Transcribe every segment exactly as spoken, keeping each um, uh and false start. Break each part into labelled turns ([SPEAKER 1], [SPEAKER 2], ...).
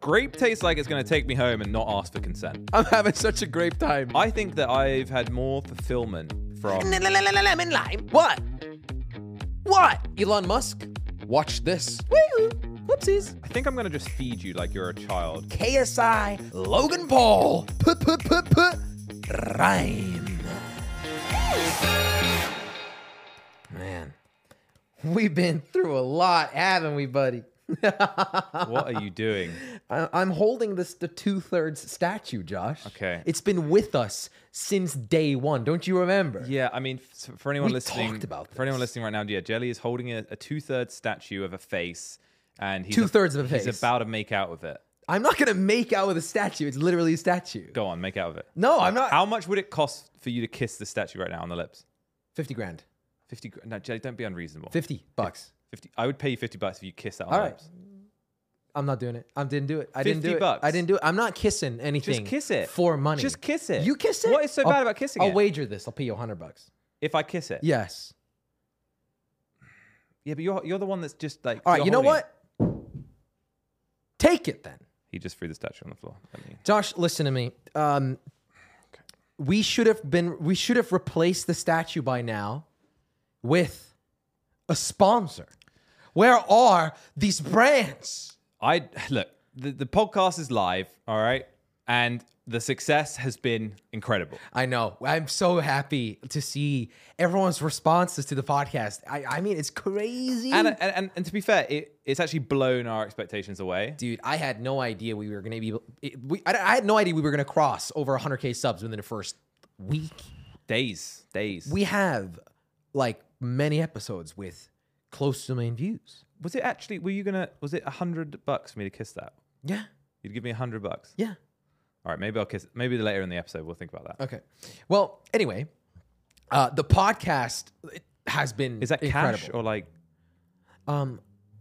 [SPEAKER 1] grape tastes like it's going to take me home and not ask for consent.
[SPEAKER 2] I'm having such a great time.
[SPEAKER 1] I think that I've had more fulfillment from...
[SPEAKER 2] Lemon lime. What? What? Elon Musk? Watch this. Woo! Whoopsies.
[SPEAKER 1] I think I'm going to just feed you like you're a child.
[SPEAKER 2] K S I Logan Paul. Put, put, put, put. Rhyme. Man, we've been through a lot, haven't we, buddy?
[SPEAKER 1] What are you doing?
[SPEAKER 2] I, I'm holding this the two-thirds statue, Josh.
[SPEAKER 1] Okay.
[SPEAKER 2] It's been with us since day one. Don't you remember?
[SPEAKER 1] Yeah, I mean, f- for anyone
[SPEAKER 2] We
[SPEAKER 1] listening,
[SPEAKER 2] talked about
[SPEAKER 1] for anyone
[SPEAKER 2] this.
[SPEAKER 1] listening right now, yeah, Jelly is holding a, a two-thirds statue of a face, and he's
[SPEAKER 2] Two-thirds of a
[SPEAKER 1] He's
[SPEAKER 2] face.
[SPEAKER 1] about to make out with it.
[SPEAKER 2] I'm not going to make out with a statue. It's literally a statue.
[SPEAKER 1] Go on, make out with it.
[SPEAKER 2] No, I'm not.
[SPEAKER 1] How much would it cost for you to kiss the statue right now on the lips?
[SPEAKER 2] fifty grand.
[SPEAKER 1] Fifty. gr- No, Jelly, don't be unreasonable.
[SPEAKER 2] fifty bucks.
[SPEAKER 1] Fifty. I would pay you fifty bucks if you kiss that on
[SPEAKER 2] All
[SPEAKER 1] the
[SPEAKER 2] right.
[SPEAKER 1] lips.
[SPEAKER 2] I'm not doing it. I didn't do it. I didn't do
[SPEAKER 1] fifty
[SPEAKER 2] it.
[SPEAKER 1] bucks.
[SPEAKER 2] I didn't do it. I'm not kissing anything.
[SPEAKER 1] Just kiss it
[SPEAKER 2] for money.
[SPEAKER 1] Just kiss it.
[SPEAKER 2] You kiss it.
[SPEAKER 1] What is so
[SPEAKER 2] I'll-
[SPEAKER 1] bad about kissing
[SPEAKER 2] I'll
[SPEAKER 1] it?
[SPEAKER 2] wager this. I'll pay you a hundred bucks.
[SPEAKER 1] If I kiss it.
[SPEAKER 2] Yes.
[SPEAKER 1] Yeah, but you're you're the one that's just like.
[SPEAKER 2] All right.
[SPEAKER 1] you're
[SPEAKER 2] You know
[SPEAKER 1] holding it.
[SPEAKER 2] what? Take it then.
[SPEAKER 1] He just threw the statue on the floor. I mean,
[SPEAKER 2] Josh, listen to me. Um, we should have been. We should have replaced the statue by now with a sponsor. Where are these brands?
[SPEAKER 1] I look. The, the podcast is live. All right, and the success has been incredible.
[SPEAKER 2] I know. I'm so happy to see everyone's responses to the podcast. I, I mean, it's crazy.
[SPEAKER 1] And, and and and to be fair, it, it's actually blown our expectations away.
[SPEAKER 2] Dude, I had no idea we were going to be. It, we, I, I had no idea we were going to cross over one hundred K subs within the first week.
[SPEAKER 1] Days, days.
[SPEAKER 2] We have like many episodes with close to a million views.
[SPEAKER 1] Was it actually? Were you gonna? Was it a hundred bucks for me to kiss that?
[SPEAKER 2] Yeah.
[SPEAKER 1] You'd give me a hundred bucks.
[SPEAKER 2] Yeah.
[SPEAKER 1] All right, maybe I'll kiss. Maybe later in the episode we'll think about that.
[SPEAKER 2] Okay. Well, anyway, uh, the podcast has been
[SPEAKER 1] Is that
[SPEAKER 2] incredible.
[SPEAKER 1] cash or like?
[SPEAKER 2] Um,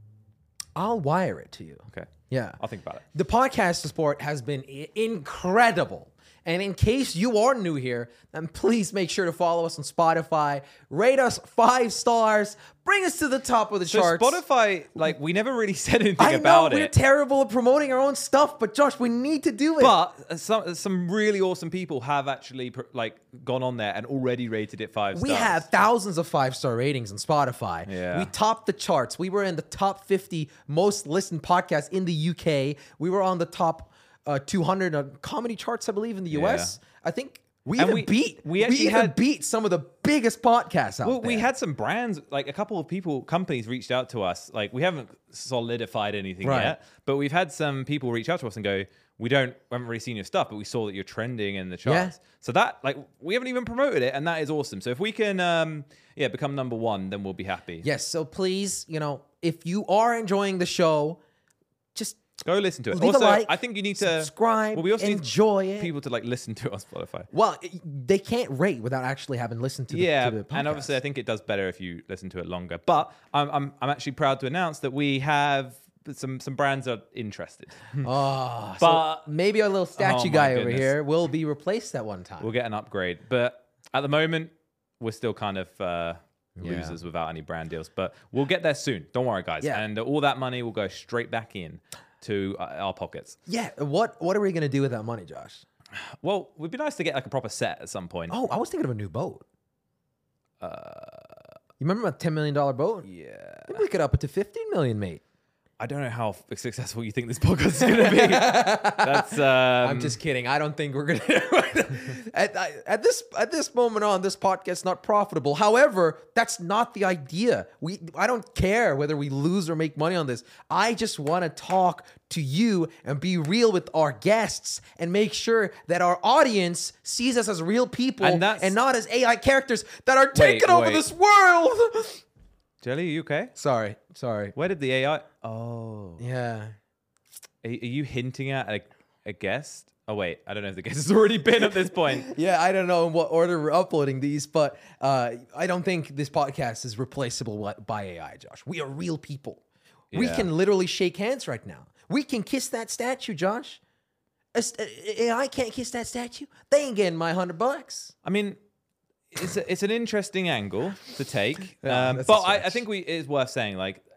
[SPEAKER 2] I'll wire it to you.
[SPEAKER 1] Okay.
[SPEAKER 2] Yeah.
[SPEAKER 1] I'll think about it.
[SPEAKER 2] The podcast support has been I- incredible. And in case you are new here, then please make sure to follow us on Spotify, rate us five stars, bring us to the top of the
[SPEAKER 1] So
[SPEAKER 2] charts.
[SPEAKER 1] Spotify, like, we never really said anything
[SPEAKER 2] I know
[SPEAKER 1] about
[SPEAKER 2] we're
[SPEAKER 1] it.
[SPEAKER 2] terrible at promoting our own stuff, but Josh, we need to do it.
[SPEAKER 1] But some some really awesome people have actually pr- like gone on there and already rated it five
[SPEAKER 2] we
[SPEAKER 1] stars.
[SPEAKER 2] have thousands of five-star ratings on Spotify.
[SPEAKER 1] Yeah.
[SPEAKER 2] We topped the charts. We were in the top fifty most listened podcasts in the U K. We were on the top uh, two hundred uh, comedy charts, I believe, in the U S. I think we
[SPEAKER 1] And
[SPEAKER 2] even
[SPEAKER 1] we-
[SPEAKER 2] beat.
[SPEAKER 1] we actually
[SPEAKER 2] even
[SPEAKER 1] had-
[SPEAKER 2] beat some of the biggest podcasts out
[SPEAKER 1] Well,
[SPEAKER 2] there.
[SPEAKER 1] we had some brands, like a couple of people, companies reached out to us. Like, we haven't solidified anything
[SPEAKER 2] Right.
[SPEAKER 1] yet, but we've had some people reach out to us and go, we don't, we haven't really seen your stuff, but we saw that you're trending in the charts.
[SPEAKER 2] Yeah.
[SPEAKER 1] So that, like, we haven't even promoted it, and that is awesome. So if we can, um, yeah, become number one, then we'll be happy.
[SPEAKER 2] Yes. So please, you know, if you are enjoying the show, just
[SPEAKER 1] Go listen to it.
[SPEAKER 2] Leave a
[SPEAKER 1] also,
[SPEAKER 2] like,
[SPEAKER 1] I think you need to
[SPEAKER 2] subscribe,
[SPEAKER 1] Well, we also
[SPEAKER 2] enjoy
[SPEAKER 1] need
[SPEAKER 2] it.
[SPEAKER 1] people to like listen to it on Spotify.
[SPEAKER 2] well, they can't rate without actually having listened to the,
[SPEAKER 1] Yeah,
[SPEAKER 2] to the podcast.
[SPEAKER 1] and obviously I think it does better if you listen to it longer. But I'm I'm I'm actually proud to announce that we have some some brands are interested.
[SPEAKER 2] Oh,
[SPEAKER 1] But-
[SPEAKER 2] so maybe our little statue
[SPEAKER 1] Oh my
[SPEAKER 2] guy over
[SPEAKER 1] goodness.
[SPEAKER 2] here will be replaced at one time.
[SPEAKER 1] We'll get an upgrade, but at the moment we're still kind of uh,
[SPEAKER 2] Yeah.
[SPEAKER 1] losers without any brand deals. But we'll get there soon. Don't worry, guys.
[SPEAKER 2] Yeah.
[SPEAKER 1] And all that money will go straight back in to uh, our pockets.
[SPEAKER 2] Yeah. What What are we gonna do with that money, Josh?
[SPEAKER 1] Well, it would be nice to get like a proper set at some point.
[SPEAKER 2] Oh, I was thinking of a new boat. Uh, you remember my ten million dollar boat?
[SPEAKER 1] Yeah.
[SPEAKER 2] Maybe we could up it to fifteen million, mate.
[SPEAKER 1] I don't know how f- successful you think this podcast is going to be. That's. Um,
[SPEAKER 2] I'm just kidding. I don't think we're gonna. at, at this at this moment on, this podcast not profitable. However, that's not the idea. We I don't care whether we lose or make money on this. I just want to talk to you and be real with our guests and make sure that our audience sees us as real people
[SPEAKER 1] And
[SPEAKER 2] and,
[SPEAKER 1] that's-
[SPEAKER 2] not as A I characters that are taking over
[SPEAKER 1] wait.
[SPEAKER 2] this world.
[SPEAKER 1] Jelly, are you okay?
[SPEAKER 2] Sorry, sorry.
[SPEAKER 1] Where did the A I? Oh,
[SPEAKER 2] Yeah.
[SPEAKER 1] are, are you hinting at a, a guest? Oh wait, I don't know if the guest has already been at this point.
[SPEAKER 2] Yeah, I don't know in what order we're uploading these, but uh, I don't think this podcast is replaceable wi- by A I, Josh. We are real people. We
[SPEAKER 1] Yeah.
[SPEAKER 2] can literally shake hands right now. We can kiss that statue, Josh. A st- A I can't kiss that statue. They ain't getting my hundred bucks.
[SPEAKER 1] I mean, it's a, it's an interesting angle to take,
[SPEAKER 2] Yeah,
[SPEAKER 1] um,
[SPEAKER 2] that's
[SPEAKER 1] but
[SPEAKER 2] a
[SPEAKER 1] I, I
[SPEAKER 2] stretch.
[SPEAKER 1] think we it is worth saying. Like,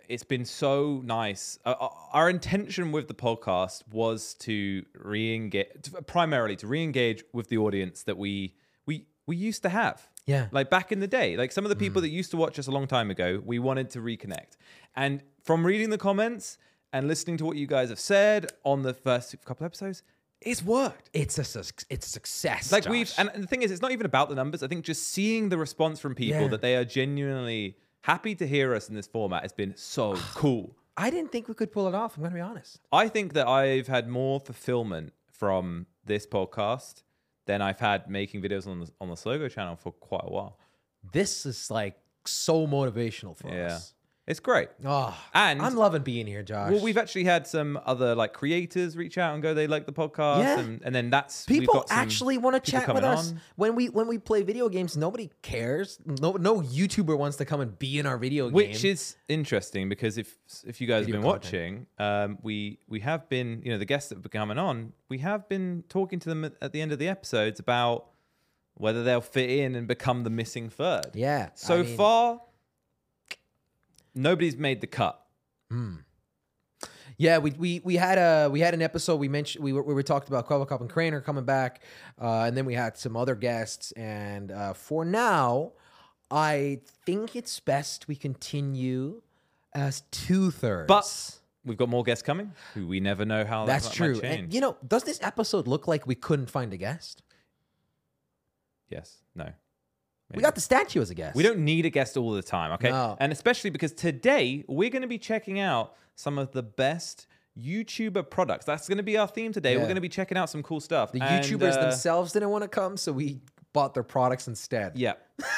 [SPEAKER 1] it's been so nice. Uh, uh, our intention with the podcast was to re-engage, primarily to re-engage with the audience that we we we used to have.
[SPEAKER 2] Yeah.
[SPEAKER 1] Like back in the day, like some of the people mm. that used to watch us a long time ago, we wanted to reconnect. And from reading the comments and listening to what you guys have said on the first couple episodes, it's worked.
[SPEAKER 2] It's a su- it's a success.
[SPEAKER 1] Like
[SPEAKER 2] Josh.
[SPEAKER 1] we've, and the thing is, it's not even about the numbers. I think just seeing the response from people
[SPEAKER 2] Yeah.
[SPEAKER 1] that they are genuinely happy to hear us in this format has been so cool.
[SPEAKER 2] I didn't think we could pull it off. I'm going to be honest.
[SPEAKER 1] I think that I've had more fulfillment from this podcast than I've had making videos on the on the Slogo channel for quite a while.
[SPEAKER 2] This is like so motivational for
[SPEAKER 1] Yeah.
[SPEAKER 2] us.
[SPEAKER 1] It's great.
[SPEAKER 2] Oh,
[SPEAKER 1] And
[SPEAKER 2] I'm loving being here, Josh.
[SPEAKER 1] well, we've actually had some other like creators reach out and go they like the podcast,
[SPEAKER 2] Yeah.
[SPEAKER 1] and, and then that's we've
[SPEAKER 2] people
[SPEAKER 1] got some
[SPEAKER 2] actually want to
[SPEAKER 1] people
[SPEAKER 2] chat with
[SPEAKER 1] coming
[SPEAKER 2] us
[SPEAKER 1] on.
[SPEAKER 2] when we when we play video games. Nobody cares. No no YouTuber wants to come and be in our video game.
[SPEAKER 1] Which is interesting because if if you guys
[SPEAKER 2] Video
[SPEAKER 1] have been
[SPEAKER 2] content.
[SPEAKER 1] watching, um, we we have been, you know, the guests that have been coming on, we have been talking to them at, at the end of the episodes about whether they'll fit in and become the missing third.
[SPEAKER 2] yeah.
[SPEAKER 1] So
[SPEAKER 2] I mean,
[SPEAKER 1] far, nobody's made the cut.
[SPEAKER 2] yeah, we, we we had a we had an episode we mentioned we were we were talked about Quabacop and Craner coming back, uh, and then we had some other guests. And uh, for now, I think it's best we continue as two thirds.
[SPEAKER 1] But we've got more guests coming who we never know how
[SPEAKER 2] that's
[SPEAKER 1] that
[SPEAKER 2] true.
[SPEAKER 1] might change.
[SPEAKER 2] And you know, does this episode look like we couldn't find a guest?
[SPEAKER 1] Yes. No.
[SPEAKER 2] We
[SPEAKER 1] Maybe.
[SPEAKER 2] got the statue as a guest.
[SPEAKER 1] We don't need a guest all the time, okay?
[SPEAKER 2] No.
[SPEAKER 1] And especially because today we're going to be checking out some of the best YouTuber products. That's going to be our theme today.
[SPEAKER 2] Yeah.
[SPEAKER 1] We're going to be checking out some cool stuff.
[SPEAKER 2] The
[SPEAKER 1] And,
[SPEAKER 2] YouTubers
[SPEAKER 1] uh,
[SPEAKER 2] themselves didn't want to come, so we bought their products instead.
[SPEAKER 1] Yeah.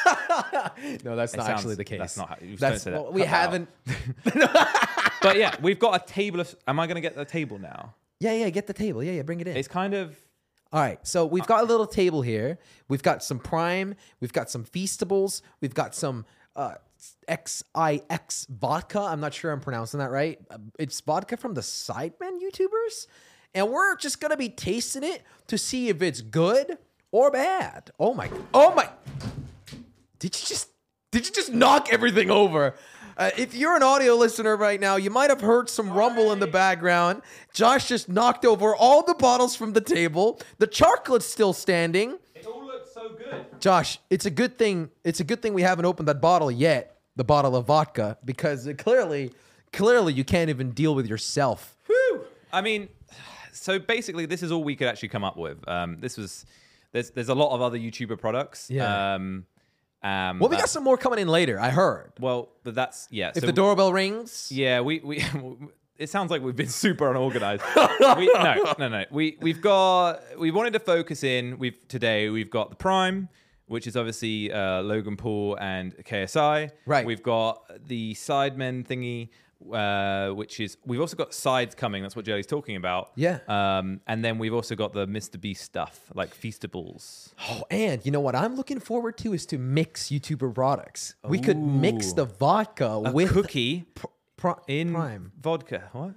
[SPEAKER 2] No, that's
[SPEAKER 1] It
[SPEAKER 2] not
[SPEAKER 1] sounds-
[SPEAKER 2] actually the case.
[SPEAKER 1] That's not how you
[SPEAKER 2] That's
[SPEAKER 1] don't say that.
[SPEAKER 2] well, we
[SPEAKER 1] Cut that out.
[SPEAKER 2] haven't.
[SPEAKER 1] But yeah, we've got a table of. Am I going to get the table now?
[SPEAKER 2] Yeah, yeah. Get the table. Yeah, yeah. Bring it in.
[SPEAKER 1] It's kind of.
[SPEAKER 2] All right. So we've got a little table here. We've got some Prime. We've got some Feastables. We've got some uh, X I X vodka. I'm not sure I'm pronouncing that right. Uh, It's vodka from the Sidemen YouTubers, and we're just gonna be tasting it to see if it's good or bad. Oh my! Oh my! Did you just did you just knock everything over? Uh, if you're an audio listener right now, you might have heard some rumble in the background. Josh just knocked over all the bottles from the table. The chocolate's still standing.
[SPEAKER 1] It all looks so good.
[SPEAKER 2] Josh, it's a good thing. It's a good thing we haven't opened that bottle yet, the bottle of vodka, because it clearly, clearly you can't even deal with yourself.
[SPEAKER 1] Whew. I mean, so basically, this is all we could actually come up with. Um, this was. There's there's a lot of other YouTuber products.
[SPEAKER 2] Yeah.
[SPEAKER 1] Um, um,
[SPEAKER 2] Well, we
[SPEAKER 1] that-
[SPEAKER 2] got some more coming in later. I heard.
[SPEAKER 1] Well, but that's yeah.
[SPEAKER 2] If
[SPEAKER 1] so-
[SPEAKER 2] the doorbell rings,
[SPEAKER 1] Yeah, we we. It sounds like we've been super unorganized. we, no, no, no. We we've got we wanted to focus in. We've today we've got the Prime, which is obviously uh, Logan Paul and K S I.
[SPEAKER 2] Right.
[SPEAKER 1] We've got the Sidemen thingy, uh, which is we've also got sides coming. That's what Jelly's talking about.
[SPEAKER 2] Yeah.
[SPEAKER 1] Um, and then we've also got the Mister Beast stuff like Feastables.
[SPEAKER 2] oh, and you know what I'm looking forward to is to mix YouTuber products. We could mix
[SPEAKER 1] Ooh.
[SPEAKER 2] the vodka
[SPEAKER 1] A
[SPEAKER 2] with
[SPEAKER 1] cookie
[SPEAKER 2] pr- pr-
[SPEAKER 1] in
[SPEAKER 2] Prime.
[SPEAKER 1] vodka. What?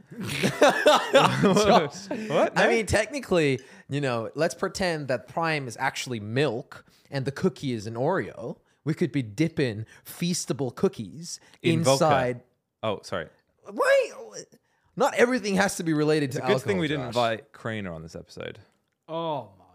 [SPEAKER 2] Josh.
[SPEAKER 1] What?
[SPEAKER 2] I
[SPEAKER 1] No?
[SPEAKER 2] mean, technically, you know, let's pretend that Prime is actually milk and the cookie is an Oreo. We could be dipping Feastable cookies
[SPEAKER 1] In vodka.
[SPEAKER 2] inside.
[SPEAKER 1] Oh, sorry.
[SPEAKER 2] Why? Not everything has to be related to
[SPEAKER 1] It's a good
[SPEAKER 2] alcohol.
[SPEAKER 1] thing we didn't
[SPEAKER 2] Josh.
[SPEAKER 1] invite Craner on this episode.
[SPEAKER 2] Oh my,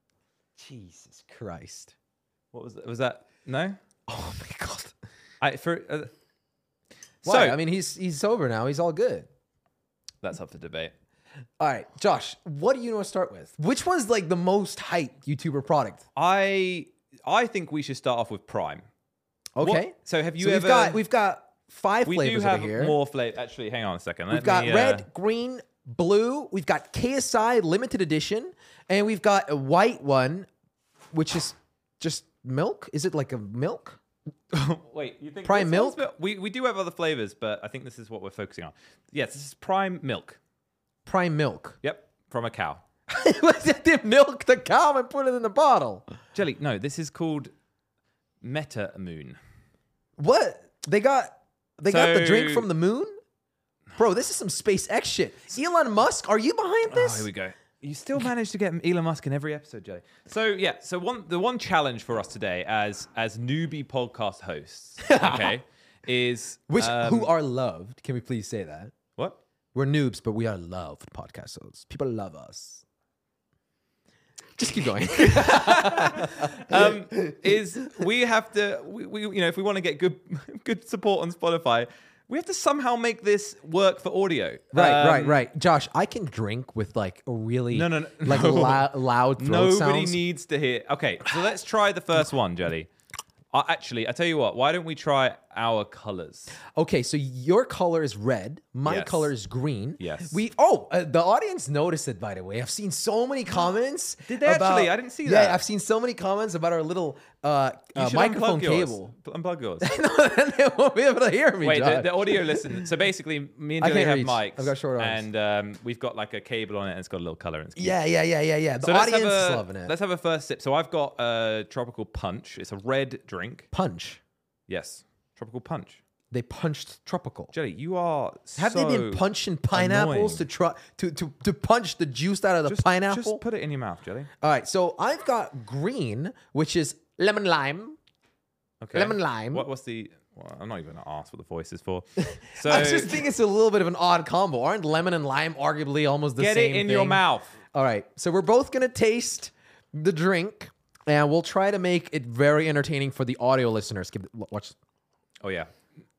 [SPEAKER 2] Jesus Christ!
[SPEAKER 1] What was that? Was that no?
[SPEAKER 2] Oh my God!
[SPEAKER 1] I for uh,
[SPEAKER 2] Why?
[SPEAKER 1] so
[SPEAKER 2] I mean, he's he's sober now. He's all good.
[SPEAKER 1] that's up for debate.
[SPEAKER 2] All right, Josh. What do you want to start with? Which one's like the most hyped YouTuber product?
[SPEAKER 1] I I think we should start off with Prime.
[SPEAKER 2] Okay.
[SPEAKER 1] What- so have you
[SPEAKER 2] So
[SPEAKER 1] ever?
[SPEAKER 2] we've got we've got five
[SPEAKER 1] we
[SPEAKER 2] flavors
[SPEAKER 1] do have
[SPEAKER 2] over here.
[SPEAKER 1] more flavor. Actually, hang on a second.
[SPEAKER 2] We've
[SPEAKER 1] Let
[SPEAKER 2] got
[SPEAKER 1] me, uh,
[SPEAKER 2] red, green, blue. We've got K S I limited edition, and we've got a white one, which is just milk. Is it like a milk?
[SPEAKER 1] Wait, you think
[SPEAKER 2] Prime
[SPEAKER 1] this one's
[SPEAKER 2] milk?
[SPEAKER 1] We we do have other flavors, but I think this is what we're focusing on. Yes, this is Prime milk.
[SPEAKER 2] Prime milk.
[SPEAKER 1] Yep, from a cow.
[SPEAKER 2] They milk the cow and put it in the bottle.
[SPEAKER 1] Jelly, no, this is called Meta Moon.
[SPEAKER 2] What? They got they got the drink
[SPEAKER 1] So-
[SPEAKER 2] from the moon? Bro, this is some SpaceX shit. Elon Musk, are you behind
[SPEAKER 1] Oh,
[SPEAKER 2] this?
[SPEAKER 1] here we go. You still manage to get Elon Musk in every episode, Jelly. So yeah, so one the one challenge for us today as as newbie podcast hosts, okay, is
[SPEAKER 2] Which
[SPEAKER 1] um,
[SPEAKER 2] who are loved? Can we please say that?
[SPEAKER 1] what?
[SPEAKER 2] We're noobs, but we are loved podcast hosts. People love us. Just keep going.
[SPEAKER 1] um, is we have to we, we you know if we want to get good good support on Spotify, we have to somehow make this work for audio.
[SPEAKER 2] Right,
[SPEAKER 1] Um,
[SPEAKER 2] right, right. Josh, I can drink with like a really
[SPEAKER 1] No, no, no,
[SPEAKER 2] like
[SPEAKER 1] no.
[SPEAKER 2] lou- loud throat
[SPEAKER 1] Nobody
[SPEAKER 2] sounds.
[SPEAKER 1] needs to hear. Okay, so let's try the first one, Jelly. Uh, actually, I tell you what. Why don't we try our colors?
[SPEAKER 2] Okay, so your color is red. My
[SPEAKER 1] Yes.
[SPEAKER 2] color is green.
[SPEAKER 1] Yes.
[SPEAKER 2] We oh, uh, the audience noticed it. By the way, I've seen so many comments.
[SPEAKER 1] Did they
[SPEAKER 2] about-
[SPEAKER 1] actually? I didn't see
[SPEAKER 2] yeah,
[SPEAKER 1] that.
[SPEAKER 2] I've seen so many comments about our little uh,
[SPEAKER 1] You
[SPEAKER 2] uh,
[SPEAKER 1] should
[SPEAKER 2] microphone
[SPEAKER 1] unplug yours.
[SPEAKER 2] cable.
[SPEAKER 1] Pl- Unplug yours.
[SPEAKER 2] Then they won't be able to hear me.
[SPEAKER 1] Wait, the,
[SPEAKER 2] Josh.
[SPEAKER 1] the audio listen. So basically, me and
[SPEAKER 2] I
[SPEAKER 1] Jelly
[SPEAKER 2] can't
[SPEAKER 1] have
[SPEAKER 2] reach.
[SPEAKER 1] mics.
[SPEAKER 2] I've got short arms.
[SPEAKER 1] and um, we've got like a cable on it, and it's got a little color. And it's cute.
[SPEAKER 2] yeah, yeah, yeah, yeah, yeah. The
[SPEAKER 1] So let's
[SPEAKER 2] audience
[SPEAKER 1] have a,
[SPEAKER 2] is loving it.
[SPEAKER 1] Let's have a first sip. So I've got a tropical punch. It's a red drink.
[SPEAKER 2] Punch.
[SPEAKER 1] Yes, tropical punch.
[SPEAKER 2] They punched tropical.
[SPEAKER 1] Jelly, you are.
[SPEAKER 2] Have
[SPEAKER 1] so
[SPEAKER 2] they been punching pineapples
[SPEAKER 1] annoying.
[SPEAKER 2] to try to, to to punch the juice out of the
[SPEAKER 1] Just,
[SPEAKER 2] pineapple?
[SPEAKER 1] Just put it in your mouth, Jelly.
[SPEAKER 2] All right, so I've got green, which is lemon lime.
[SPEAKER 1] Okay.
[SPEAKER 2] Lemon lime.
[SPEAKER 1] What, what's the? Well, I'm not even gonna ask what the voice is for. So
[SPEAKER 2] I just think it's a little bit of an odd combo. Aren't lemon and lime arguably almost the
[SPEAKER 1] get
[SPEAKER 2] same
[SPEAKER 1] it in
[SPEAKER 2] thing?
[SPEAKER 1] your mouth.
[SPEAKER 2] All right, so we're both gonna taste the drink, and we'll try to make it very entertaining for the audio listeners. Give watch.
[SPEAKER 1] Oh yeah.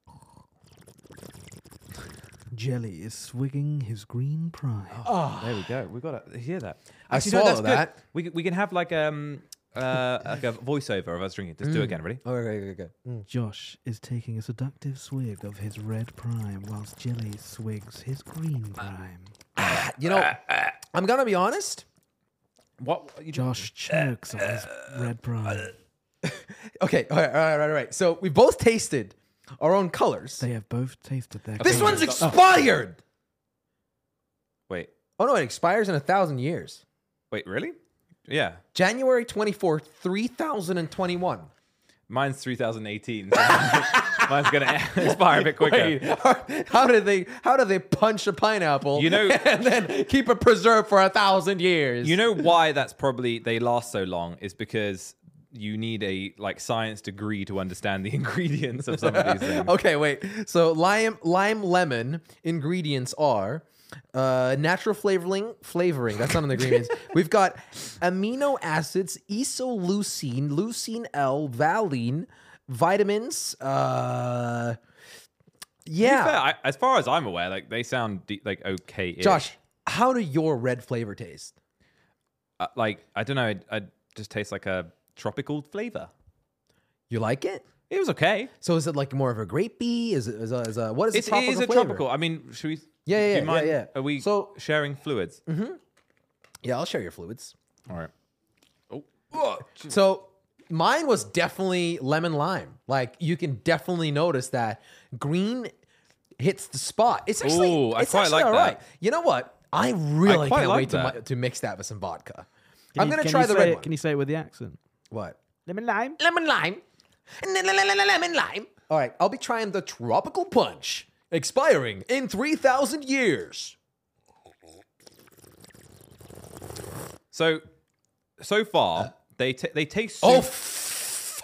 [SPEAKER 3] Jelly is swigging his green prime.
[SPEAKER 1] There we go. We got to hear that.
[SPEAKER 2] I
[SPEAKER 1] Actually, no, that's
[SPEAKER 2] swallow
[SPEAKER 1] good.
[SPEAKER 2] that.
[SPEAKER 1] We can- we can have like um uh like a voiceover of us drinking. Just do it again. Ready?
[SPEAKER 2] Oh, okay, okay, okay. Mm.
[SPEAKER 3] Josh is taking a seductive swig of his red prime whilst Jelly swigs his green prime.
[SPEAKER 2] You know, I'm gonna be honest.
[SPEAKER 1] What? You
[SPEAKER 3] Josh chokes on his red prime.
[SPEAKER 2] Okay, all right, all right, all right, all right. So we both tasted our own colors.
[SPEAKER 3] They have both tasted their
[SPEAKER 2] This
[SPEAKER 3] color.
[SPEAKER 2] one's expired.
[SPEAKER 1] Wait.
[SPEAKER 2] Oh no, it expires in a thousand years.
[SPEAKER 1] Wait. Really? Yeah.
[SPEAKER 2] January twenty-fourth, three thousand twenty-one.
[SPEAKER 1] Mine's three thousand eighteen. So mine's gonna expire a bit quicker.
[SPEAKER 2] Wait, how did they how did they punch a pineapple
[SPEAKER 1] You know-
[SPEAKER 2] and then keep it preserved for a thousand years?
[SPEAKER 1] You know why that's probably they last so long is because you need a like science degree to understand the ingredients of some of these things.
[SPEAKER 2] Okay, wait. So lime lime lemon ingredients are uh, natural flavoring flavoring. That's not in the ingredients. We've got amino acids, isoleucine, leucine L, valine, vitamins. Uh,
[SPEAKER 1] To be fair,
[SPEAKER 2] yeah,
[SPEAKER 1] I, as far as I'm aware, like they sound de- like okay.
[SPEAKER 2] Josh, how do your red flavor taste?
[SPEAKER 1] uh, like I don't know. It, it just tastes like a tropical flavor.
[SPEAKER 2] You like it?
[SPEAKER 1] It was okay.
[SPEAKER 2] So is it like more of a grapey? Is it is a, is a what is
[SPEAKER 1] It's,
[SPEAKER 2] a
[SPEAKER 1] it
[SPEAKER 2] tropical
[SPEAKER 1] is a
[SPEAKER 2] flavor?
[SPEAKER 1] tropical. I mean, should we?
[SPEAKER 2] Yeah, yeah,
[SPEAKER 1] do
[SPEAKER 2] yeah,
[SPEAKER 1] you mind,
[SPEAKER 2] yeah, yeah.
[SPEAKER 1] Are we
[SPEAKER 2] So-
[SPEAKER 1] sharing fluids?
[SPEAKER 2] Yeah, I'll share your fluids.
[SPEAKER 1] All right.
[SPEAKER 2] So mine was definitely lemon lime. Like you can definitely notice that green hits the spot. It's actually,
[SPEAKER 1] Ooh, I
[SPEAKER 2] it's
[SPEAKER 1] quite
[SPEAKER 2] actually
[SPEAKER 1] like
[SPEAKER 2] all
[SPEAKER 1] that.
[SPEAKER 2] right. You know what? I really
[SPEAKER 1] I quite
[SPEAKER 2] can't
[SPEAKER 1] like
[SPEAKER 2] wait to,
[SPEAKER 1] that.
[SPEAKER 2] mi- to mix that with some vodka.
[SPEAKER 3] Can
[SPEAKER 2] I'm
[SPEAKER 3] you-
[SPEAKER 2] gonna
[SPEAKER 3] can
[SPEAKER 2] try
[SPEAKER 3] you
[SPEAKER 2] the
[SPEAKER 3] say
[SPEAKER 2] red
[SPEAKER 3] it-
[SPEAKER 2] one.
[SPEAKER 3] Can you say it with the accent?
[SPEAKER 2] What?
[SPEAKER 3] Lemon lime.
[SPEAKER 2] Lemon lime. Lemon lime. All right, I'll be trying the tropical punch, expiring in three thousand years.
[SPEAKER 1] So, so far they ta they taste.
[SPEAKER 2] Oh,
[SPEAKER 1] super-
[SPEAKER 2] f-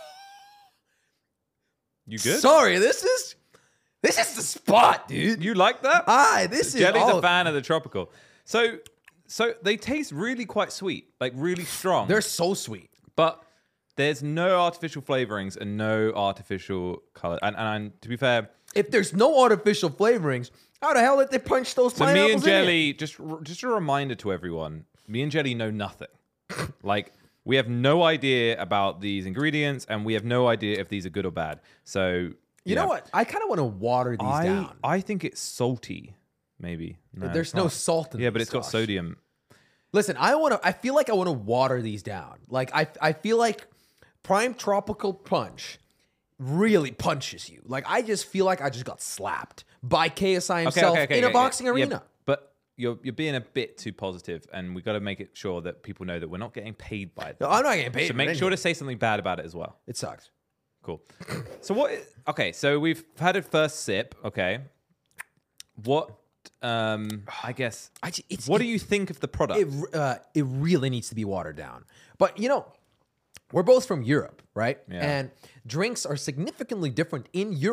[SPEAKER 1] you good?
[SPEAKER 2] sorry. This is this is the spot, dude.
[SPEAKER 1] You like that?
[SPEAKER 2] Ah, this is
[SPEAKER 1] Jelly's
[SPEAKER 2] oh,
[SPEAKER 1] a fan of the tropical. So, so they taste really quite sweet, like really strong.
[SPEAKER 2] They're so sweet.
[SPEAKER 1] but there's no artificial flavorings and no artificial color. And, and to be fair,
[SPEAKER 2] If there's no artificial flavorings, how the hell did they punch those
[SPEAKER 1] so
[SPEAKER 2] pineapples
[SPEAKER 1] me and
[SPEAKER 2] in here?
[SPEAKER 1] Jelly, just just a reminder to everyone, me and Jelly know nothing. Like we have no idea about these ingredients, and we have no idea if these are good or bad. So
[SPEAKER 2] You know what? I kind of want to water these
[SPEAKER 1] I
[SPEAKER 2] down.
[SPEAKER 1] I think it's salty. Maybe no,
[SPEAKER 2] There's
[SPEAKER 1] it's
[SPEAKER 2] no
[SPEAKER 1] not.
[SPEAKER 2] salt in
[SPEAKER 1] Yeah, but
[SPEAKER 2] these,
[SPEAKER 1] it's got
[SPEAKER 2] Josh.
[SPEAKER 1] sodium.
[SPEAKER 2] Listen, I want to. I feel like I want to water these down. Like I, I feel like Prime Tropical Punch really punches you. Like I just feel like I just got slapped by K S I
[SPEAKER 1] Okay,
[SPEAKER 2] himself
[SPEAKER 1] okay, okay,
[SPEAKER 2] in a
[SPEAKER 1] okay,
[SPEAKER 2] boxing
[SPEAKER 1] yeah,
[SPEAKER 2] arena.
[SPEAKER 1] but you're you're being a bit too positive, and we got to make it sure that people know that we're not getting paid by it.
[SPEAKER 2] No, I'm not getting paid.
[SPEAKER 1] So
[SPEAKER 2] for
[SPEAKER 1] make
[SPEAKER 2] it
[SPEAKER 1] sure
[SPEAKER 2] anyway.
[SPEAKER 1] to say something bad about it as well.
[SPEAKER 2] It sucks.
[SPEAKER 1] Cool. So what? Okay, so we've had a first sip. Okay. What? Um, I guess.
[SPEAKER 2] I ju- it's,
[SPEAKER 1] What
[SPEAKER 2] it,
[SPEAKER 1] do you think of the product?
[SPEAKER 2] It uh, it really needs to be watered down. But you know, we're both from Europe, right?
[SPEAKER 1] Yeah.
[SPEAKER 2] And drinks are significantly different in Europe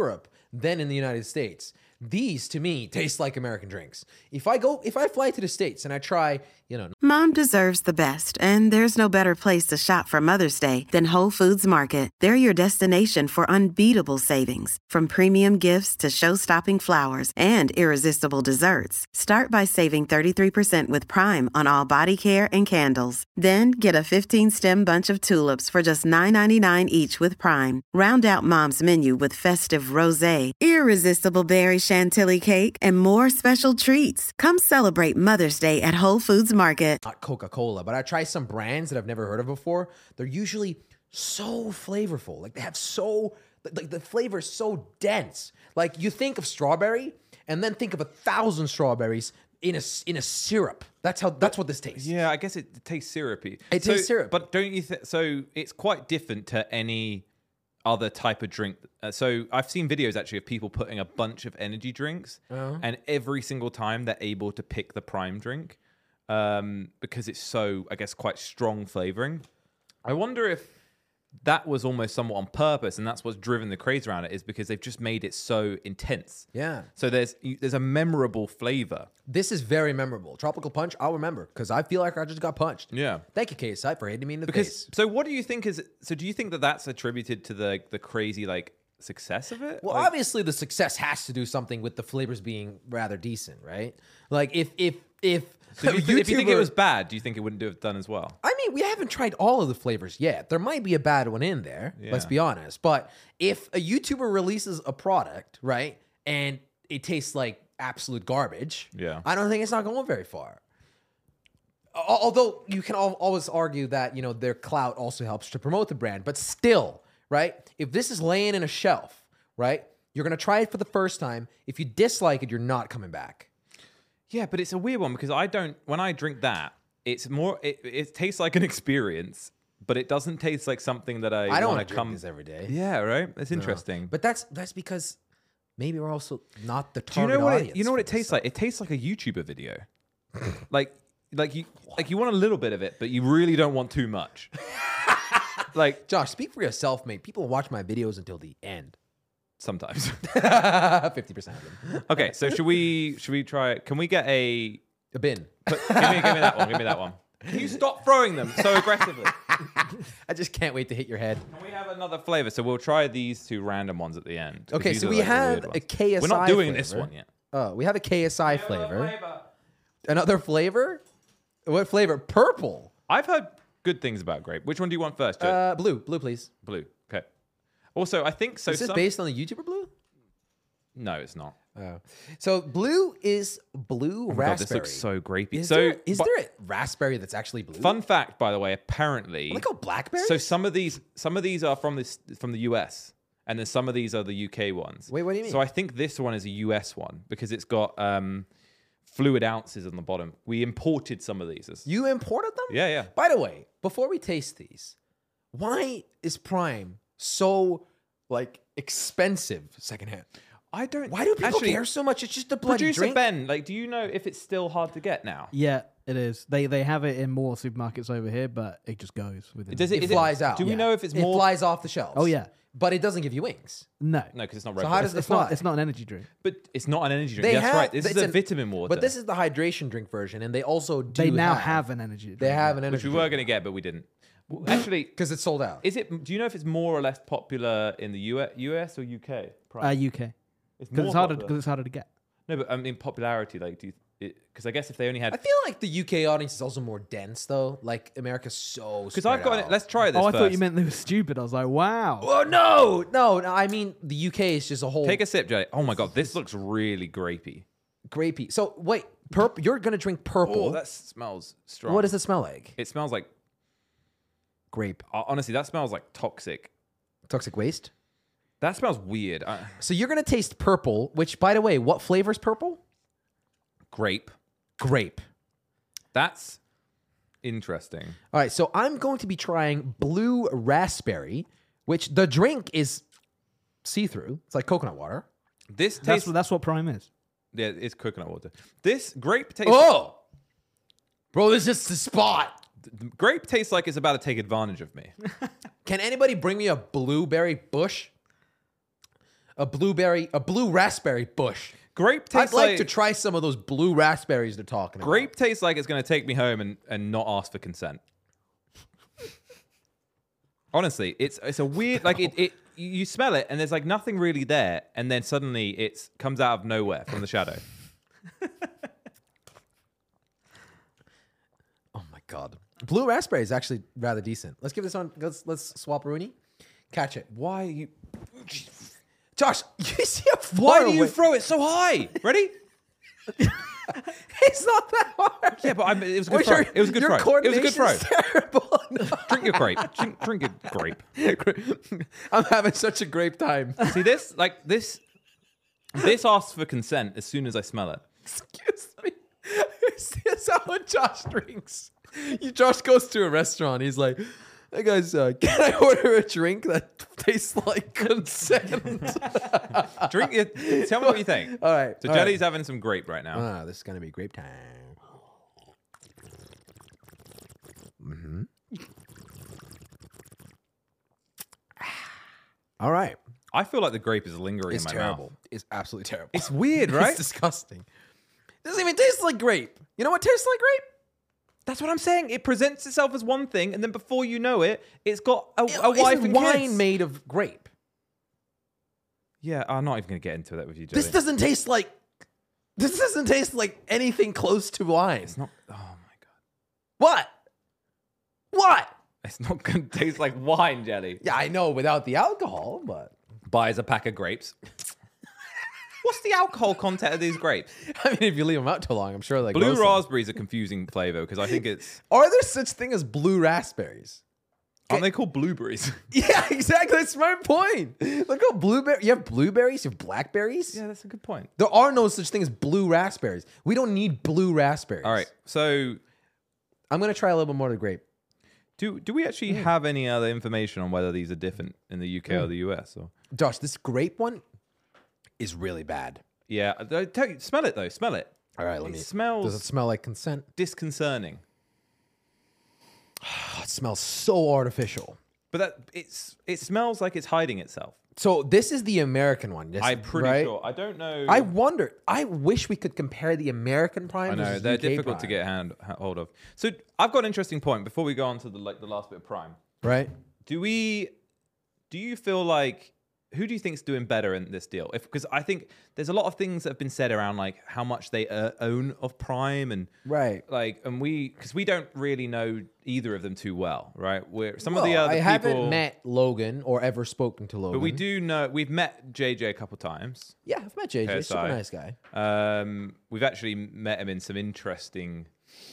[SPEAKER 2] than in the United States. These, to me, taste like American drinks. If I go, if I fly to the States and I try, you know,
[SPEAKER 4] Mom deserves the best, and there's no better place to shop for Mother's Day than Whole Foods Market. They're your destination for unbeatable savings, from premium gifts to show-stopping flowers and irresistible desserts. Start by saving thirty-three percent with Prime on all body care and candles. Then get a fifteen-stem bunch of tulips for just nine ninety-nine each with Prime. Round out Mom's menu with festive rosé, irresistible berry chantilly cake, and more special treats. Come celebrate Mother's Day at Whole Foods Market.
[SPEAKER 2] not Coca-Cola, but I try some brands that I've never heard of before. They're usually so flavorful. Like they have so, like the flavor is so dense. Like you think of strawberry and then think of a thousand strawberries in a, in a syrup. That's how, that's what this tastes.
[SPEAKER 1] Yeah, I guess it tastes syrupy.
[SPEAKER 2] It
[SPEAKER 1] so,
[SPEAKER 2] tastes syrup.
[SPEAKER 1] But don't you think, so it's quite different to any other type of drink. Uh, so I've seen videos actually of people putting a bunch of energy drinks
[SPEAKER 2] Uh-huh.
[SPEAKER 1] and every single time they're able to pick the Prime drink um, because it's so, I guess, quite strong flavoring. I wonder if that was almost somewhat on purpose and that's what's driven the craze around it, is because they've just made it so intense.
[SPEAKER 2] Yeah.
[SPEAKER 1] So there's there's a memorable flavor.
[SPEAKER 2] This is very memorable. Tropical Punch, I'll remember because I feel like I just got punched.
[SPEAKER 1] Yeah.
[SPEAKER 2] Thank you, K S I, for hitting me in the
[SPEAKER 1] Because
[SPEAKER 2] face.
[SPEAKER 1] so what do you think is so do you think that that's attributed to the the crazy like success of it?
[SPEAKER 2] Well,
[SPEAKER 1] Like-
[SPEAKER 2] obviously the success has to do something with the flavors being rather decent, right? Like if if if
[SPEAKER 1] So if, you th- if you think it
[SPEAKER 2] YouTuber-
[SPEAKER 1] was bad, do you think it wouldn't have done as well?
[SPEAKER 2] I mean, we haven't tried all of the flavors yet. There might be a bad one in there. Let's
[SPEAKER 1] Yeah.
[SPEAKER 2] be honest. But if a YouTuber releases a product, right, and it tastes like absolute garbage,
[SPEAKER 1] Yeah.
[SPEAKER 2] I don't think it's not going very far. Al- Although you can al- always argue that, you know, their clout also helps to promote the brand, but still, right? If this is laying in a shelf, right, you're gonna try it for the first time. If you dislike it, you're not coming back.
[SPEAKER 1] Yeah, but it's a weird one because I don't. When I drink that, it's more. It, it tastes like an experience, but it doesn't taste like something that I,
[SPEAKER 2] I don't
[SPEAKER 1] want
[SPEAKER 2] want
[SPEAKER 1] to
[SPEAKER 2] to drink
[SPEAKER 1] come.
[SPEAKER 2] this every day.
[SPEAKER 1] Yeah, right. That's interesting.
[SPEAKER 2] But that's that's because maybe we're also not the
[SPEAKER 1] do you
[SPEAKER 2] target
[SPEAKER 1] know what?
[SPEAKER 2] audience.
[SPEAKER 1] It, you know what
[SPEAKER 2] for
[SPEAKER 1] it
[SPEAKER 2] this
[SPEAKER 1] tastes
[SPEAKER 2] stuff.
[SPEAKER 1] like? It tastes like a YouTuber video. like, like you, like you want a little bit of it, but you really don't want too much. like
[SPEAKER 2] Josh, speak for yourself, mate. People watch my videos until the end.
[SPEAKER 1] sometimes.
[SPEAKER 2] fifty percent of them.
[SPEAKER 1] Okay, so should we should we try it? Can we get a
[SPEAKER 2] A bin.
[SPEAKER 1] But give me, give me that one. Give me that one. Can you stop throwing them so aggressively?
[SPEAKER 2] I just can't wait to hit your head.
[SPEAKER 1] Can we have another flavor? So we'll try these two random ones at the end. 'cause
[SPEAKER 2] Okay,
[SPEAKER 1] these
[SPEAKER 2] so
[SPEAKER 1] are,
[SPEAKER 2] we
[SPEAKER 1] like, the
[SPEAKER 2] have
[SPEAKER 1] weird
[SPEAKER 2] a
[SPEAKER 1] ones.
[SPEAKER 2] K S I
[SPEAKER 1] We're not doing
[SPEAKER 2] flavor.
[SPEAKER 1] this one yet.
[SPEAKER 2] Oh, we have a K S I flavor. Another flavor? What flavor? Purple.
[SPEAKER 1] I've heard good things about grape. Which one do you want first? Joe?
[SPEAKER 2] Uh, blue. Blue, please.
[SPEAKER 1] Blue. Okay. Also, I think so.
[SPEAKER 2] Is this
[SPEAKER 1] some-
[SPEAKER 2] based on the YouTuber Blue?
[SPEAKER 1] No, it's not.
[SPEAKER 2] Oh. So blue is blue
[SPEAKER 1] Oh my God,
[SPEAKER 2] raspberry.
[SPEAKER 1] this looks so grapey.
[SPEAKER 2] Is,
[SPEAKER 1] so,
[SPEAKER 2] there, is
[SPEAKER 1] but-
[SPEAKER 2] there a raspberry that's actually blue?
[SPEAKER 1] Fun fact, by the way, apparently.
[SPEAKER 2] Like a blackberry?
[SPEAKER 1] So some of these, some of these are from this from the U S, and then some of these are the U K ones.
[SPEAKER 2] Wait, what do you mean?
[SPEAKER 1] So I think this one is a U S one because it's got um, fluid ounces on the bottom. We imported some of these. As-
[SPEAKER 2] You imported them?
[SPEAKER 1] Yeah, yeah.
[SPEAKER 2] By the way, before we taste these, why is Prime so like expensive secondhand?
[SPEAKER 1] I don't.
[SPEAKER 2] Why do people
[SPEAKER 1] actually,
[SPEAKER 2] care so much? It's just a bloody
[SPEAKER 1] Producer
[SPEAKER 2] drink.
[SPEAKER 1] Ben, like, do you know if it's still hard to get now?
[SPEAKER 3] Yeah, it is. They they have it in more supermarkets over here, but it just goes with it.
[SPEAKER 1] Does
[SPEAKER 2] It
[SPEAKER 1] is
[SPEAKER 2] flies out.
[SPEAKER 1] Do we
[SPEAKER 2] Yeah.
[SPEAKER 1] know if it's
[SPEAKER 2] It
[SPEAKER 1] more?
[SPEAKER 2] flies off the shelves.
[SPEAKER 3] Oh, yeah.
[SPEAKER 2] But it doesn't give you wings.
[SPEAKER 3] No,
[SPEAKER 1] No, because it's not
[SPEAKER 2] So
[SPEAKER 1] Red
[SPEAKER 2] how
[SPEAKER 1] Bull.
[SPEAKER 2] does the
[SPEAKER 3] it's not.
[SPEAKER 2] fly?
[SPEAKER 3] It's not an energy drink.
[SPEAKER 1] But it's not an energy drink.
[SPEAKER 2] They
[SPEAKER 1] That's
[SPEAKER 2] have-
[SPEAKER 1] right. This
[SPEAKER 2] it's
[SPEAKER 1] is a
[SPEAKER 2] an-
[SPEAKER 1] vitamin water.
[SPEAKER 2] But this is the hydration drink version, and they also do.
[SPEAKER 3] They now
[SPEAKER 2] have,
[SPEAKER 3] have an energy drink.
[SPEAKER 2] They have an
[SPEAKER 1] which
[SPEAKER 2] energy
[SPEAKER 1] we were going to get, but we didn't. Well, actually,
[SPEAKER 2] because it's sold out.
[SPEAKER 1] is it? Do you know if it's more or less popular in the U S, U S or U K?
[SPEAKER 3] Uh, U K
[SPEAKER 1] it's
[SPEAKER 3] because
[SPEAKER 1] more
[SPEAKER 3] it's harder
[SPEAKER 1] popular.
[SPEAKER 3] because it's harder to get.
[SPEAKER 1] No, but I mean popularity. Like, do you? Because I guess if they only
[SPEAKER 2] I
[SPEAKER 1] had.
[SPEAKER 2] feel like the U K audience is also more dense, though. Like America's so.
[SPEAKER 1] Because I've got.
[SPEAKER 2] Out.
[SPEAKER 1] It, let's try this.
[SPEAKER 3] Oh, I
[SPEAKER 1] first.
[SPEAKER 3] thought you meant they were stupid. I was like, wow.
[SPEAKER 2] Oh no, no, no! I mean, the U K is just a whole
[SPEAKER 1] Take a sip, Jay. Oh my god, this looks really grapey.
[SPEAKER 2] grapey. So wait, purple. You're gonna drink purple.
[SPEAKER 1] Oh, that smells strong.
[SPEAKER 2] What does it smell like?
[SPEAKER 1] It smells like.
[SPEAKER 2] Grape.
[SPEAKER 1] uh, Honestly, that smells like toxic.
[SPEAKER 2] Toxic waste.
[SPEAKER 1] That smells weird. Uh,
[SPEAKER 2] So you're gonna taste purple, which, by the way, what flavor's purple?
[SPEAKER 1] grape.
[SPEAKER 2] Grape.
[SPEAKER 1] That's interesting.
[SPEAKER 2] All right, so I'm going to be trying blue raspberry, which the drink is see-through. It's like coconut water.
[SPEAKER 1] This
[SPEAKER 3] That's
[SPEAKER 1] tastes.
[SPEAKER 3] what that's what Prime is.
[SPEAKER 1] Yeah, it's coconut water. This grape tastes.
[SPEAKER 2] Oh, bro, this is the spot.
[SPEAKER 1] Grape tastes like it's about to take advantage of me.
[SPEAKER 2] Can anybody bring me a blueberry bush? A blueberry, a blue raspberry bush.
[SPEAKER 1] Grape tastes
[SPEAKER 2] I'd like,
[SPEAKER 1] like,
[SPEAKER 2] to try some of those blue raspberries they're talking
[SPEAKER 1] grape tastes like it's going to take me home and, and not ask for consent. Honestly, it's it's a weird like it, it you smell it and there's like nothing really there, and then suddenly it comes out of nowhere from the shadow.
[SPEAKER 2] Oh my god, blue raspberry is actually rather decent. Let's give this one. Let's let's swap Rooney. Catch it.
[SPEAKER 1] Why are you?
[SPEAKER 2] Josh, you see how far
[SPEAKER 1] Why do you
[SPEAKER 2] away-
[SPEAKER 1] throw it so high? Ready?
[SPEAKER 2] It's not that hard.
[SPEAKER 1] Yeah, but I'm, it was a
[SPEAKER 2] Well,
[SPEAKER 1] good throw.
[SPEAKER 2] your-
[SPEAKER 1] It was a good
[SPEAKER 2] your
[SPEAKER 1] throw. It was a good throw.
[SPEAKER 2] coordination's terrible. No.
[SPEAKER 1] Drink your grape. Drink, drink your grape.
[SPEAKER 2] I'm having such a grape time.
[SPEAKER 1] See this? Like this. This asks for consent as soon as I smell it.
[SPEAKER 2] Excuse me. Is this how Josh drinks? You, Josh goes to a restaurant. He's like, "Hey guys, uh, can I order a drink that tastes like consent?"
[SPEAKER 1] Drink it. Tell me what you think.
[SPEAKER 2] All right.
[SPEAKER 1] So
[SPEAKER 2] all
[SPEAKER 1] Jelly's
[SPEAKER 2] right.
[SPEAKER 1] having some grape right now.
[SPEAKER 2] Ah, this is gonna be grape time. Mm-hmm. All right.
[SPEAKER 1] I feel like the grape is lingering
[SPEAKER 2] It's
[SPEAKER 1] in my
[SPEAKER 2] terrible.
[SPEAKER 1] mouth.
[SPEAKER 2] It's absolutely terrible.
[SPEAKER 1] It's weird, right?
[SPEAKER 2] It's disgusting. It doesn't even taste like grape. You know what tastes like grape?
[SPEAKER 1] That's what I'm saying. It presents itself as one thing, and then before you know it, it's got a, a
[SPEAKER 2] It's
[SPEAKER 1] wife and
[SPEAKER 2] wine
[SPEAKER 1] kids.
[SPEAKER 2] made of grape.
[SPEAKER 1] Yeah, I'm not even going to get into that with you, Jelly.
[SPEAKER 2] This doesn't taste like. This doesn't taste like anything close to wine.
[SPEAKER 1] It's not. Oh my god.
[SPEAKER 2] What? What?
[SPEAKER 1] It's not going to taste like wine, Jelly.
[SPEAKER 2] Yeah, I know without the alcohol, but
[SPEAKER 1] Buys a pack of grapes. What's the alcohol content of these grapes?
[SPEAKER 2] I mean, if you leave them out too long, I'm sure they
[SPEAKER 1] Blue
[SPEAKER 2] grow some.
[SPEAKER 1] raspberry is a confusing flavor because I think it's.
[SPEAKER 2] Are there such thing as blue raspberries?
[SPEAKER 1] Aren't they called blueberries?
[SPEAKER 2] Yeah, exactly. That's my point. Look how blueberry. You have blueberries. You have blackberries.
[SPEAKER 1] Yeah, that's a good point.
[SPEAKER 2] There are no such thing as blue raspberries. We don't need blue raspberries.
[SPEAKER 1] All right, so
[SPEAKER 2] I'm gonna try a little bit more of the grape.
[SPEAKER 1] do do we actually have any other information on whether these are different in the U K or the U S? Or
[SPEAKER 2] Josh, this grape one is really bad.
[SPEAKER 1] yeah, I tell you, smell it though. Smell it.
[SPEAKER 2] All right, let
[SPEAKER 1] It
[SPEAKER 2] me.
[SPEAKER 1] smells
[SPEAKER 2] Does it smell like consent?
[SPEAKER 1] disconcerting.
[SPEAKER 2] Oh, it smells so artificial.
[SPEAKER 1] But that it's it smells like it's hiding itself.
[SPEAKER 2] So this is the American one. This,
[SPEAKER 1] I'm pretty
[SPEAKER 2] right?
[SPEAKER 1] sure. I don't know.
[SPEAKER 2] I wonder. I wish we could compare the American Prime.
[SPEAKER 1] I know
[SPEAKER 2] versus
[SPEAKER 1] they're
[SPEAKER 2] U K
[SPEAKER 1] difficult to
[SPEAKER 2] Prime.
[SPEAKER 1] get hand ha- hold of. So I've got an interesting point before we go on to the like the last bit of Prime.
[SPEAKER 2] Right.
[SPEAKER 1] Do we? Do you feel like who do you think's doing better in this deal? If because I think there's a lot of things that have been said around like how much they uh, own of Prime and
[SPEAKER 2] Right.
[SPEAKER 1] like and we because we don't really know either of them too well, right? We're some of the
[SPEAKER 2] Well,
[SPEAKER 1] other
[SPEAKER 2] I
[SPEAKER 1] people,
[SPEAKER 2] haven't met Logan or ever spoken to Logan.
[SPEAKER 1] but we do know we've met J J a couple times.
[SPEAKER 2] Yeah, I've met J J.
[SPEAKER 1] K S I.
[SPEAKER 2] Super nice guy.
[SPEAKER 1] Um, we've actually met him in some interesting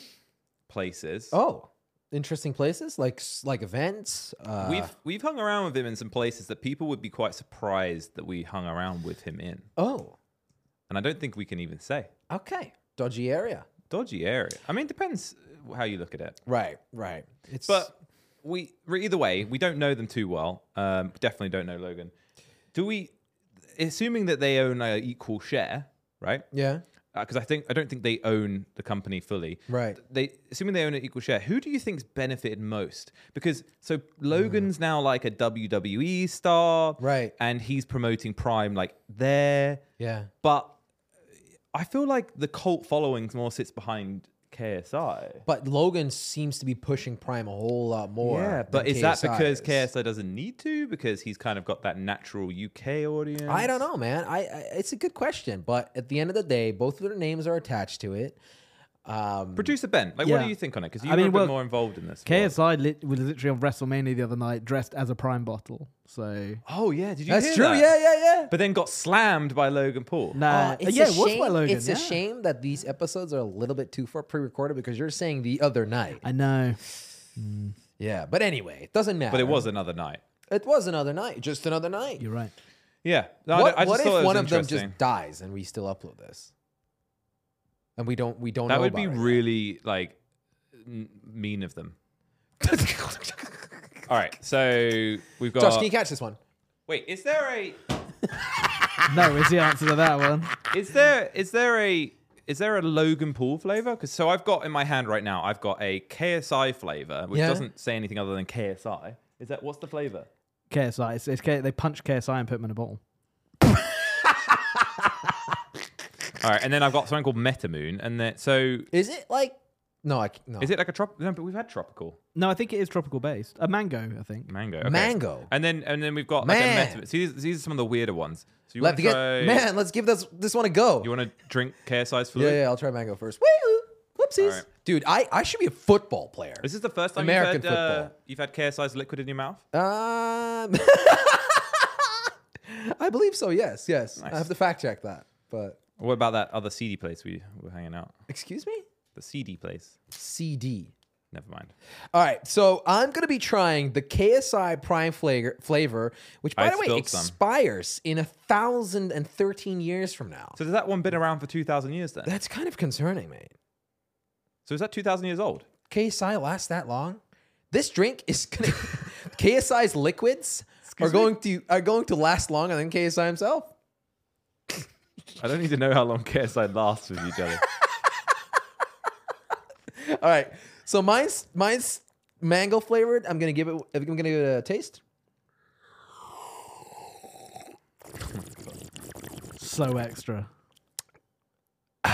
[SPEAKER 1] places.
[SPEAKER 2] Oh, interesting places like like events. Uh,
[SPEAKER 1] We've we've hung around with him in some places that people would be quite surprised that we hung around with him in,
[SPEAKER 2] oh,
[SPEAKER 1] and I don't think we can even say
[SPEAKER 2] okay, dodgy area.
[SPEAKER 1] dodgy area. I mean, it depends how you look at it.
[SPEAKER 2] Right, right. It's
[SPEAKER 1] But we either way, we don't know them too well. Um, definitely don't know Logan. Do we? Assuming that they own an equal share, right?
[SPEAKER 2] yeah,
[SPEAKER 1] Because I think I don't think they own the company fully.
[SPEAKER 2] right.
[SPEAKER 1] They assuming they own an equal share. Who do you think's benefited most? Because so Logan's now like a W W E star,
[SPEAKER 2] Right.
[SPEAKER 1] And he's promoting Prime like there,
[SPEAKER 2] Yeah.
[SPEAKER 1] but I feel like the cult following more sits behind K S I.
[SPEAKER 2] But Logan seems to be pushing Prime a whole lot more.
[SPEAKER 1] Yeah, but
[SPEAKER 2] than
[SPEAKER 1] is that
[SPEAKER 2] K S I
[SPEAKER 1] because
[SPEAKER 2] is.
[SPEAKER 1] K S I doesn't need to? Because he's kind of got that natural U K audience.
[SPEAKER 2] I don't know, man. I, I it's a good question, but at the end of the day, both of their names are attached to it. Um,
[SPEAKER 1] Producer Ben, like, what
[SPEAKER 3] Yeah.
[SPEAKER 1] do you think on it? Because you
[SPEAKER 3] I
[SPEAKER 1] were
[SPEAKER 3] mean,
[SPEAKER 1] a bit
[SPEAKER 3] well,
[SPEAKER 1] more involved in this.
[SPEAKER 3] K S I lit, was literally on WrestleMania the other night, dressed as a Prime bottle. So
[SPEAKER 1] Oh yeah, did you?
[SPEAKER 2] that's
[SPEAKER 1] hear
[SPEAKER 2] true.
[SPEAKER 1] that?
[SPEAKER 2] Yeah, yeah, yeah.
[SPEAKER 1] But then got slammed by Logan Paul.
[SPEAKER 3] nah,
[SPEAKER 2] Uh, it's
[SPEAKER 3] yeah,
[SPEAKER 2] a
[SPEAKER 3] it was
[SPEAKER 2] shame,
[SPEAKER 3] by Logan.
[SPEAKER 2] It's
[SPEAKER 3] yeah.
[SPEAKER 2] a shame that these episodes are a little bit too far pre-recorded because you're saying the other night.
[SPEAKER 3] I know.
[SPEAKER 2] Yeah, but anyway, it doesn't matter.
[SPEAKER 1] But it was another night.
[SPEAKER 2] It was another night, just another night.
[SPEAKER 3] You're right.
[SPEAKER 1] Yeah. No, I
[SPEAKER 2] what
[SPEAKER 1] don't- I just
[SPEAKER 2] what
[SPEAKER 1] thought it
[SPEAKER 2] if
[SPEAKER 1] was
[SPEAKER 2] one of them
[SPEAKER 1] interesting.
[SPEAKER 2] just dies and we still upload this, and we don't we don't
[SPEAKER 1] That
[SPEAKER 2] know
[SPEAKER 1] would
[SPEAKER 2] about
[SPEAKER 1] be
[SPEAKER 2] it?
[SPEAKER 1] really like n- mean of them. All right, so we've got.
[SPEAKER 2] Josh, can you catch this one?
[SPEAKER 1] Wait, is there a
[SPEAKER 3] No is the answer to that one.
[SPEAKER 1] is there is there a is there a Logan Paul flavor? Because so I've got in my hand right now, I've got a K S I flavor, which
[SPEAKER 2] Yeah.
[SPEAKER 1] doesn't say anything other than K S I. Is that what's the flavor?
[SPEAKER 3] K S I. It's, it's K, they punch K S I and put them in a bottle.
[SPEAKER 1] All right, and then I've got something called Metamoon, and then so
[SPEAKER 2] Is it like? No, I c- no.
[SPEAKER 1] is it like a trop? No, but we've had tropical
[SPEAKER 3] No, I think it is tropical based. A mango, I think.
[SPEAKER 1] mango. Okay.
[SPEAKER 2] Mango.
[SPEAKER 1] and then and then we've got
[SPEAKER 2] Man.
[SPEAKER 1] like a Metamoon. See, these, these are some of the weirder ones. So you
[SPEAKER 2] Let
[SPEAKER 1] want
[SPEAKER 2] to
[SPEAKER 1] to
[SPEAKER 2] get
[SPEAKER 1] try?
[SPEAKER 2] man. Let's give this this one a go.
[SPEAKER 1] You want to drink K S I's
[SPEAKER 2] Yeah,
[SPEAKER 1] fluid?
[SPEAKER 2] yeah. I'll try mango first. Woo! Whoopsies,
[SPEAKER 1] All right.
[SPEAKER 2] dude. I I should be a football player.
[SPEAKER 1] Is this the first time
[SPEAKER 2] American
[SPEAKER 1] you've had, uh,
[SPEAKER 2] football.
[SPEAKER 1] you've had K S I's liquid in your mouth?
[SPEAKER 2] Um, I believe so. Yes, yes.
[SPEAKER 1] Nice.
[SPEAKER 2] I have to fact check that. But
[SPEAKER 1] What about that other seedy place we were hanging out?
[SPEAKER 2] excuse me.
[SPEAKER 1] The seedy place.
[SPEAKER 2] C D.
[SPEAKER 1] Never mind.
[SPEAKER 2] All right, so I'm gonna be trying the K S I Prime flavor, flavor, which by
[SPEAKER 1] I
[SPEAKER 2] the way
[SPEAKER 1] spilled some.
[SPEAKER 2] expires in a thousand and thirteen years from now.
[SPEAKER 1] So has that one been around for two thousand years then?
[SPEAKER 2] That's kind of concerning, mate.
[SPEAKER 1] So is that two thousand years old?
[SPEAKER 2] K S I lasts that long? This drink is gonna K S I's liquids are
[SPEAKER 1] me?
[SPEAKER 2] going to are going to last longer than K S I himself.
[SPEAKER 1] I don't need to know how long K S I lasts with you, Jelly.
[SPEAKER 2] All right, so mine's mine's mango flavored. I'm gonna give it. I'm gonna give it a taste.
[SPEAKER 3] So extra.
[SPEAKER 1] Oh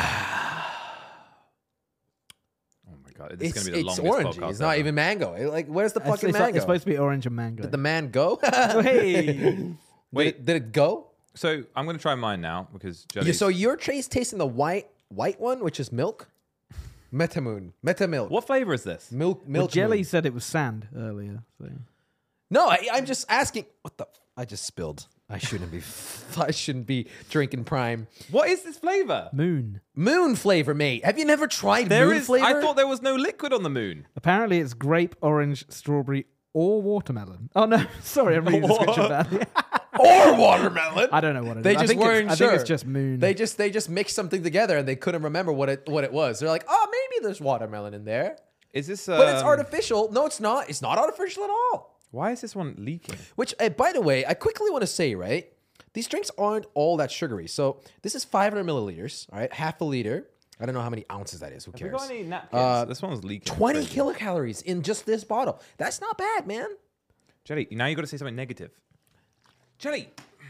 [SPEAKER 1] my god, this
[SPEAKER 2] It's,
[SPEAKER 1] is going to be the
[SPEAKER 2] it's
[SPEAKER 1] longest
[SPEAKER 2] orangey.
[SPEAKER 1] podcast
[SPEAKER 2] It's not
[SPEAKER 1] ever.
[SPEAKER 2] even mango. It- like, where's the
[SPEAKER 3] It's,
[SPEAKER 2] fucking
[SPEAKER 3] it's, like-
[SPEAKER 2] mango?
[SPEAKER 3] it's supposed to be orange and mango.
[SPEAKER 2] Did the man go?
[SPEAKER 3] Oh, hey.
[SPEAKER 2] Did
[SPEAKER 1] Wait.
[SPEAKER 2] it, did it go?
[SPEAKER 1] So I'm going to try mine now because Jelly.
[SPEAKER 2] Yeah, so you're taste tasting the white white one, which is milk. Metamoon, Metamilk.
[SPEAKER 1] what flavor is this?
[SPEAKER 2] Milk,
[SPEAKER 3] Well,
[SPEAKER 2] milk.
[SPEAKER 3] Jelly
[SPEAKER 2] moon.
[SPEAKER 3] said it was sand earlier. So.
[SPEAKER 2] No, I, I'm just asking. What the? I just spilled. I shouldn't be. I shouldn't be drinking Prime
[SPEAKER 1] What is this flavor?
[SPEAKER 3] Moon.
[SPEAKER 2] Moon flavor, mate. Have you never tried
[SPEAKER 1] There
[SPEAKER 2] Moon
[SPEAKER 1] is.
[SPEAKER 2] flavor?
[SPEAKER 1] I thought there was no liquid on the moon.
[SPEAKER 3] Apparently, it's grape, orange, strawberry, or watermelon. Oh no, sorry, I'm reading the description badly.
[SPEAKER 2] or watermelon.
[SPEAKER 3] I don't know what it is.
[SPEAKER 2] They
[SPEAKER 3] I
[SPEAKER 2] just
[SPEAKER 3] think
[SPEAKER 2] weren't
[SPEAKER 3] it's, I
[SPEAKER 2] sure.
[SPEAKER 3] think it's just moon.
[SPEAKER 2] They just they just mixed something together and they couldn't remember what it what it was. They're like, oh, maybe there's watermelon in there,
[SPEAKER 1] Is this?
[SPEAKER 2] but it's
[SPEAKER 1] um,
[SPEAKER 2] artificial. No, it's not. It's not artificial at all.
[SPEAKER 1] Why is this one leaking?
[SPEAKER 2] Which, uh, by the way, I quickly want to say, right? These drinks aren't all that sugary. So this is five hundred milliliters, all right, half a liter. I don't know how many ounces that is. Who
[SPEAKER 1] Have we
[SPEAKER 2] cares?
[SPEAKER 1] got any napkins?
[SPEAKER 2] Uh,
[SPEAKER 1] this one's leaking.
[SPEAKER 2] twenty
[SPEAKER 1] Crazy.
[SPEAKER 2] kilocalories in just this bottle. That's not bad, man.
[SPEAKER 1] Jelly, now you got to say something negative. Jelly,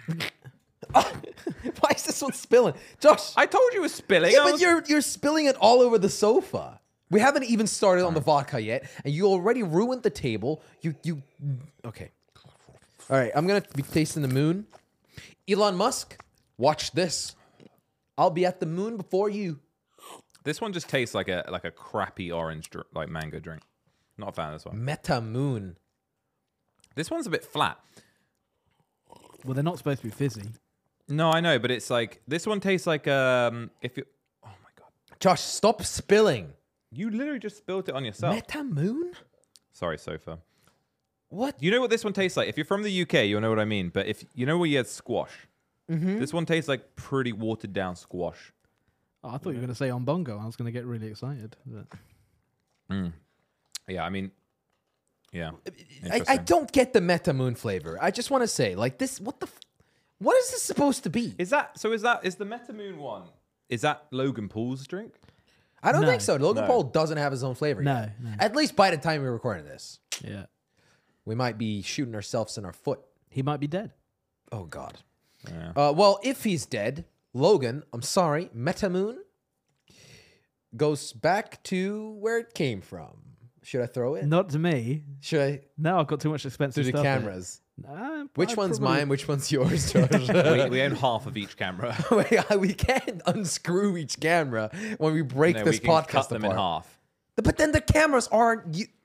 [SPEAKER 2] Why is this one spilling, Josh?
[SPEAKER 1] I told you it was spilling.
[SPEAKER 2] yeah,
[SPEAKER 1] I
[SPEAKER 2] but
[SPEAKER 1] was-
[SPEAKER 2] you're you're spilling it all over the sofa. We haven't even started on the vodka yet, and you already ruined the table. You you okay? All right, I'm gonna be tasting the moon. Elon Musk, watch this. I'll be at the moon before you.
[SPEAKER 1] This one just tastes like a like a crappy orange dr- like mango drink. Not a fan of this one.
[SPEAKER 2] Meta moon.
[SPEAKER 1] This one's a bit flat.
[SPEAKER 3] well, they're not supposed to be fizzy.
[SPEAKER 1] No, I know, but it's like this one tastes like um if you. Oh my god,
[SPEAKER 2] Josh, stop spilling.
[SPEAKER 1] you literally just spilled it on yourself.
[SPEAKER 2] Meta moon?
[SPEAKER 1] Sorry, sofa.
[SPEAKER 2] What?
[SPEAKER 1] You know what this one tastes like? If you're from the U K, you'll know what I mean. But if you know where you had squash, this one tastes like pretty watered down squash.
[SPEAKER 3] Oh, I thought you were going to say on bongo. I was going to get really excited. But
[SPEAKER 1] Yeah, I mean, yeah.
[SPEAKER 2] I, I
[SPEAKER 1] Interesting.
[SPEAKER 2] don't get the Meta moon flavor. I just want to say, like this. What the? F- what is this supposed to be?
[SPEAKER 1] Is that so? Is that is the Metamoon one? Is that Logan Paul's drink?
[SPEAKER 2] I don't
[SPEAKER 3] No.
[SPEAKER 2] think so. Logan
[SPEAKER 1] No.
[SPEAKER 2] Paul doesn't have his own flavor.
[SPEAKER 3] No,
[SPEAKER 2] yet.
[SPEAKER 3] no.
[SPEAKER 2] At least by the time we're recording this,
[SPEAKER 3] yeah,
[SPEAKER 2] we might be shooting ourselves in our foot.
[SPEAKER 3] he might be dead.
[SPEAKER 2] Oh God.
[SPEAKER 1] Yeah.
[SPEAKER 2] Uh, well, if he's dead, Logan, I'm sorry, Metamoon goes back to where it came from. Should I throw it?
[SPEAKER 3] Not to me.
[SPEAKER 2] Should I
[SPEAKER 3] No, I've got too much expensive
[SPEAKER 2] through the
[SPEAKER 3] stuff here.
[SPEAKER 2] cameras?
[SPEAKER 3] Nah,
[SPEAKER 2] Which
[SPEAKER 3] I'd
[SPEAKER 2] one's
[SPEAKER 3] probably-
[SPEAKER 2] mine? Which one's yours, George?
[SPEAKER 1] we, we own half of each camera.
[SPEAKER 2] Wait, we can't unscrew each camera when we break
[SPEAKER 1] No,
[SPEAKER 2] this
[SPEAKER 1] we can
[SPEAKER 2] podcast
[SPEAKER 1] cut them
[SPEAKER 2] apart.
[SPEAKER 1] in half.
[SPEAKER 2] But then the cameras aren't. You...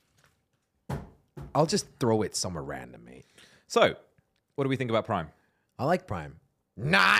[SPEAKER 2] I'll just throw it somewhere random, mate.
[SPEAKER 1] So, what do we think about Prime?
[SPEAKER 2] I like Prime. Not.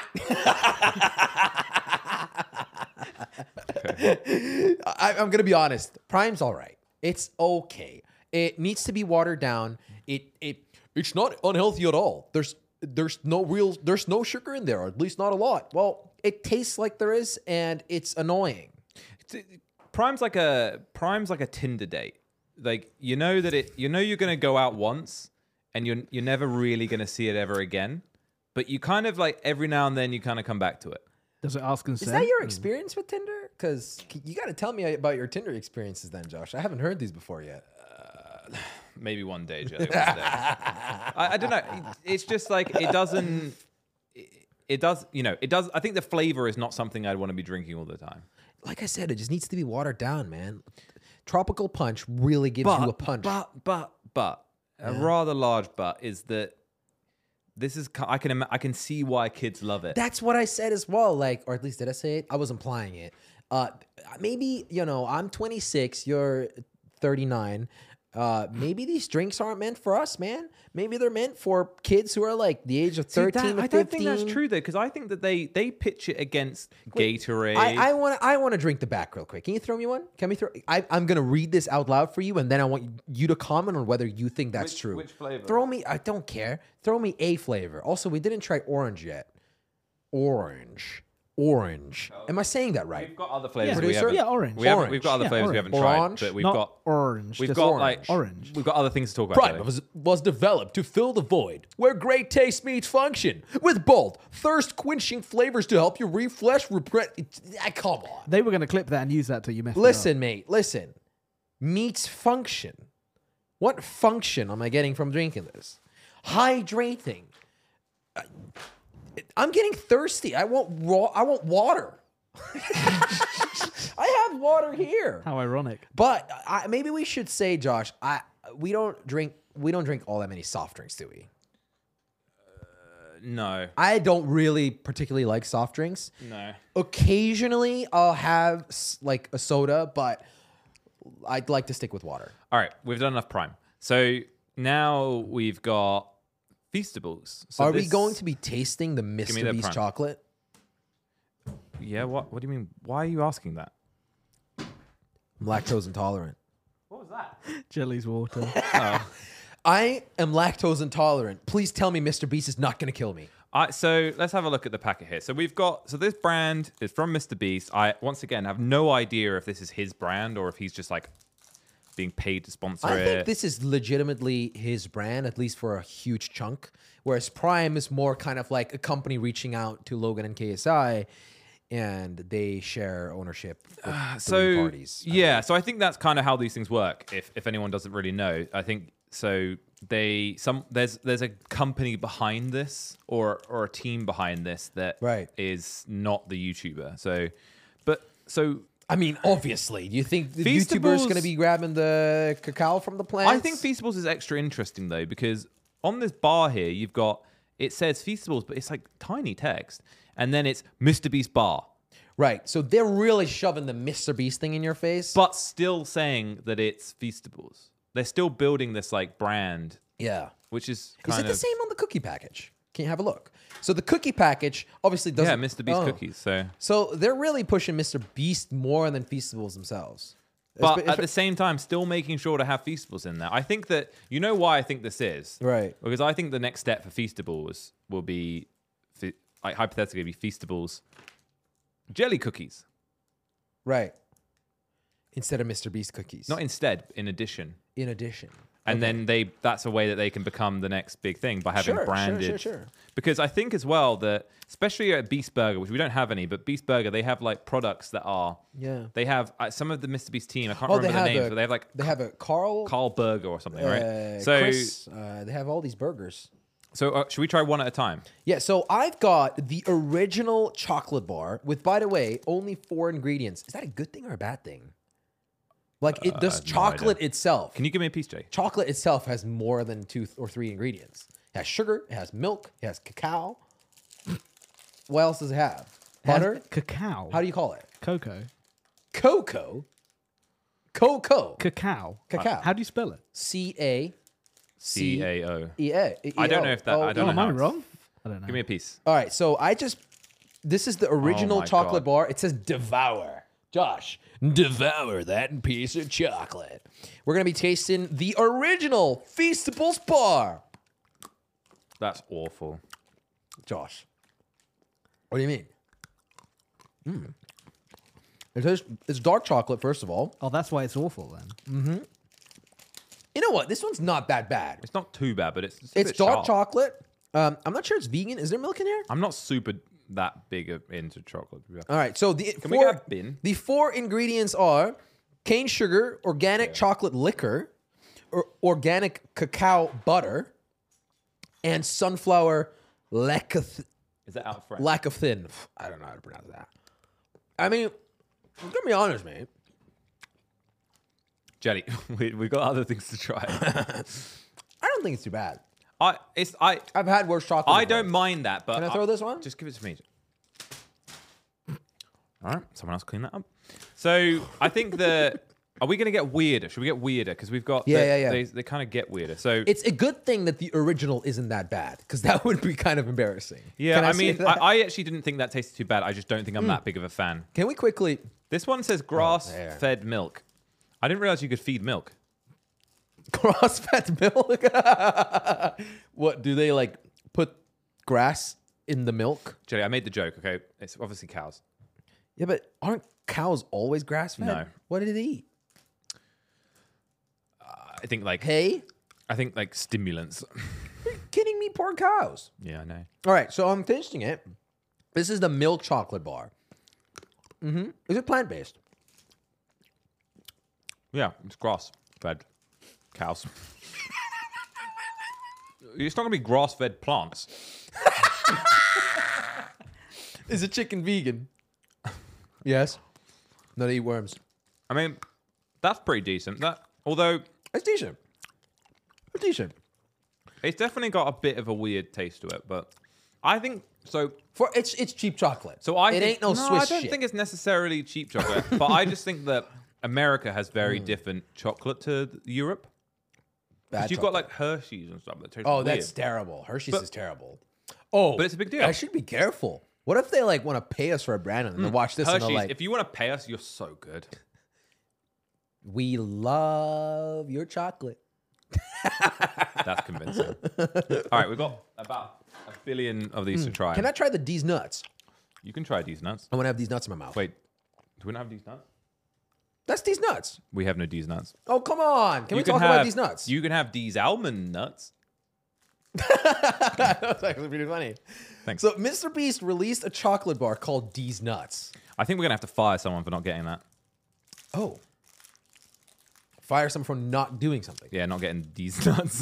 [SPEAKER 2] I, I'm gonna be honest. Prime's all right. It's okay. It needs to be watered down. It it it's not unhealthy at all. There's there's no real there's no sugar in there, or at least not a lot. Well, it tastes like there is, and it's annoying.
[SPEAKER 1] Prime's like a Prime's like a Tinder date. Like you know that it you know you're gonna go out once and you're you're never really gonna see it ever again. But you kind of like every now and then you kind of come back to it.
[SPEAKER 3] Does it ask consent?
[SPEAKER 2] Is that your experience with Tinder? Because you got to tell me about your Tinder experiences, then, Josh. I haven't heard these before yet.
[SPEAKER 1] Maybe one day, Jelly. One day. I, I don't know. It's just like it doesn't. it does, you know, it does. I think the flavor is not something I'd want to be drinking all the time.
[SPEAKER 2] Like I said, it just needs to be watered down, man. Tropical punch really gives
[SPEAKER 1] But,
[SPEAKER 2] you a punch.
[SPEAKER 1] but, but, but, a rather large but is that this is, I can, ima- I can see why kids love it.
[SPEAKER 2] That's what I said as well. Like, or at least did I say it? I was implying it. Uh, maybe, you know, I'm twenty-six, you're thirty-nine. Uh, maybe these drinks aren't meant for us, man. Maybe they're meant for kids who are like the age of
[SPEAKER 1] See,
[SPEAKER 2] thirteen
[SPEAKER 1] that-
[SPEAKER 2] to
[SPEAKER 1] I
[SPEAKER 2] fifteen.
[SPEAKER 1] don't think that's true though, because I think that they they pitch it against Gatorade.
[SPEAKER 2] I, I want to. I want to drink the back real quick. Can you throw me one? Can we throw? I, I'm gonna read this out loud for you, and then I want you to comment on whether you think that's
[SPEAKER 1] Which-
[SPEAKER 2] true.
[SPEAKER 1] which flavor?
[SPEAKER 2] Throw me. I don't care. Throw me a flavor. Also, we didn't try orange yet. Orange. Orange. Am I saying that right?
[SPEAKER 1] We've got other flavors.
[SPEAKER 3] Yeah,
[SPEAKER 1] we
[SPEAKER 2] producer?
[SPEAKER 1] haven't,
[SPEAKER 3] yeah, orange.
[SPEAKER 1] We haven't,
[SPEAKER 2] Orange.
[SPEAKER 1] we've got other
[SPEAKER 3] Yeah,
[SPEAKER 1] flavors we
[SPEAKER 3] orange.
[SPEAKER 1] haven't tried,
[SPEAKER 2] Orange?
[SPEAKER 1] but we've
[SPEAKER 3] Not
[SPEAKER 1] got
[SPEAKER 3] orange.
[SPEAKER 1] we've
[SPEAKER 3] just
[SPEAKER 1] got
[SPEAKER 2] orange.
[SPEAKER 1] like
[SPEAKER 3] Orange.
[SPEAKER 1] We've got other things to talk about.
[SPEAKER 2] Prime
[SPEAKER 1] though.
[SPEAKER 2] was, was developed to fill the void where great taste meets function with bold, thirst-quenching flavors to help you refresh, repress. Ah, come on.
[SPEAKER 3] They were going to clip that and use that till you messed
[SPEAKER 2] Listen, mate, listen. Meets function. What function am I getting from drinking this? Hydrating. I- I'm getting thirsty. I want raw. I want water. I have water here.
[SPEAKER 3] it up. How ironic.
[SPEAKER 2] But I, maybe we should say, Josh, I we don't drink we don't drink all that many soft drinks, do we?
[SPEAKER 1] No,
[SPEAKER 2] I don't really particularly like soft drinks.
[SPEAKER 1] no.
[SPEAKER 2] Occasionally, I'll have s- like a soda, but I'd like to stick with water.
[SPEAKER 1] All right, we've done enough Prime. So now we've got Feastables. So
[SPEAKER 2] Are we
[SPEAKER 1] this-
[SPEAKER 2] going to be tasting the
[SPEAKER 1] me
[SPEAKER 2] Mister
[SPEAKER 1] that
[SPEAKER 2] Beast
[SPEAKER 1] prime.
[SPEAKER 2] chocolate?
[SPEAKER 1] Yeah. What? What do you mean? Why are you asking that?
[SPEAKER 2] I'm lactose intolerant.
[SPEAKER 1] What was that?
[SPEAKER 3] Jelly's water.
[SPEAKER 2] I am lactose intolerant. Please tell me Mister Beast is not going to kill me.
[SPEAKER 1] I, so let's have a look at the packet here. So we've got, so this brand is from Mister Beast. I, once again, have no idea if this is his brand or if he's just like being paid to sponsor
[SPEAKER 2] I
[SPEAKER 1] it.
[SPEAKER 2] think this is legitimately his brand, at least for a huge chunk. Whereas Prime is more kind of like a company reaching out to Logan and K S I, and they share ownership with three
[SPEAKER 1] so
[SPEAKER 2] parties.
[SPEAKER 1] yeah, so I think that's kind of how these things work. If if anyone doesn't really know, I think so. They some there's there's a company behind this or or a team behind this that
[SPEAKER 2] Right.
[SPEAKER 1] is not the YouTuber. So, but so
[SPEAKER 2] I mean, obviously, do you think the
[SPEAKER 1] Feastables-
[SPEAKER 2] YouTuber is going to be grabbing the cacao from the plants?
[SPEAKER 1] I think Feastables is extra interesting though because on this bar here you've got it says Feastables, but it's like tiny text, and then it's Mister Beast Bar,
[SPEAKER 2] Right. So they're really shoving the Mister Beast thing in your face.
[SPEAKER 1] but still saying that it's Feastables. They're still building this like brand,
[SPEAKER 2] yeah.
[SPEAKER 1] which is
[SPEAKER 2] Is
[SPEAKER 1] kind
[SPEAKER 2] it the
[SPEAKER 1] of
[SPEAKER 2] same on the cookie package? Can you have a look? So the cookie package obviously doesn't.
[SPEAKER 1] yeah, Mister Beast
[SPEAKER 2] oh.
[SPEAKER 1] cookies. So,
[SPEAKER 2] So they're really pushing Mister Beast more than Feastables themselves.
[SPEAKER 1] but
[SPEAKER 2] Espe-
[SPEAKER 1] at the same time, still making sure to have Feastables in there. I think that you know why I think this is
[SPEAKER 2] Right.
[SPEAKER 1] because I think the next step for Feastables will be, fe- like hypothetically, be Feastables jelly cookies,
[SPEAKER 2] Right. Instead of Mister Beast cookies.
[SPEAKER 1] not instead, in addition.
[SPEAKER 2] in addition.
[SPEAKER 1] And then they that's a way that they can become the next big thing by having
[SPEAKER 2] Sure, sure,
[SPEAKER 1] branded.
[SPEAKER 2] sure, sure.
[SPEAKER 1] Because I think as well that especially at Beast Burger, which we don't have any, but Beast Burger, they have like products that are
[SPEAKER 2] Yeah.
[SPEAKER 1] They have uh, some of the Mister Beast team. I can't
[SPEAKER 2] Oh, they
[SPEAKER 1] remember the
[SPEAKER 2] have
[SPEAKER 1] names,
[SPEAKER 2] a-
[SPEAKER 1] but they have like
[SPEAKER 2] They have a Carl.
[SPEAKER 1] Carl Burger or something,
[SPEAKER 2] uh,
[SPEAKER 1] right? So
[SPEAKER 2] Chris, uh, they have all these burgers.
[SPEAKER 1] so uh, should we try one at a time?
[SPEAKER 2] Yeah, so I've got the original chocolate bar with, by the way, only four ingredients. Is that a good thing or a bad thing? Like, it does
[SPEAKER 1] Uh, no
[SPEAKER 2] chocolate
[SPEAKER 1] idea.
[SPEAKER 2] itself.
[SPEAKER 1] Can you give me a piece, Jay?
[SPEAKER 2] Chocolate itself has more than two or three ingredients. It has sugar, it has milk, it has cacao. What else does it have? Butter?
[SPEAKER 3] Cacao.
[SPEAKER 2] How do you call it?
[SPEAKER 3] Cocoa.
[SPEAKER 2] Cocoa? Cocoa.
[SPEAKER 3] Cacao.
[SPEAKER 2] Cacao.
[SPEAKER 3] How do you spell it?
[SPEAKER 2] C A
[SPEAKER 1] C A O.
[SPEAKER 2] E A. E
[SPEAKER 1] I don't
[SPEAKER 2] O.
[SPEAKER 1] know if that- I don't
[SPEAKER 3] Oh,
[SPEAKER 1] know
[SPEAKER 3] am
[SPEAKER 1] how
[SPEAKER 3] I
[SPEAKER 1] it's-
[SPEAKER 3] wrong? I don't know.
[SPEAKER 1] Give me a piece.
[SPEAKER 2] All right, so I just this is the original
[SPEAKER 1] Oh my
[SPEAKER 2] chocolate
[SPEAKER 1] God.
[SPEAKER 2] bar. It says devour. Josh, devour that piece of chocolate. We're gonna be tasting the original Feastables bar.
[SPEAKER 1] That's awful.
[SPEAKER 2] Josh, what do you mean? Mm. It is, it's dark chocolate, first of all.
[SPEAKER 3] Oh, that's why it's awful then.
[SPEAKER 2] You know what? This one's not that bad.
[SPEAKER 1] It's not too bad, but it's it's, a
[SPEAKER 2] It's
[SPEAKER 1] bit
[SPEAKER 2] dark
[SPEAKER 1] sharp.
[SPEAKER 2] chocolate. Um, I'm not sure it's vegan. Is there milk in here?
[SPEAKER 1] I'm not super that big of- into chocolate. to be honest.
[SPEAKER 2] All right, so the
[SPEAKER 1] Can we
[SPEAKER 2] four,
[SPEAKER 1] get a bin?
[SPEAKER 2] the four ingredients are cane sugar, organic chocolate liquor, or organic cacao butter, and sunflower lecith-
[SPEAKER 1] Is that out French?
[SPEAKER 2] Lack of thin. I don't know how to pronounce that. I mean, I'm gonna be honest, man.
[SPEAKER 1] Jelly. we we got other things to try.
[SPEAKER 2] I don't think it's too bad.
[SPEAKER 1] I it's I
[SPEAKER 2] I've had worse chocolate.
[SPEAKER 1] I
[SPEAKER 2] before.
[SPEAKER 1] don't mind that, but
[SPEAKER 2] Can I throw this one?
[SPEAKER 1] Just give it to me. All right, someone else clean that up. So I think the are we going to get weirder? Should we get weirder? Because we've got
[SPEAKER 2] Yeah,
[SPEAKER 1] the-
[SPEAKER 2] yeah, yeah.
[SPEAKER 1] They, they kind of get weirder. So
[SPEAKER 2] It's a good thing that the original isn't that bad, because that would be kind of embarrassing.
[SPEAKER 1] yeah,
[SPEAKER 2] Can
[SPEAKER 1] I,
[SPEAKER 2] say
[SPEAKER 1] mean,
[SPEAKER 2] that? Hmm.
[SPEAKER 1] I, I actually didn't think that tasted too bad. I just don't think I'm that big of a fan.
[SPEAKER 2] Can we quickly?
[SPEAKER 1] This one says grass-fed milk. I didn't realize you could feed milk.
[SPEAKER 2] Grass-fed milk. What do they like? Put grass in the milk?
[SPEAKER 1] Jelly, I made the joke. Okay, it's obviously cows.
[SPEAKER 2] Yeah, but aren't cows always grass-fed?
[SPEAKER 1] No.
[SPEAKER 2] What do they eat?
[SPEAKER 1] I think like
[SPEAKER 2] Hay?
[SPEAKER 1] I think like stimulants.
[SPEAKER 2] Are you kidding me? Poor cows.
[SPEAKER 1] yeah, I know.
[SPEAKER 2] All right, so I'm tasting it. This is the milk chocolate bar. Mm-hmm. Is it plant-based?
[SPEAKER 1] Yeah, it's grass-fed cows. It's not gonna be grass-fed plants.
[SPEAKER 2] Is it chicken vegan? Yes. No, they eat worms.
[SPEAKER 1] I mean, that's pretty decent. That although
[SPEAKER 2] It's decent. It's decent.
[SPEAKER 1] it's definitely got a bit of a weird taste to it, but I think so.
[SPEAKER 2] For it's it's cheap chocolate.
[SPEAKER 1] So I
[SPEAKER 2] it
[SPEAKER 1] think,
[SPEAKER 2] ain't no, Swiss
[SPEAKER 1] I don't
[SPEAKER 2] shit.
[SPEAKER 1] think it's necessarily cheap chocolate, but I just think that America has very different chocolate to Europe.
[SPEAKER 2] Bad
[SPEAKER 1] 'Cause you've
[SPEAKER 2] chocolate.
[SPEAKER 1] got like Hershey's and stuff that taste
[SPEAKER 2] Oh,
[SPEAKER 1] weird.
[SPEAKER 2] that's terrible. Hershey's
[SPEAKER 1] But-
[SPEAKER 2] is terrible. Oh,
[SPEAKER 1] but it's a big deal.
[SPEAKER 2] I should be careful. What if they like want to pay us for a brand and they watch this and
[SPEAKER 1] Hershey's.
[SPEAKER 2] they're like,
[SPEAKER 1] If you want to pay us, you're so good.
[SPEAKER 2] "We love your chocolate."
[SPEAKER 1] That's convincing. All right, we've got about a billion of these to try.
[SPEAKER 2] Hmm. Can I try the D's nuts?
[SPEAKER 1] You can try these nuts.
[SPEAKER 2] I want to have these nuts in my mouth.
[SPEAKER 1] Wait, do we not have these nuts?
[SPEAKER 2] That's these nuts.
[SPEAKER 1] We have no D's nuts.
[SPEAKER 2] Oh, come on. Can we
[SPEAKER 1] You can
[SPEAKER 2] talk
[SPEAKER 1] have,
[SPEAKER 2] about these nuts?
[SPEAKER 1] You can have D's almond nuts.
[SPEAKER 2] That's actually pretty funny.
[SPEAKER 1] Thanks.
[SPEAKER 2] So, Mister Beast released a chocolate bar called D's Nuts.
[SPEAKER 1] I think we're gonna have to fire someone for not getting that.
[SPEAKER 2] Oh. Fire someone for not doing something.
[SPEAKER 1] Yeah, not getting D's nuts.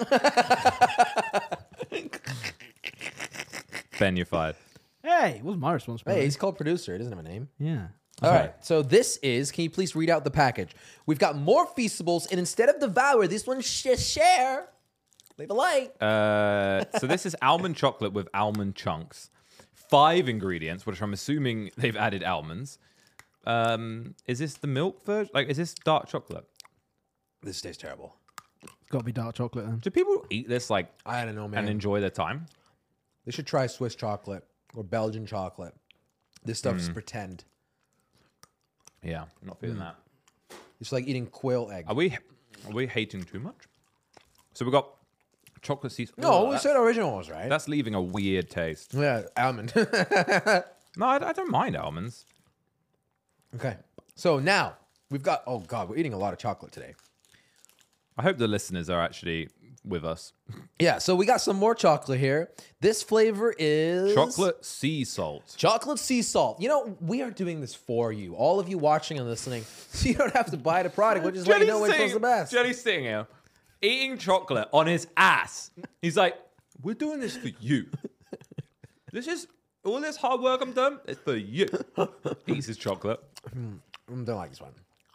[SPEAKER 1] Ben, you're fired.
[SPEAKER 3] Hey, it was my responsibility.
[SPEAKER 2] Hey, he's called producer. He doesn't have a name.
[SPEAKER 3] yeah.
[SPEAKER 2] All right. So this is, can you please read out the package? We've got more Feastables, and instead of devour, this one's sh- share. Leave a like.
[SPEAKER 1] Uh, so this is almond chocolate with almond chunks. Five ingredients, which I'm assuming they've added almonds. Um, is this the milk version? Like, is this dark chocolate?
[SPEAKER 2] This tastes terrible.
[SPEAKER 3] It's got to be dark chocolate then.
[SPEAKER 1] Do people eat this like
[SPEAKER 2] I don't know, man.
[SPEAKER 1] and enjoy their time?
[SPEAKER 2] They should try Swiss chocolate or Belgian chocolate. This stuff's pretend.
[SPEAKER 1] Yeah, I'm not feeling that.
[SPEAKER 2] It's like eating quail egg.
[SPEAKER 1] Are we are we hating too much? So we got chocolate seeds.
[SPEAKER 2] No,
[SPEAKER 1] Oh,
[SPEAKER 2] we
[SPEAKER 1] that's,
[SPEAKER 2] said original was right.
[SPEAKER 1] that's leaving a weird taste.
[SPEAKER 2] Yeah, almond.
[SPEAKER 1] No, I, I don't mind almonds.
[SPEAKER 2] Okay. So now we've got, oh God, we're eating a lot of chocolate today.
[SPEAKER 1] I hope the listeners are actually with us.
[SPEAKER 2] Yeah, so we got some more chocolate here. This flavor is
[SPEAKER 1] Chocolate sea salt.
[SPEAKER 2] Chocolate sea salt. You know, we are doing this for you, all of you watching and listening, so you don't have to buy the product. We'll just let you know which one's the best.
[SPEAKER 1] Jelly's sitting here eating chocolate on his ass. He's like, we're doing this for you. This is all this hard work I'm doing. It's for you. Eats his chocolate.
[SPEAKER 2] I don't like this one.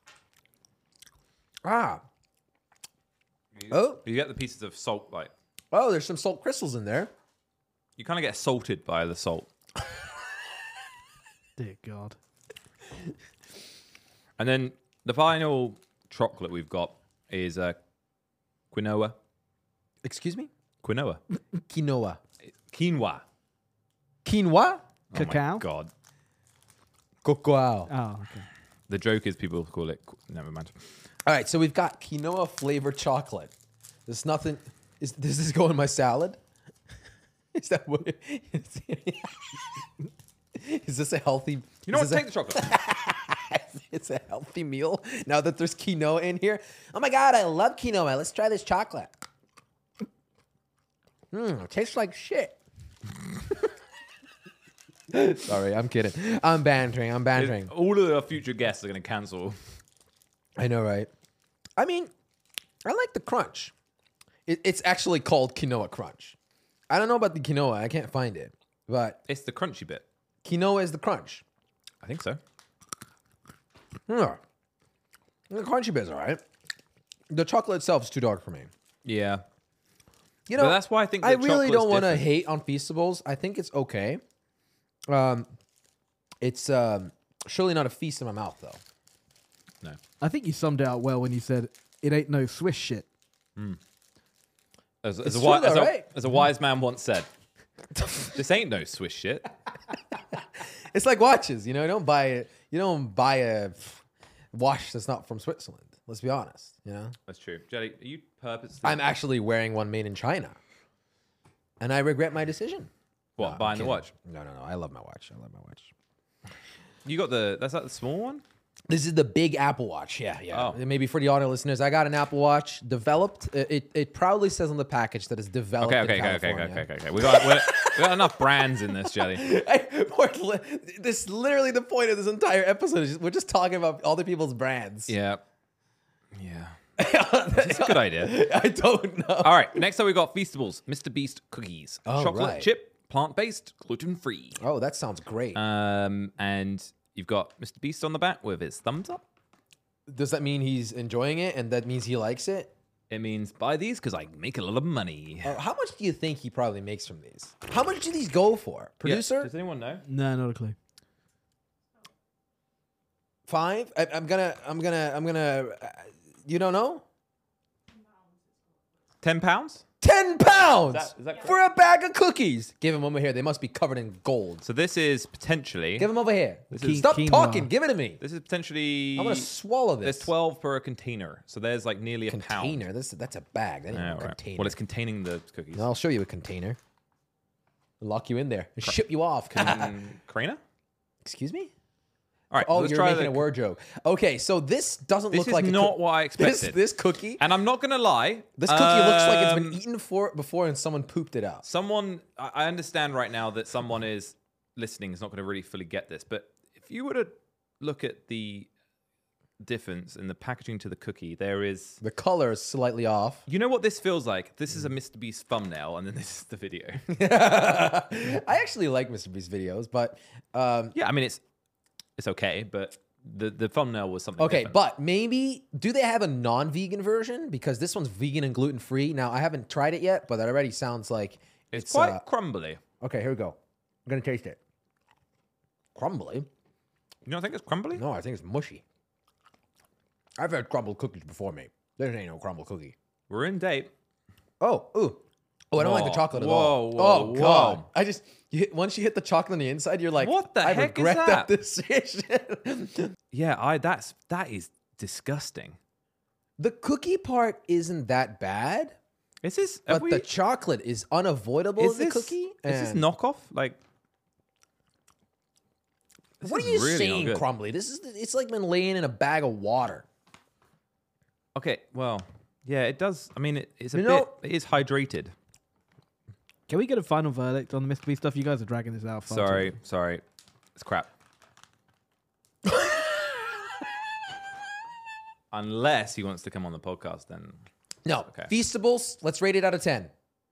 [SPEAKER 2] Ah. Oh,
[SPEAKER 1] You get the pieces of salt, like
[SPEAKER 2] oh, there's some salt crystals in there.
[SPEAKER 1] you kind of get salted by the salt.
[SPEAKER 3] Dear God.
[SPEAKER 1] And then the final chocolate we've got is uh, quinoa.
[SPEAKER 2] Excuse me?
[SPEAKER 1] Quinoa.
[SPEAKER 2] Quinoa.
[SPEAKER 1] Quinoa.
[SPEAKER 2] Quinoa?
[SPEAKER 3] Cacao?
[SPEAKER 1] Oh my God.
[SPEAKER 2] Cocoa.
[SPEAKER 3] Oh, okay.
[SPEAKER 1] The joke is people call it. Never mind.
[SPEAKER 2] All right, so we've got quinoa flavored chocolate. There's nothing. Is does this go in my salad? Is that what? It, is, is this a healthy?
[SPEAKER 1] You know what?
[SPEAKER 2] is this
[SPEAKER 1] Take the chocolate.
[SPEAKER 2] a, it's a healthy meal now that there's quinoa in here. Oh my God, I love quinoa. Let's try this chocolate. Mmm, it tastes like shit. Sorry, I'm kidding. I'm bantering. I'm bantering.
[SPEAKER 1] All of the future guests are going to cancel.
[SPEAKER 2] I know, right? I mean, I like the crunch. It, it's actually called quinoa crunch. I don't know about the quinoa. I can't find it. but
[SPEAKER 1] It's the crunchy bit.
[SPEAKER 2] quinoa is the crunch.
[SPEAKER 1] I think so.
[SPEAKER 2] Yeah. The crunchy bit's all right. The chocolate itself is too dark for me.
[SPEAKER 1] Yeah.
[SPEAKER 2] You know,
[SPEAKER 1] But that's why I think
[SPEAKER 2] I
[SPEAKER 1] the
[SPEAKER 2] really
[SPEAKER 1] chocolate's
[SPEAKER 2] don't want to
[SPEAKER 1] different.
[SPEAKER 2] hate on Feastables. I think it's okay. Um, it's um, surely not a feast in my mouth, though.
[SPEAKER 1] No.
[SPEAKER 3] I think you summed it up well when you said it ain't no Swiss shit.
[SPEAKER 1] As, as,
[SPEAKER 2] It's
[SPEAKER 1] a, wi-
[SPEAKER 2] true though,
[SPEAKER 1] as, a,
[SPEAKER 2] right?
[SPEAKER 1] as a wise man once said, this ain't no Swiss shit.
[SPEAKER 2] It's like watches, you know. You don't buy it. You don't buy a watch that's not from Switzerland. Let's be honest. You know,
[SPEAKER 1] That's true. Jelly, are you purposely
[SPEAKER 2] I'm actually wearing one made in China, and I regret my decision.
[SPEAKER 1] what
[SPEAKER 2] No, I'm
[SPEAKER 1] buying the
[SPEAKER 2] kidding.
[SPEAKER 1] watch?
[SPEAKER 2] No, no, no. I love my watch. I love my watch.
[SPEAKER 1] You got the that's that the small one.
[SPEAKER 2] This is the big Apple Watch. Yeah, yeah.
[SPEAKER 1] Oh.
[SPEAKER 2] Maybe for the audio listeners, I got an Apple Watch developed. It, it, it proudly says on the package that it's developed
[SPEAKER 1] Okay,
[SPEAKER 2] in
[SPEAKER 1] okay, okay, okay,
[SPEAKER 2] California.
[SPEAKER 1] okay, okay, okay. We got we got enough brands in this, Jelly.
[SPEAKER 2] Hey, we're li- this is literally the point of this entire episode. Is just- we're just talking about other people's brands.
[SPEAKER 1] Yeah, yeah. It's a good idea.
[SPEAKER 2] I don't know.
[SPEAKER 1] All right, next up we got Feastables, Mister Beast cookies,
[SPEAKER 2] Oh,
[SPEAKER 1] chocolate
[SPEAKER 2] right.
[SPEAKER 1] chip, plant-based, gluten-free.
[SPEAKER 2] Oh, that sounds great.
[SPEAKER 1] Um, and you've got Mister Beast on the back with his thumbs up.
[SPEAKER 2] Does that mean he's enjoying it, and that means he likes it?
[SPEAKER 1] It means buy these because I make a lot of money.
[SPEAKER 2] Uh, how much do you think he probably makes from these? How much do these go for,
[SPEAKER 1] Yeah,
[SPEAKER 2] producer?
[SPEAKER 1] does anyone know?
[SPEAKER 3] No, not a clue.
[SPEAKER 2] Five? I, I'm gonna. I'm gonna. I'm gonna. Uh, you don't know?
[SPEAKER 1] Ten pounds.
[SPEAKER 2] Ten pounds
[SPEAKER 1] Is that- is that
[SPEAKER 2] for a bag of cookies. Give them over here. They must be covered in gold.
[SPEAKER 1] So this is potentially.
[SPEAKER 2] Give them over here.
[SPEAKER 1] This
[SPEAKER 3] is-
[SPEAKER 2] Stop
[SPEAKER 3] quinoa.
[SPEAKER 2] talking. Give it to me.
[SPEAKER 1] This is potentially.
[SPEAKER 2] I'm gonna swallow this.
[SPEAKER 1] There's twelve per container, so there's like nearly a
[SPEAKER 2] container.
[SPEAKER 1] pound.
[SPEAKER 2] This that's a bag. That ain't
[SPEAKER 1] Yeah,
[SPEAKER 2] no
[SPEAKER 1] right.
[SPEAKER 2] container.
[SPEAKER 1] Well, it's containing the cookies.
[SPEAKER 2] No, I'll show you a container. Lock you in there and ship you off.
[SPEAKER 1] Mm, Karina?
[SPEAKER 2] Excuse me?
[SPEAKER 1] All right,
[SPEAKER 2] Oh,
[SPEAKER 1] let's
[SPEAKER 2] you're
[SPEAKER 1] try
[SPEAKER 2] making
[SPEAKER 1] the,
[SPEAKER 2] a word joke. Okay, so this doesn't
[SPEAKER 1] This
[SPEAKER 2] look
[SPEAKER 1] is
[SPEAKER 2] like a
[SPEAKER 1] not
[SPEAKER 2] coo-
[SPEAKER 1] what I
[SPEAKER 2] This,
[SPEAKER 1] expected.
[SPEAKER 2] this cookie.
[SPEAKER 1] And I'm not gonna lie.
[SPEAKER 2] This cookie looks like it's been
[SPEAKER 1] um,
[SPEAKER 2] eaten for before and someone pooped it out.
[SPEAKER 1] Someone, I I understand right now that someone is listening is not going to really fully get this, but if you were to look at the difference in the packaging to the cookie, there is.
[SPEAKER 2] The color is slightly off.
[SPEAKER 1] You know what this feels like? This is a Mister Beast thumbnail, and then this is the video.
[SPEAKER 2] I actually like Mister Beast videos, but um,
[SPEAKER 1] Yeah, I mean it's it's okay, but the the thumbnail was something.
[SPEAKER 2] okay,
[SPEAKER 1] different.
[SPEAKER 2] but maybe do they have a non-vegan version? Because this one's vegan and gluten free. Now I haven't tried it yet, but that already sounds like
[SPEAKER 1] it's,
[SPEAKER 2] it's,
[SPEAKER 1] quite
[SPEAKER 2] uh,
[SPEAKER 1] crumbly.
[SPEAKER 2] okay. Here we go. I'm gonna taste it. Crumbly?
[SPEAKER 1] You don't think it's crumbly?
[SPEAKER 2] No, I think it's mushy. I've had crumbled cookies before, mate. There ain't no crumbled cookie.
[SPEAKER 1] We're in date.
[SPEAKER 2] Oh, ooh. Oh, I don't like the
[SPEAKER 1] Whoa,
[SPEAKER 2] chocolate at
[SPEAKER 1] whoa,
[SPEAKER 2] all.
[SPEAKER 1] whoa,
[SPEAKER 2] oh, God.
[SPEAKER 1] whoa.
[SPEAKER 2] I just, you hit, once you hit the chocolate on the inside, you're like,
[SPEAKER 1] What the
[SPEAKER 2] I
[SPEAKER 1] heck is
[SPEAKER 2] regret
[SPEAKER 1] that?
[SPEAKER 2] decision.
[SPEAKER 1] Yeah, I that's that is disgusting.
[SPEAKER 2] The cookie part isn't that bad,
[SPEAKER 1] Is this? have
[SPEAKER 2] but
[SPEAKER 1] we-
[SPEAKER 2] the chocolate is unavoidable
[SPEAKER 1] is
[SPEAKER 2] as the
[SPEAKER 1] this,
[SPEAKER 2] cookie.
[SPEAKER 1] Is this
[SPEAKER 2] and-
[SPEAKER 1] knockoff? Like, this
[SPEAKER 2] What are
[SPEAKER 1] is
[SPEAKER 2] you
[SPEAKER 1] really not
[SPEAKER 2] saying,
[SPEAKER 1] good.
[SPEAKER 2] crumbly? This is, it's like been laying in a bag of water.
[SPEAKER 1] Okay, well, yeah, it does. I mean, it, it's a
[SPEAKER 2] You
[SPEAKER 1] bit.
[SPEAKER 2] know-
[SPEAKER 1] It is hydrated.
[SPEAKER 3] Can we get a final verdict on the Mister Beast stuff? You guys are dragging this out. far too
[SPEAKER 1] Sorry,
[SPEAKER 3] long.
[SPEAKER 1] sorry, it's crap. Unless he wants to come on the podcast, then
[SPEAKER 2] No.
[SPEAKER 1] Okay.
[SPEAKER 2] Feastables, let's rate it out of ten.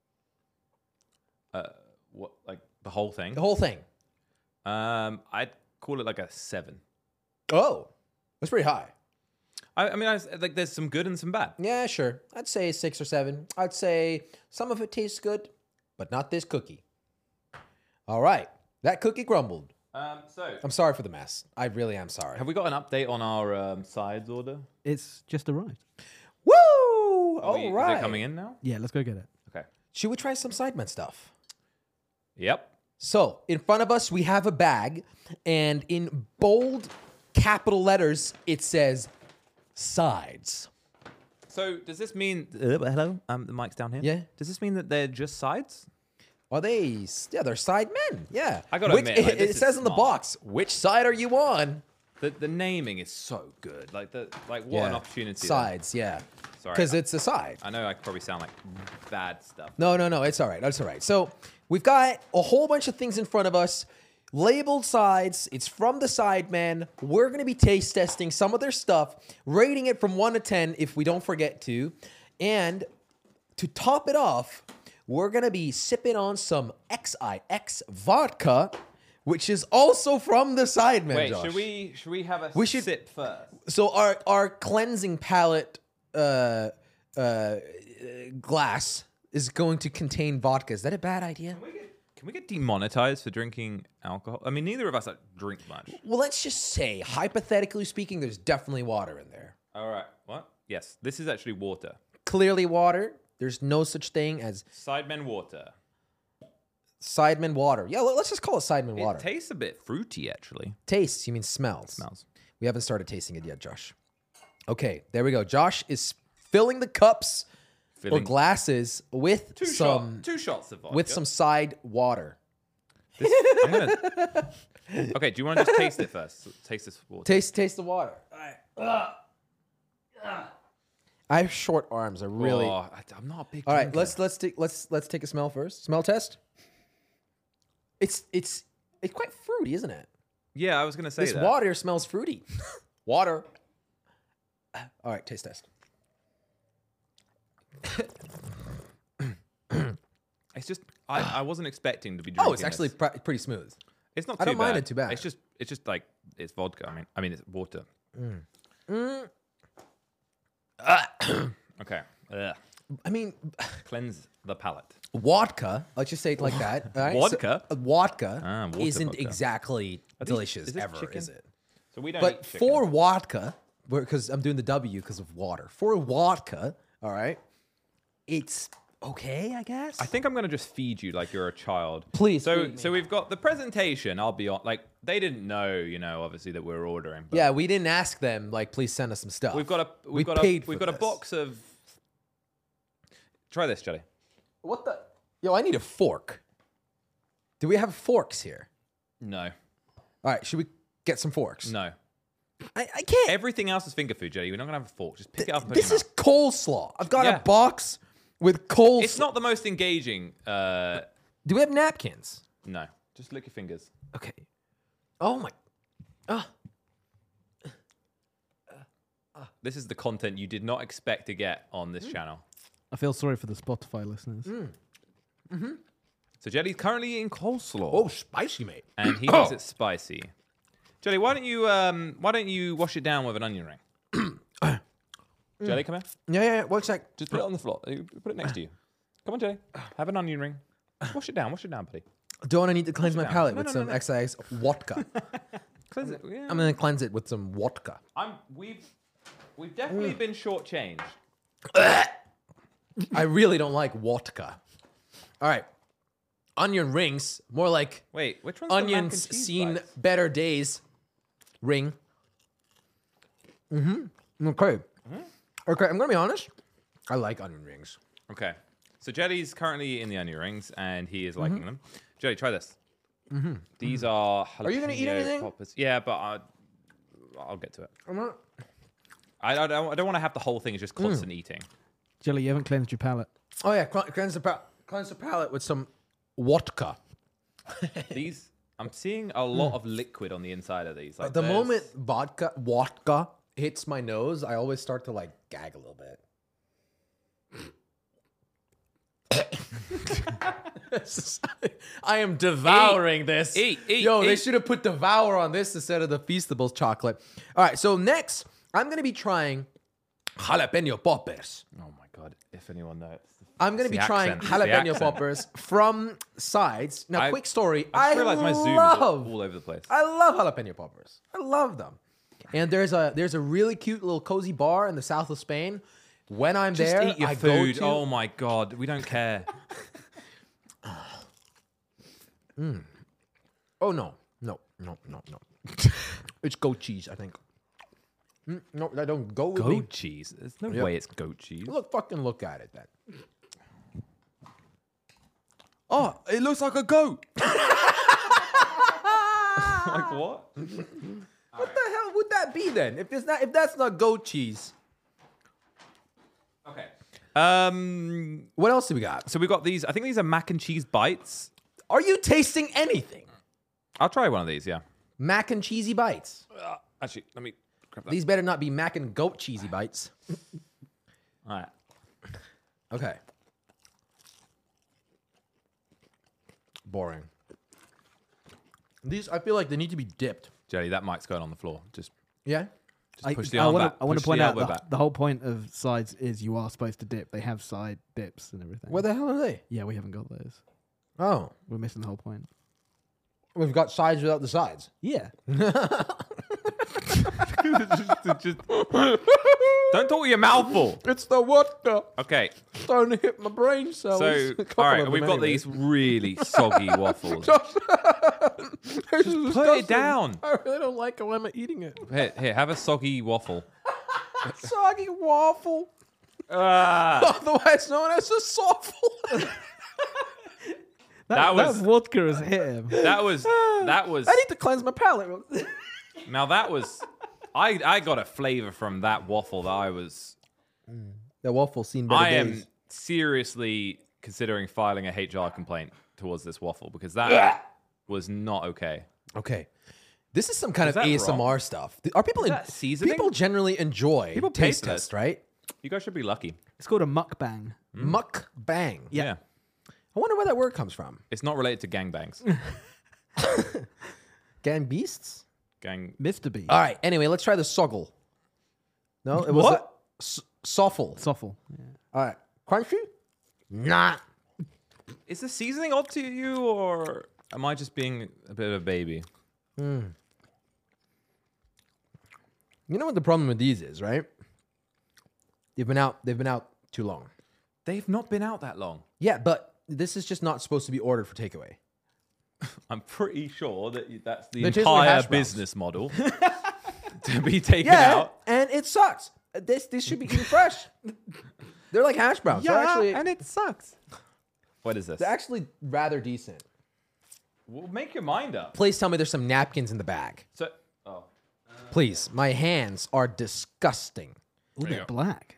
[SPEAKER 1] uh, what like the whole thing?
[SPEAKER 2] The whole thing.
[SPEAKER 1] Um, I'd call it like a seven.
[SPEAKER 2] Oh, that's pretty high.
[SPEAKER 1] I, I mean, I was, like, there's some good and some bad.
[SPEAKER 2] Yeah, sure. I'd say six or seven. I'd say some of it tastes good, but not this cookie. All right. That cookie crumbled.
[SPEAKER 1] Um, so
[SPEAKER 2] I'm sorry for the mess. I really am sorry.
[SPEAKER 1] have we got an update on our um, sides order?
[SPEAKER 3] It's just arrived.
[SPEAKER 2] Woo!
[SPEAKER 1] Are
[SPEAKER 2] All
[SPEAKER 1] we-
[SPEAKER 2] right.
[SPEAKER 1] Is it coming in now?
[SPEAKER 3] Yeah, let's go get it.
[SPEAKER 1] Okay.
[SPEAKER 2] Should we try some Sidemen stuff?
[SPEAKER 1] Yep.
[SPEAKER 2] So, in front of us, we have a bag, and in bold capital letters, it says sides.
[SPEAKER 1] So does this mean? Uh, hello, um, the mic's down here.
[SPEAKER 2] Yeah.
[SPEAKER 1] Does this mean that they're just sides?
[SPEAKER 2] Are they? Yeah, they're side men. Yeah.
[SPEAKER 1] I gotta
[SPEAKER 2] Which-
[SPEAKER 1] admit, like,
[SPEAKER 2] it,
[SPEAKER 1] this
[SPEAKER 2] it
[SPEAKER 1] is
[SPEAKER 2] says in the
[SPEAKER 1] smart.
[SPEAKER 2] box, which side are you on?
[SPEAKER 1] The the naming is so good. Like the like what an
[SPEAKER 2] Yeah.
[SPEAKER 1] opportunity.
[SPEAKER 2] Sides, yeah.
[SPEAKER 1] Sorry.
[SPEAKER 2] Because it's a side.
[SPEAKER 1] I know I probably sound like bad stuff.
[SPEAKER 2] No, no, no. It's all right. It's all right. So we've got a whole bunch of things in front of us, labeled sides. It's from the Sidemen. We're going to be taste testing some of their stuff, rating it from one to ten if we don't forget to. And to top it off, we're gonna be sipping on some X I X vodka, which is also from the Sidemen.
[SPEAKER 1] Wait,
[SPEAKER 2] Josh.
[SPEAKER 1] should we should we have a
[SPEAKER 2] We should-
[SPEAKER 1] sip first?
[SPEAKER 2] So our our cleansing palette uh, uh, glass is going to contain vodka. Is that a bad idea?
[SPEAKER 1] Can we get, can we get demonetized for drinking alcohol? I mean, neither of us like, drink much.
[SPEAKER 2] Well, let's just say, hypothetically speaking, there's definitely water in there.
[SPEAKER 1] All right. What? Yes, this is actually water.
[SPEAKER 2] Clearly water. There's no such thing as
[SPEAKER 1] Sidemen water.
[SPEAKER 2] Sidemen water. Yeah, let- let's just call it Sidemen water.
[SPEAKER 1] It tastes a bit fruity, actually.
[SPEAKER 2] Tastes, you mean smells.
[SPEAKER 1] Smells.
[SPEAKER 2] We haven't started tasting it yet, Josh. Okay, there we go. Josh is filling the cups or
[SPEAKER 1] Filling-
[SPEAKER 2] glasses with
[SPEAKER 1] Two
[SPEAKER 2] some
[SPEAKER 1] shot, two shots of vodka.
[SPEAKER 2] with some side water.
[SPEAKER 1] This, I'm gonna. Okay, do you want to just taste it first? Taste this water.
[SPEAKER 2] Taste taste the water. I have short arms. I really.
[SPEAKER 1] Oh, I, I'm not a big.
[SPEAKER 2] All right,
[SPEAKER 1] drinker.
[SPEAKER 2] let's let's take let's let's take a smell first. Smell test. It's it's it's quite fruity, isn't it?
[SPEAKER 1] Yeah, I was gonna say
[SPEAKER 2] This
[SPEAKER 1] that.
[SPEAKER 2] water smells fruity. Water. All right, taste test.
[SPEAKER 1] It's just I, I wasn't expecting to be drinking.
[SPEAKER 2] Oh, it's actually
[SPEAKER 1] this.
[SPEAKER 2] pr- pretty smooth.
[SPEAKER 1] It's not.
[SPEAKER 2] I
[SPEAKER 1] Too
[SPEAKER 2] don't mind
[SPEAKER 1] bad.
[SPEAKER 2] it too bad.
[SPEAKER 1] It's just it's just like it's vodka. I mean I mean it's water.
[SPEAKER 2] Mm.
[SPEAKER 1] Okay. Ugh.
[SPEAKER 2] I mean,
[SPEAKER 1] Cleanse the palate.
[SPEAKER 2] vodka. Let's just say it like that. All right? So,
[SPEAKER 1] Vodka?
[SPEAKER 2] uh, vodka
[SPEAKER 1] Ah, water
[SPEAKER 2] isn't
[SPEAKER 1] vodka.
[SPEAKER 2] exactly
[SPEAKER 1] these-
[SPEAKER 2] delicious
[SPEAKER 1] is this
[SPEAKER 2] ever,
[SPEAKER 1] chicken?
[SPEAKER 2] is it?
[SPEAKER 1] So we don't.
[SPEAKER 2] But
[SPEAKER 1] eat chicken.
[SPEAKER 2] for vodka, because I'm doing the W because of water. For vodka, all right, it's okay, I guess.
[SPEAKER 1] I think I'm gonna just feed you like you're a child.
[SPEAKER 2] Please
[SPEAKER 1] So
[SPEAKER 2] feed me.
[SPEAKER 1] so we've got the presentation. I'll be on. Like they didn't know, you know, obviously that we're ordering. But
[SPEAKER 2] Yeah, we didn't ask them like, please send us some stuff.
[SPEAKER 1] We've got a we've
[SPEAKER 2] We
[SPEAKER 1] got a
[SPEAKER 2] paid
[SPEAKER 1] we've
[SPEAKER 2] for
[SPEAKER 1] got a
[SPEAKER 2] this.
[SPEAKER 1] box of. Try this, Jelly.
[SPEAKER 2] What the? Yo, I need a fork. Do we have forks here?
[SPEAKER 1] No,
[SPEAKER 2] All right, should we get some forks?
[SPEAKER 1] no.
[SPEAKER 2] I, I can't.
[SPEAKER 1] Everything else is finger food, Jelly. We're not gonna have a fork. Just pick it up and put it
[SPEAKER 2] This
[SPEAKER 1] in your
[SPEAKER 2] is coleslaw. I've got
[SPEAKER 1] Yeah.
[SPEAKER 2] a box with coleslaw.
[SPEAKER 1] It's not the most engaging. Uh,
[SPEAKER 2] Do we have napkins?
[SPEAKER 1] no, just lick your fingers.
[SPEAKER 2] Okay. Oh my. Ah.
[SPEAKER 1] This is the content you did not expect to get on
[SPEAKER 2] Mm.
[SPEAKER 1] this channel.
[SPEAKER 3] I feel sorry for the Spotify listeners.
[SPEAKER 1] So Jelly's currently eating coleslaw,
[SPEAKER 2] Oh, spicy, mate.
[SPEAKER 1] and he likes it spicy. Jelly, why don't you um, why don't you wash it down with an onion ring? Jelly, come here.
[SPEAKER 2] Yeah, yeah, yeah. One sec.
[SPEAKER 1] Just put it on the floor. You- Put it next to you. Come on, Jelly. Have an onion ring. Just wash it down. Wash it down, buddy.
[SPEAKER 2] Don't I need to cleanse my
[SPEAKER 1] down.
[SPEAKER 2] palate
[SPEAKER 1] No,
[SPEAKER 2] with
[SPEAKER 1] no,
[SPEAKER 2] some
[SPEAKER 1] no, no.
[SPEAKER 2] X I X vodka?
[SPEAKER 1] Cleanse it. Yeah.
[SPEAKER 2] I'm gonna cleanse it with some vodka.
[SPEAKER 1] I'm. We've we've definitely been shortchanged.
[SPEAKER 2] I really don't like vodka. All right, onion rings, more like
[SPEAKER 1] Wait, which one's the mac and
[SPEAKER 2] onions
[SPEAKER 1] cheese
[SPEAKER 2] seen
[SPEAKER 1] bites?
[SPEAKER 2] better days. Ring. Mm-hmm. Okay. Okay, I'm gonna be honest. I like onion rings.
[SPEAKER 1] Okay. So Jelly's currently eating the onion rings, and he is
[SPEAKER 2] Mm-hmm.
[SPEAKER 1] liking them. Jelly, try this. These are.
[SPEAKER 2] Are you gonna eat
[SPEAKER 1] jalapeno
[SPEAKER 2] anything?
[SPEAKER 1] Poppers. Yeah, but I, I'll get to it.
[SPEAKER 2] I'm not.
[SPEAKER 1] I, I don't. I don't want to have the whole thing as just
[SPEAKER 2] Mm.
[SPEAKER 1] constant eating.
[SPEAKER 3] Jelly, you haven't cleansed your palate.
[SPEAKER 2] Oh yeah, cl- cleanse the pa- cleanse the palate with some vodka.
[SPEAKER 1] These. I'm seeing a lot of liquid on the inside of these. Like
[SPEAKER 2] Mm. The
[SPEAKER 1] there's-
[SPEAKER 2] moment vodka vodka hits my nose, I always start to like gag a little bit. I am devouring this.
[SPEAKER 1] eat, eat,
[SPEAKER 2] Yo, they
[SPEAKER 1] eat.
[SPEAKER 2] should have put devour on this instead of the Feastables chocolate. All right, so next, I'm gonna be trying jalapeno poppers.
[SPEAKER 1] Oh my god! If anyone knows,
[SPEAKER 2] I'm gonna
[SPEAKER 1] It's
[SPEAKER 2] be
[SPEAKER 1] the
[SPEAKER 2] trying
[SPEAKER 1] accent, it's the
[SPEAKER 2] jalapeno
[SPEAKER 1] accent.
[SPEAKER 2] poppers from Sides. Now,
[SPEAKER 1] I-
[SPEAKER 2] quick story.
[SPEAKER 1] I
[SPEAKER 2] I,
[SPEAKER 1] just realized my Zoom is
[SPEAKER 2] love
[SPEAKER 1] all over the place.
[SPEAKER 2] I love jalapeno poppers. I love them. And there's a there's a really cute little cozy bar in the south of Spain. When I'm
[SPEAKER 1] Just
[SPEAKER 2] there,
[SPEAKER 1] eat your
[SPEAKER 2] I
[SPEAKER 1] food.
[SPEAKER 2] go to.
[SPEAKER 1] Oh my god, we don't care.
[SPEAKER 2] Oh no, no, no, no, no. It's goat cheese, I think. Mm, no, I don't go with me.
[SPEAKER 1] Goat cheese. There's no
[SPEAKER 2] Yep.
[SPEAKER 1] way it's goat cheese.
[SPEAKER 2] Look, fucking look at it then.
[SPEAKER 1] Oh, it looks like a goat. Like what?
[SPEAKER 2] What the hell would that be then? If it's not, if that's not goat cheese,
[SPEAKER 1] Okay. Um.
[SPEAKER 2] what else do we got?
[SPEAKER 1] So we got these. I think these are mac and cheese bites.
[SPEAKER 2] Are you tasting anything?
[SPEAKER 1] I'll try one of these. Yeah.
[SPEAKER 2] Mac and cheesy bites.
[SPEAKER 1] Uh, actually, let me grab that.
[SPEAKER 2] These better not be mac and goat cheesy bites.
[SPEAKER 1] All right.
[SPEAKER 2] Okay. boring. These, I feel like they need to be dipped.
[SPEAKER 1] Jelly, that mic's going on the floor. Just,
[SPEAKER 2] Yeah?
[SPEAKER 1] just
[SPEAKER 3] I,
[SPEAKER 1] push the
[SPEAKER 3] I
[SPEAKER 1] arm
[SPEAKER 3] wanna,
[SPEAKER 1] back.
[SPEAKER 3] I want to
[SPEAKER 1] Push
[SPEAKER 3] point
[SPEAKER 1] the
[SPEAKER 3] out
[SPEAKER 1] elbow
[SPEAKER 3] the,
[SPEAKER 1] back.
[SPEAKER 3] the whole point of sides is you are supposed to dip. They have side dips and everything.
[SPEAKER 2] Where the hell are they?
[SPEAKER 3] Yeah, we haven't got those.
[SPEAKER 2] Oh.
[SPEAKER 3] We're missing the whole point.
[SPEAKER 2] We've got sides without the sides.
[SPEAKER 3] Yeah.
[SPEAKER 1] Just- just- don't talk with your mouth full.
[SPEAKER 2] It's the vodka.
[SPEAKER 1] Okay,
[SPEAKER 2] Starting to hit my brain cells.
[SPEAKER 1] so
[SPEAKER 2] A couple
[SPEAKER 1] all right,
[SPEAKER 2] of
[SPEAKER 1] we've
[SPEAKER 2] them
[SPEAKER 1] got
[SPEAKER 2] anyway.
[SPEAKER 1] these really soggy waffles.
[SPEAKER 2] This is
[SPEAKER 1] Put
[SPEAKER 2] disgusting.
[SPEAKER 1] it down.
[SPEAKER 2] I really don't like it when I'm eating it.
[SPEAKER 1] Here, here, have a soggy waffle.
[SPEAKER 2] Soggy waffle.
[SPEAKER 1] Ah,
[SPEAKER 2] Otherwise known as a soffle.
[SPEAKER 1] that was
[SPEAKER 3] vodka has hit him.
[SPEAKER 1] that was that was.
[SPEAKER 2] I need to cleanse my palate.
[SPEAKER 1] Now that was. I I got a flavor from that waffle that I was.
[SPEAKER 2] The waffle seen better
[SPEAKER 1] I am
[SPEAKER 2] days.
[SPEAKER 1] seriously considering filing a H R complaint towards this waffle because that was not okay.
[SPEAKER 2] Okay. This is some kind
[SPEAKER 1] Is
[SPEAKER 2] of
[SPEAKER 1] that
[SPEAKER 2] A S M R
[SPEAKER 1] wrong?
[SPEAKER 2] stuff. Are people in,
[SPEAKER 1] that seasoning?
[SPEAKER 2] people generally enjoy
[SPEAKER 1] People pay
[SPEAKER 2] taste
[SPEAKER 1] for this.
[SPEAKER 2] test, right?
[SPEAKER 1] You guys should be lucky.
[SPEAKER 3] It's called a mukbang.
[SPEAKER 2] Muck bang.
[SPEAKER 1] Yeah.
[SPEAKER 2] I wonder where that word comes from.
[SPEAKER 1] It's not related to gangbangs.
[SPEAKER 2] Gang beasts?
[SPEAKER 1] Gang.
[SPEAKER 3] Mister B.
[SPEAKER 2] All right. Anyway, let's try the soggle. No, it was
[SPEAKER 1] What?
[SPEAKER 2] a s- soffle.
[SPEAKER 3] Soffle. Yeah.
[SPEAKER 2] All right. Crunchy? Nah.
[SPEAKER 1] Is the seasoning odd to you, or am I just being a bit of a baby?
[SPEAKER 2] You know what the problem with these is, right? They've been out. They've been out too long.
[SPEAKER 1] They've not been out that long.
[SPEAKER 2] Yeah, but this is just not supposed to be ordered for takeaway.
[SPEAKER 1] I'm pretty sure that you- that's the
[SPEAKER 2] They taste like
[SPEAKER 1] entire
[SPEAKER 2] hash browns.
[SPEAKER 1] business model to be taken
[SPEAKER 2] Yeah,
[SPEAKER 1] out.
[SPEAKER 2] and it sucks. Uh, This this should be eaten fresh. They're like hash browns. they're actually
[SPEAKER 1] it sucks. What is this?
[SPEAKER 2] they're actually rather decent.
[SPEAKER 1] Well, make your mind up.
[SPEAKER 2] Please tell me there's some napkins in the bag.
[SPEAKER 1] So, oh,
[SPEAKER 2] Please, my hands are disgusting.
[SPEAKER 3] Ooh,
[SPEAKER 1] you
[SPEAKER 3] they're
[SPEAKER 1] go.
[SPEAKER 3] black.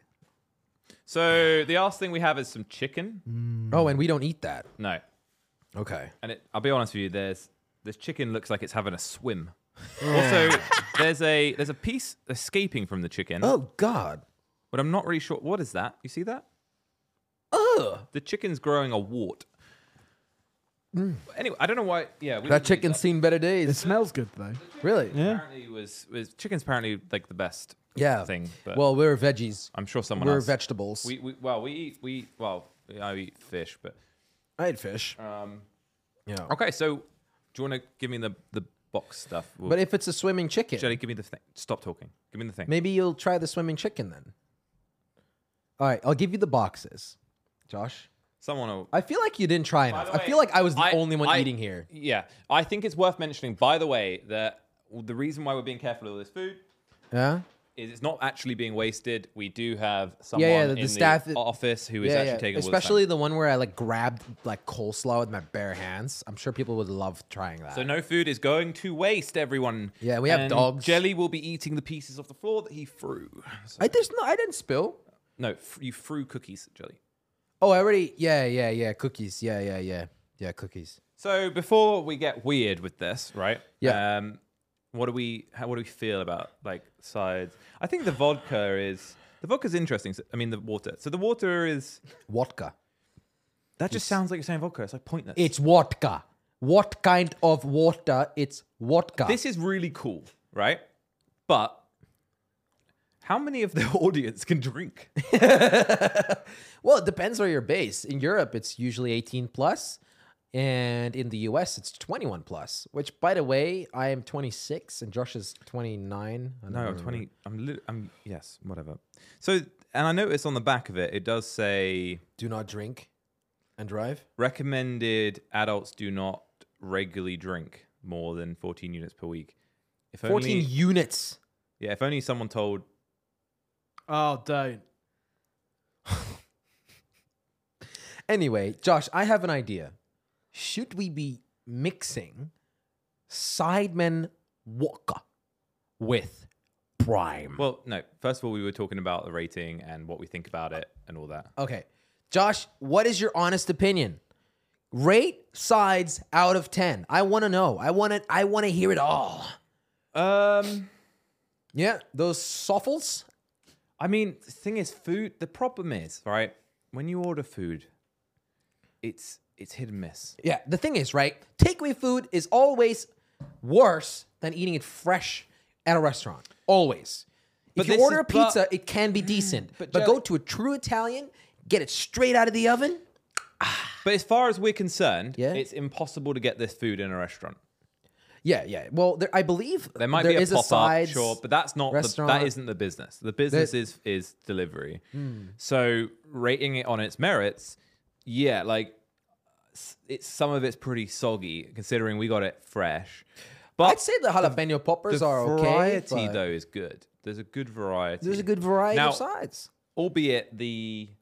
[SPEAKER 1] so the last thing we have is some chicken.
[SPEAKER 2] Oh, and we don't eat that.
[SPEAKER 1] No,
[SPEAKER 2] Okay.
[SPEAKER 1] and it, I'll be honest with you. There's this chicken looks like it's having a swim. Also, there's a there's a piece escaping from the chicken,
[SPEAKER 2] Oh God.
[SPEAKER 1] but I'm not really sure. What is that? You see that?
[SPEAKER 2] Ugh.
[SPEAKER 1] The chicken's growing a wart. Anyway, I don't know why. Yeah, we
[SPEAKER 2] That
[SPEAKER 1] didn't eat
[SPEAKER 2] chicken's seen better
[SPEAKER 3] It
[SPEAKER 2] days.
[SPEAKER 3] smells good though.
[SPEAKER 2] Really?
[SPEAKER 3] Yeah.
[SPEAKER 1] Apparently was was chicken's apparently like the best
[SPEAKER 2] Yeah.
[SPEAKER 1] thing. But
[SPEAKER 2] Well, we're veggies.
[SPEAKER 1] I'm sure someone
[SPEAKER 2] We're
[SPEAKER 1] else.
[SPEAKER 2] vegetables.
[SPEAKER 1] We, we well we eat we well I eat fish, but
[SPEAKER 2] I eat fish.
[SPEAKER 1] um.
[SPEAKER 2] Yeah.
[SPEAKER 1] Okay, so do you want to give me the the box stuff? We'll,
[SPEAKER 2] But if it's a swimming chicken,
[SPEAKER 1] Jelly, give me the thing. Stop talking. Give me the thing.
[SPEAKER 2] maybe you'll try the swimming chicken then. All right, I'll give you the boxes, Josh.
[SPEAKER 1] Someone will.
[SPEAKER 2] I feel like you didn't try enough.
[SPEAKER 1] the
[SPEAKER 2] I
[SPEAKER 1] way,
[SPEAKER 2] feel like I was the
[SPEAKER 1] I-
[SPEAKER 2] only one
[SPEAKER 1] I-
[SPEAKER 2] eating here.
[SPEAKER 1] Yeah, I think it's worth mentioning. By the way, that the reason why we're being careful of this food
[SPEAKER 2] Yeah.
[SPEAKER 1] is it's not actually being wasted. We do have someone
[SPEAKER 2] yeah, the- the
[SPEAKER 1] in
[SPEAKER 2] staff-
[SPEAKER 1] the office who is
[SPEAKER 2] Yeah,
[SPEAKER 1] actually
[SPEAKER 2] yeah.
[SPEAKER 1] taking all the
[SPEAKER 2] Especially
[SPEAKER 1] time.
[SPEAKER 2] the one where I like grabbed like coleslaw with my bare hands. I'm sure people would love trying that.
[SPEAKER 1] So no food is going to waste, everyone.
[SPEAKER 2] Yeah, we have
[SPEAKER 1] And
[SPEAKER 2] dogs.
[SPEAKER 1] Jelly will be eating the pieces off the floor that he threw. So-
[SPEAKER 2] I just no, I didn't spill.
[SPEAKER 1] no, f- you threw cookies, Jelly.
[SPEAKER 2] Oh, I already. Yeah, yeah, yeah. Cookies. Yeah, yeah, yeah, yeah. Cookies.
[SPEAKER 1] So before we get weird with this, right?
[SPEAKER 2] Yeah.
[SPEAKER 1] Um, what do we? How, what do we feel about like sides? I think the vodka is the vodka's interesting. So- I mean, the water. So the water is
[SPEAKER 2] Vodka.
[SPEAKER 1] that just sounds like you're saying vodka. It's like pointless.
[SPEAKER 2] It's vodka. What kind of water? It's vodka.
[SPEAKER 1] This is really cool, right? But how many of the audience can drink?
[SPEAKER 2] Well, it depends where you're based. In Europe, it's usually eighteen plus, and in the U S, it's twenty-one plus. Which, by the way, I am twenty-six and Josh is twenty-nine. I don't
[SPEAKER 1] No, I'm
[SPEAKER 2] remember.
[SPEAKER 1] twenty. I'm. Li- I'm. Yes, whatever. So, and I noticed on the back of it, it does say
[SPEAKER 2] Do not drink and drive.
[SPEAKER 1] recommended adults do not regularly drink more than fourteen units per week. If
[SPEAKER 2] Fourteen
[SPEAKER 1] only,
[SPEAKER 2] units.
[SPEAKER 1] yeah, if only someone told.
[SPEAKER 3] Oh, don't.
[SPEAKER 2] Anyway, Josh, I have an idea. Should we be mixing Sidemen Vodka with Prime?
[SPEAKER 1] Well, no. First of all, we were talking about the rating and what we think about it and all that.
[SPEAKER 2] Okay. Josh, what is your honest opinion? Rate sides out of ten. I want to know. I want to I want to hear it all.
[SPEAKER 1] Um,
[SPEAKER 2] Yeah, those soffles?
[SPEAKER 1] I mean, the thing is, food. The problem is, right? When you order food, it's it's hit and miss.
[SPEAKER 2] Yeah, the thing is, right? Takeaway food is always worse than eating it fresh at a restaurant. Always.
[SPEAKER 1] But
[SPEAKER 2] if you
[SPEAKER 1] this
[SPEAKER 2] order
[SPEAKER 1] is-
[SPEAKER 2] a pizza,
[SPEAKER 1] but-
[SPEAKER 2] it can be decent.
[SPEAKER 1] but
[SPEAKER 2] But,
[SPEAKER 1] Jelly-
[SPEAKER 2] go to a true Italian, get it straight out of the oven.
[SPEAKER 1] But as far as we're concerned,
[SPEAKER 2] Yeah.
[SPEAKER 1] it's impossible to get this food in a restaurant.
[SPEAKER 2] Yeah, yeah. Well, there, I believe
[SPEAKER 1] There might
[SPEAKER 2] there
[SPEAKER 1] be a
[SPEAKER 2] is
[SPEAKER 1] pop up,
[SPEAKER 2] sides
[SPEAKER 1] sure, but that's not the,
[SPEAKER 2] restaurant.
[SPEAKER 1] that isn't the business. The business
[SPEAKER 2] That-
[SPEAKER 1] is is delivery. So rating it on its merits, yeah, like s- it's some of it's pretty soggy considering we got it fresh. But
[SPEAKER 2] I'd say the jalapeno poppers
[SPEAKER 1] the
[SPEAKER 2] are okay.
[SPEAKER 1] variety
[SPEAKER 2] but
[SPEAKER 1] though is good. There's a good variety.
[SPEAKER 2] There's a good variety
[SPEAKER 1] Now,
[SPEAKER 2] of sides.
[SPEAKER 1] albeit the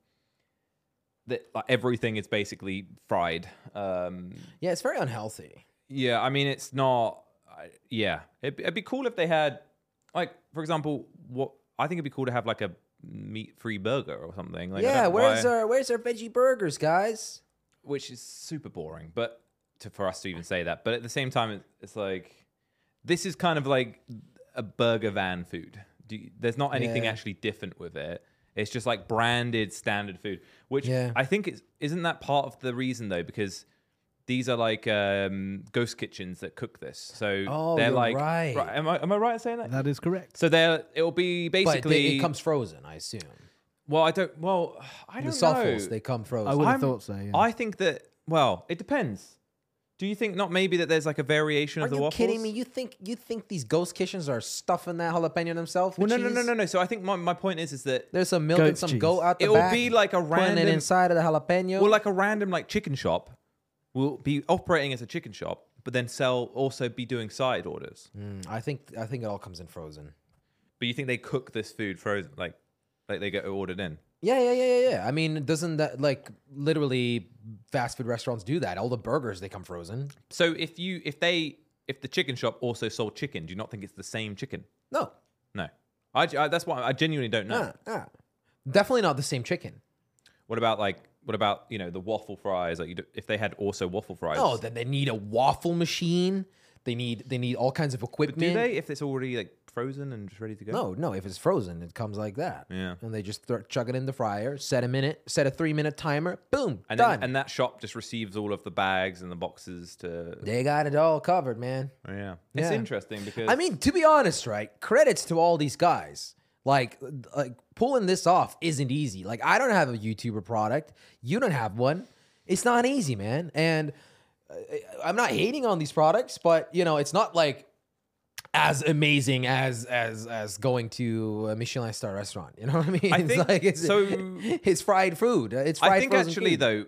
[SPEAKER 1] that like, everything is basically fried. Um,
[SPEAKER 2] Yeah, it's very unhealthy.
[SPEAKER 1] yeah, I mean it's not. I yeah, it'd, it'd be cool if they had, like, for example, what I think it'd be cool to have like a meat-free burger or something. Like, I
[SPEAKER 2] Yeah,
[SPEAKER 1] don't-
[SPEAKER 2] where's
[SPEAKER 1] why-
[SPEAKER 2] our where's our veggie burgers, guys?
[SPEAKER 1] which is super boring, but to for us to even say that. But at the same time, it, it's like this is kind of like a burger van food. Do you, there's not anything
[SPEAKER 2] Yeah.
[SPEAKER 1] actually different with it. It's just like branded standard food, which
[SPEAKER 2] Yeah.
[SPEAKER 1] I think is isn't that part of the reason though, because these are like um, ghost kitchens that cook this. So
[SPEAKER 2] Oh,
[SPEAKER 1] they're
[SPEAKER 2] you're
[SPEAKER 1] like,
[SPEAKER 2] right.
[SPEAKER 1] Am I am I right in saying that?
[SPEAKER 3] That is correct.
[SPEAKER 1] So they're it'll be
[SPEAKER 2] But
[SPEAKER 1] basically.
[SPEAKER 2] they, it comes frozen, I assume.
[SPEAKER 1] well, I don't. Well, I
[SPEAKER 2] The
[SPEAKER 1] don't know.
[SPEAKER 2] Soffles, they come frozen.
[SPEAKER 3] I would have
[SPEAKER 1] I'm-
[SPEAKER 3] thought so. Yeah.
[SPEAKER 1] I think that. Well, it depends. Do you think not maybe that there's like a variation
[SPEAKER 2] Are
[SPEAKER 1] of the
[SPEAKER 2] you
[SPEAKER 1] waffles?
[SPEAKER 2] kidding me? You think you think these ghost kitchens are stuffing that jalapeno themselves?
[SPEAKER 1] Well,
[SPEAKER 2] with
[SPEAKER 1] no, no, no,
[SPEAKER 2] cheese?
[SPEAKER 1] no, no. So I think my, my point is is that
[SPEAKER 2] There's some milk and
[SPEAKER 3] Goat's
[SPEAKER 2] some
[SPEAKER 3] cheese.
[SPEAKER 2] goat out the
[SPEAKER 1] It'll
[SPEAKER 2] back.
[SPEAKER 1] be like a
[SPEAKER 2] putting it
[SPEAKER 1] random-
[SPEAKER 2] inside of the jalapeno.
[SPEAKER 1] well, like a random like chicken shop will be operating as a chicken shop, but then sell also be doing side orders.
[SPEAKER 2] Mm, I think I think it all comes in frozen.
[SPEAKER 1] But you think they cook this food frozen, like like they get ordered in?
[SPEAKER 2] Yeah, yeah, yeah, yeah, yeah. I mean, doesn't that like literally fast food restaurants do that? All the burgers they come frozen.
[SPEAKER 1] So if you if they if the chicken shop also sold chicken, do you not think it's the same chicken?
[SPEAKER 2] No,
[SPEAKER 1] No, I, I that's why I genuinely don't know.
[SPEAKER 2] nah, nah. Definitely not the same chicken.
[SPEAKER 1] What about like what about you know the waffle fries? Like you do, if they had also waffle fries?
[SPEAKER 2] Oh, then they need a waffle machine. They need they need all kinds of equipment.
[SPEAKER 1] do they? If it's already like frozen and just ready to go?
[SPEAKER 2] No, no. If it's frozen, it comes like that.
[SPEAKER 1] Yeah.
[SPEAKER 2] And they just th- chuck it in the fryer, set a minute, set a three minute timer, boom,
[SPEAKER 1] And
[SPEAKER 2] done.
[SPEAKER 1] then, and that shop just receives all of the bags and the boxes to.
[SPEAKER 2] they got it all covered, man.
[SPEAKER 1] Oh, yeah, it's
[SPEAKER 2] Yeah.
[SPEAKER 1] interesting because
[SPEAKER 2] I mean, to be honest, right? Credits to all these guys. Like, like pulling this off isn't easy. Like, I don't have a YouTuber product. You don't have one. It's not easy, man. And uh, I'm not hating on these products, but you know, it's not like as amazing as as as going to a Michelin star restaurant. You know what I mean?
[SPEAKER 1] I
[SPEAKER 2] It's
[SPEAKER 1] think
[SPEAKER 2] like it's,
[SPEAKER 1] so-
[SPEAKER 2] It's fried food. It's fried.
[SPEAKER 1] I think
[SPEAKER 2] frozen
[SPEAKER 1] actually
[SPEAKER 2] food.
[SPEAKER 1] though,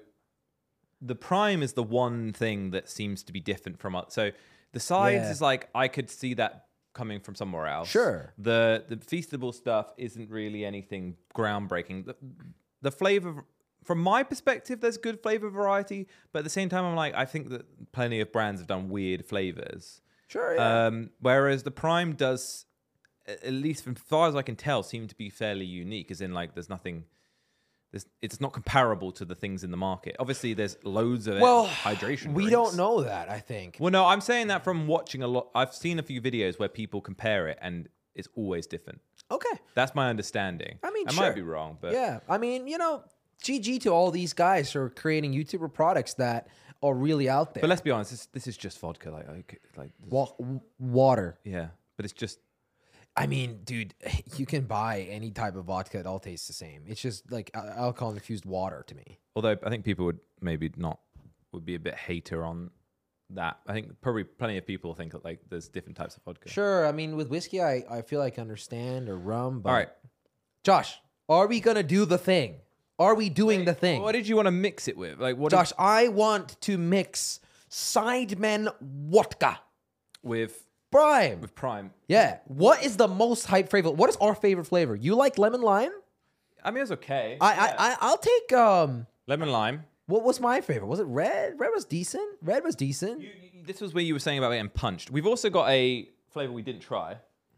[SPEAKER 1] the Prime is the one thing that seems to be different from us. So the sides
[SPEAKER 2] Yeah.
[SPEAKER 1] is like I could see that coming from somewhere else.
[SPEAKER 2] Sure.
[SPEAKER 1] The the feastable stuff isn't really anything groundbreaking. The, the flavor, from my perspective, there's good flavor variety, but at the same time, I'm like, I think that plenty of brands have done weird flavors.
[SPEAKER 2] Sure. Yeah.
[SPEAKER 1] Um, whereas the Prime does, a- at least from as far as I can tell, seem to be fairly unique. As in, like, there's nothing. There's, it's not comparable to the things in the market. Obviously, there's loads of it,
[SPEAKER 2] well,
[SPEAKER 1] hydration.
[SPEAKER 2] we
[SPEAKER 1] drinks.
[SPEAKER 2] don't know that. I think.
[SPEAKER 1] Well, no, I'm saying that from watching a lot. I've seen a few videos where people compare it, and it's always different.
[SPEAKER 2] Okay.
[SPEAKER 1] That's my understanding.
[SPEAKER 2] I mean,
[SPEAKER 1] I
[SPEAKER 2] sure.
[SPEAKER 1] might be wrong, but
[SPEAKER 2] Yeah, I mean, you know, G G to all these guys who are creating YouTuber products that are really out there.
[SPEAKER 1] but let's be honest. This, this is just vodka, like like like
[SPEAKER 2] Wa- w- water.
[SPEAKER 1] yeah. But it's just
[SPEAKER 2] I mean, dude, you can buy any type of vodka; it all tastes the same. It's just like al- alcohol infused water to me.
[SPEAKER 1] although I think people would maybe not would be a bit hater on that. I think probably plenty of people think that like there's different types of vodka.
[SPEAKER 2] Sure, I mean, with whiskey, I, I feel like I understand or rum. But
[SPEAKER 1] All right.
[SPEAKER 2] Josh, are we gonna do the thing? Are we doing the thing?
[SPEAKER 1] What did you want to mix it with? Like what?
[SPEAKER 2] Josh, I want to mix Sidemen vodka
[SPEAKER 1] with
[SPEAKER 2] Prime.
[SPEAKER 1] with Prime.
[SPEAKER 2] Yeah. What is the most hype flavor? What is our favorite flavor? You like lemon lime?
[SPEAKER 1] I mean, it's okay.
[SPEAKER 2] I,
[SPEAKER 1] Yeah.
[SPEAKER 2] I, I I'll take um.
[SPEAKER 1] lemon lime.
[SPEAKER 2] What was my favorite? Was it red? Red was decent. Red was decent.
[SPEAKER 1] You, you, this was where you were saying about getting punched. We've also got a flavor we didn't try.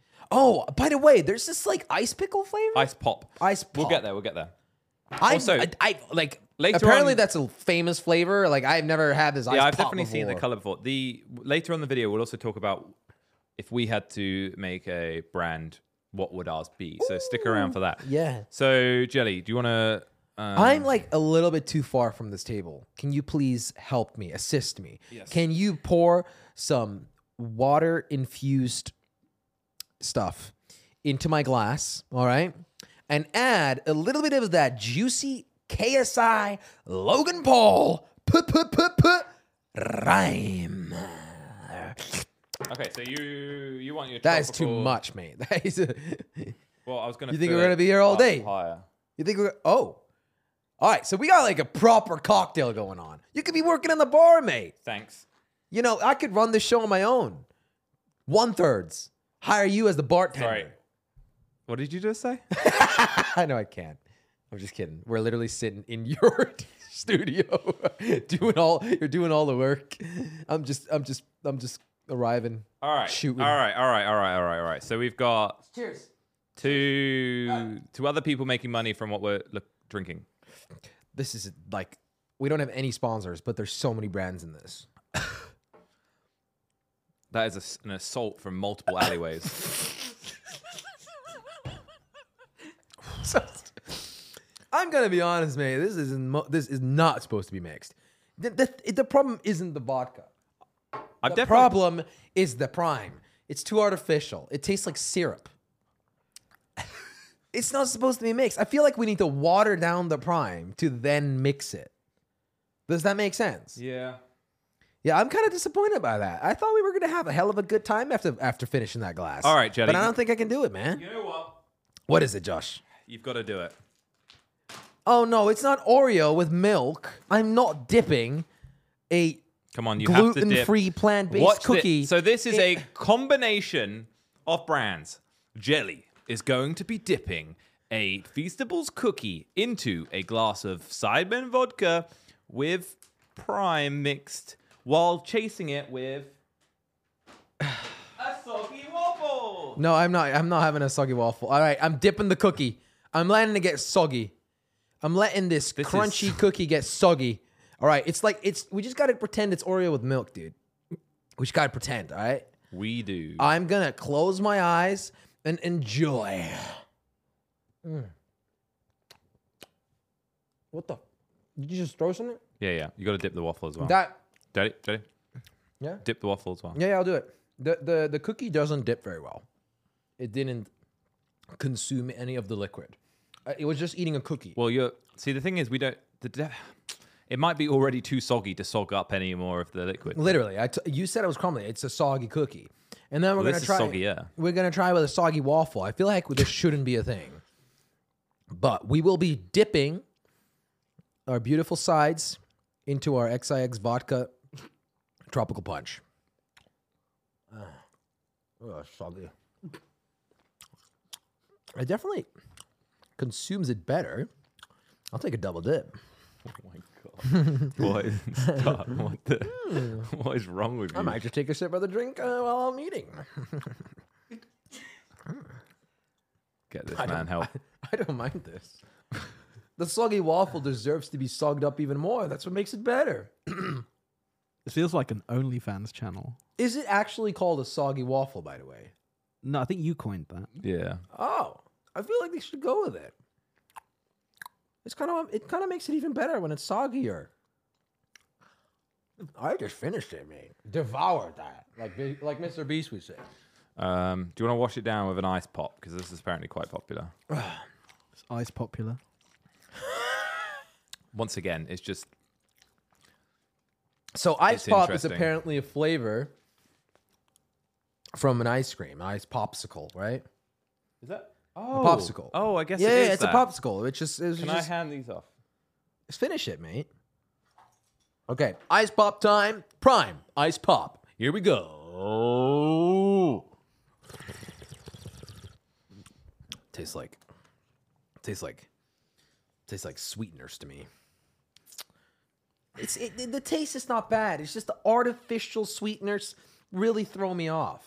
[SPEAKER 2] Oh, by the way, there's this like ice pickle flavor.
[SPEAKER 1] Ice pop.
[SPEAKER 2] Ice
[SPEAKER 1] We'll
[SPEAKER 2] pop.
[SPEAKER 1] get there. We'll get there.
[SPEAKER 2] I,
[SPEAKER 1] Also,
[SPEAKER 2] I, I like.
[SPEAKER 1] later
[SPEAKER 2] apparently,
[SPEAKER 1] on-
[SPEAKER 2] that's a famous flavor. Like I've never had this. Ice
[SPEAKER 1] Yeah, I've
[SPEAKER 2] pop
[SPEAKER 1] definitely seen the
[SPEAKER 2] before.
[SPEAKER 1] color before. The later on the video, we'll also talk about if we had to make a brand, what would ours be? So stick around for that.
[SPEAKER 2] Yeah.
[SPEAKER 1] So Jelly, do you want to Um,
[SPEAKER 2] I'm like a little bit too far from this table. Can you please help me, assist me?
[SPEAKER 1] Yes.
[SPEAKER 2] Can you pour some water infused stuff into my glass, all right? And add a little bit of that juicy K S I Logan Paul put put put put rhyme.
[SPEAKER 1] Okay, so you you want your
[SPEAKER 2] That is too
[SPEAKER 1] tropical-
[SPEAKER 2] much, mate. That is a,
[SPEAKER 1] Well, I was gonna.
[SPEAKER 2] You think
[SPEAKER 1] fill
[SPEAKER 2] we're gonna
[SPEAKER 1] it
[SPEAKER 2] be here all
[SPEAKER 1] up
[SPEAKER 2] day?
[SPEAKER 1] Higher.
[SPEAKER 2] You think we're oh. All right, so we got like a proper cocktail going on. You could be working in the bar, mate.
[SPEAKER 1] Thanks.
[SPEAKER 2] You know, I could run this show on my own. One thirds. Hire you as the bartender.
[SPEAKER 1] Sorry. What did you just say?
[SPEAKER 2] I know I can't. I'm just kidding. We're literally sitting in your studio doing all you're doing all the work. I'm just I'm just I'm just arriving.
[SPEAKER 1] All right.
[SPEAKER 2] Shooting.
[SPEAKER 1] All right. All right. All right. All right. All right. So we've got
[SPEAKER 2] Cheers.
[SPEAKER 1] two two other people making money from what we're look, drinking.
[SPEAKER 2] This is like we don't have any sponsors, but there's so many brands in this.
[SPEAKER 1] That is a s an assault from multiple alleyways.
[SPEAKER 2] I'm gonna be honest, man. This is mo- this is not supposed to be mixed. The, the, the problem isn't the vodka.
[SPEAKER 1] I've
[SPEAKER 2] The
[SPEAKER 1] definitely
[SPEAKER 2] problem is the prime. It's too artificial. It tastes like syrup. It's not supposed to be mixed. I feel like we need to water down the prime to then mix it. Does that make sense?
[SPEAKER 1] Yeah.
[SPEAKER 2] Yeah, I'm kind of disappointed by that. I thought we were gonna have a hell of a good time after after finishing that glass.
[SPEAKER 1] All right, Jelly.
[SPEAKER 2] But I don't think I can do it, man.
[SPEAKER 1] You know what?
[SPEAKER 2] What is it, Josh?
[SPEAKER 1] You've got to do it.
[SPEAKER 2] Oh no, it's not Oreo with milk. I'm not dipping a
[SPEAKER 1] Come on, you have to dip.
[SPEAKER 2] gluten-free plant-based
[SPEAKER 1] Watch
[SPEAKER 2] cookie.
[SPEAKER 1] thi- So this is a
[SPEAKER 2] in-
[SPEAKER 1] combination of brands. Jelly is going to be dipping a Feastables cookie into a glass of Sidemen vodka with prime mixed while chasing it with a soggy waffle.
[SPEAKER 2] No, I'm not. I'm not having a soggy waffle. All right, I'm dipping the cookie. I'm letting it get soggy. I'm letting this,
[SPEAKER 1] This is-
[SPEAKER 2] crunchy cookie get soggy. All right, it's like it's. We just gotta pretend it's Oreo with milk, dude. We just gotta pretend. All right.
[SPEAKER 1] We do.
[SPEAKER 2] I'm gonna close my eyes and enjoy. Mm. What the? Did you just throw something?
[SPEAKER 1] yeah, yeah. You got to dip the waffle as well.
[SPEAKER 2] That.
[SPEAKER 1] Jelly, Jelly,
[SPEAKER 2] Yeah.
[SPEAKER 1] dip the waffle as well.
[SPEAKER 2] Yeah, yeah, I'll do it. The the the cookie doesn't dip very well. It didn't consume any of the liquid. Uh, It was just eating a cookie.
[SPEAKER 1] Well, you're see the thing is we don't. The de- it might be already too soggy to sog up any more of the liquid.
[SPEAKER 2] Literally, I t- you said it was crumbly. It's a soggy cookie, and then we're
[SPEAKER 1] Well,
[SPEAKER 2] gonna
[SPEAKER 1] this is
[SPEAKER 2] try.
[SPEAKER 1] soggy, yeah.
[SPEAKER 2] We're gonna try with a soggy waffle. I feel like this shouldn't be a thing, but we will be dipping our beautiful sides into our X I X vodka tropical punch. Ah, oh, soggy. It definitely consumes it better. I'll take a double dip.
[SPEAKER 1] Oh my god! what, is, stop. What, the, what is wrong with you?
[SPEAKER 2] I might just take a sip of the drink uh, while I'm eating.
[SPEAKER 1] Get this
[SPEAKER 2] I
[SPEAKER 1] man
[SPEAKER 2] don't-
[SPEAKER 1] help.
[SPEAKER 2] I don't mind this. The soggy waffle deserves to be sogged up even more. That's what makes it better.
[SPEAKER 3] It feels like an OnlyFans channel.
[SPEAKER 2] Is it actually called a soggy waffle, by the way?
[SPEAKER 3] No, I think you coined that.
[SPEAKER 1] Yeah.
[SPEAKER 2] Oh, I feel like they should go with it. It's kind of it kind of makes it even better when it's soggier. I just finished it, man. Devoured that, like Bi- like Mister Beast would say.
[SPEAKER 1] Um, do you want to wash it down with an ice pop? Because this is apparently quite popular.
[SPEAKER 3] It's ice popular.
[SPEAKER 1] Once again, it's just
[SPEAKER 2] So ice
[SPEAKER 1] It's
[SPEAKER 2] pop is
[SPEAKER 1] interesting.
[SPEAKER 2] apparently a flavor from an ice cream, an ice popsicle, right?
[SPEAKER 1] is that
[SPEAKER 2] A
[SPEAKER 1] oh
[SPEAKER 2] popsicle.
[SPEAKER 1] Oh, I guess
[SPEAKER 2] yeah,
[SPEAKER 1] it
[SPEAKER 2] yeah,
[SPEAKER 1] is
[SPEAKER 2] it's
[SPEAKER 1] that.
[SPEAKER 2] a popsicle. It's just, it's
[SPEAKER 1] Can
[SPEAKER 2] just
[SPEAKER 1] I hand these off?
[SPEAKER 2] Let's finish it, mate. Okay, ice pop time. Prime ice pop. Here we go. Tastes like, tastes like, tastes like sweeteners to me. It's it, the taste is not bad. It's just the artificial sweeteners really throw me off.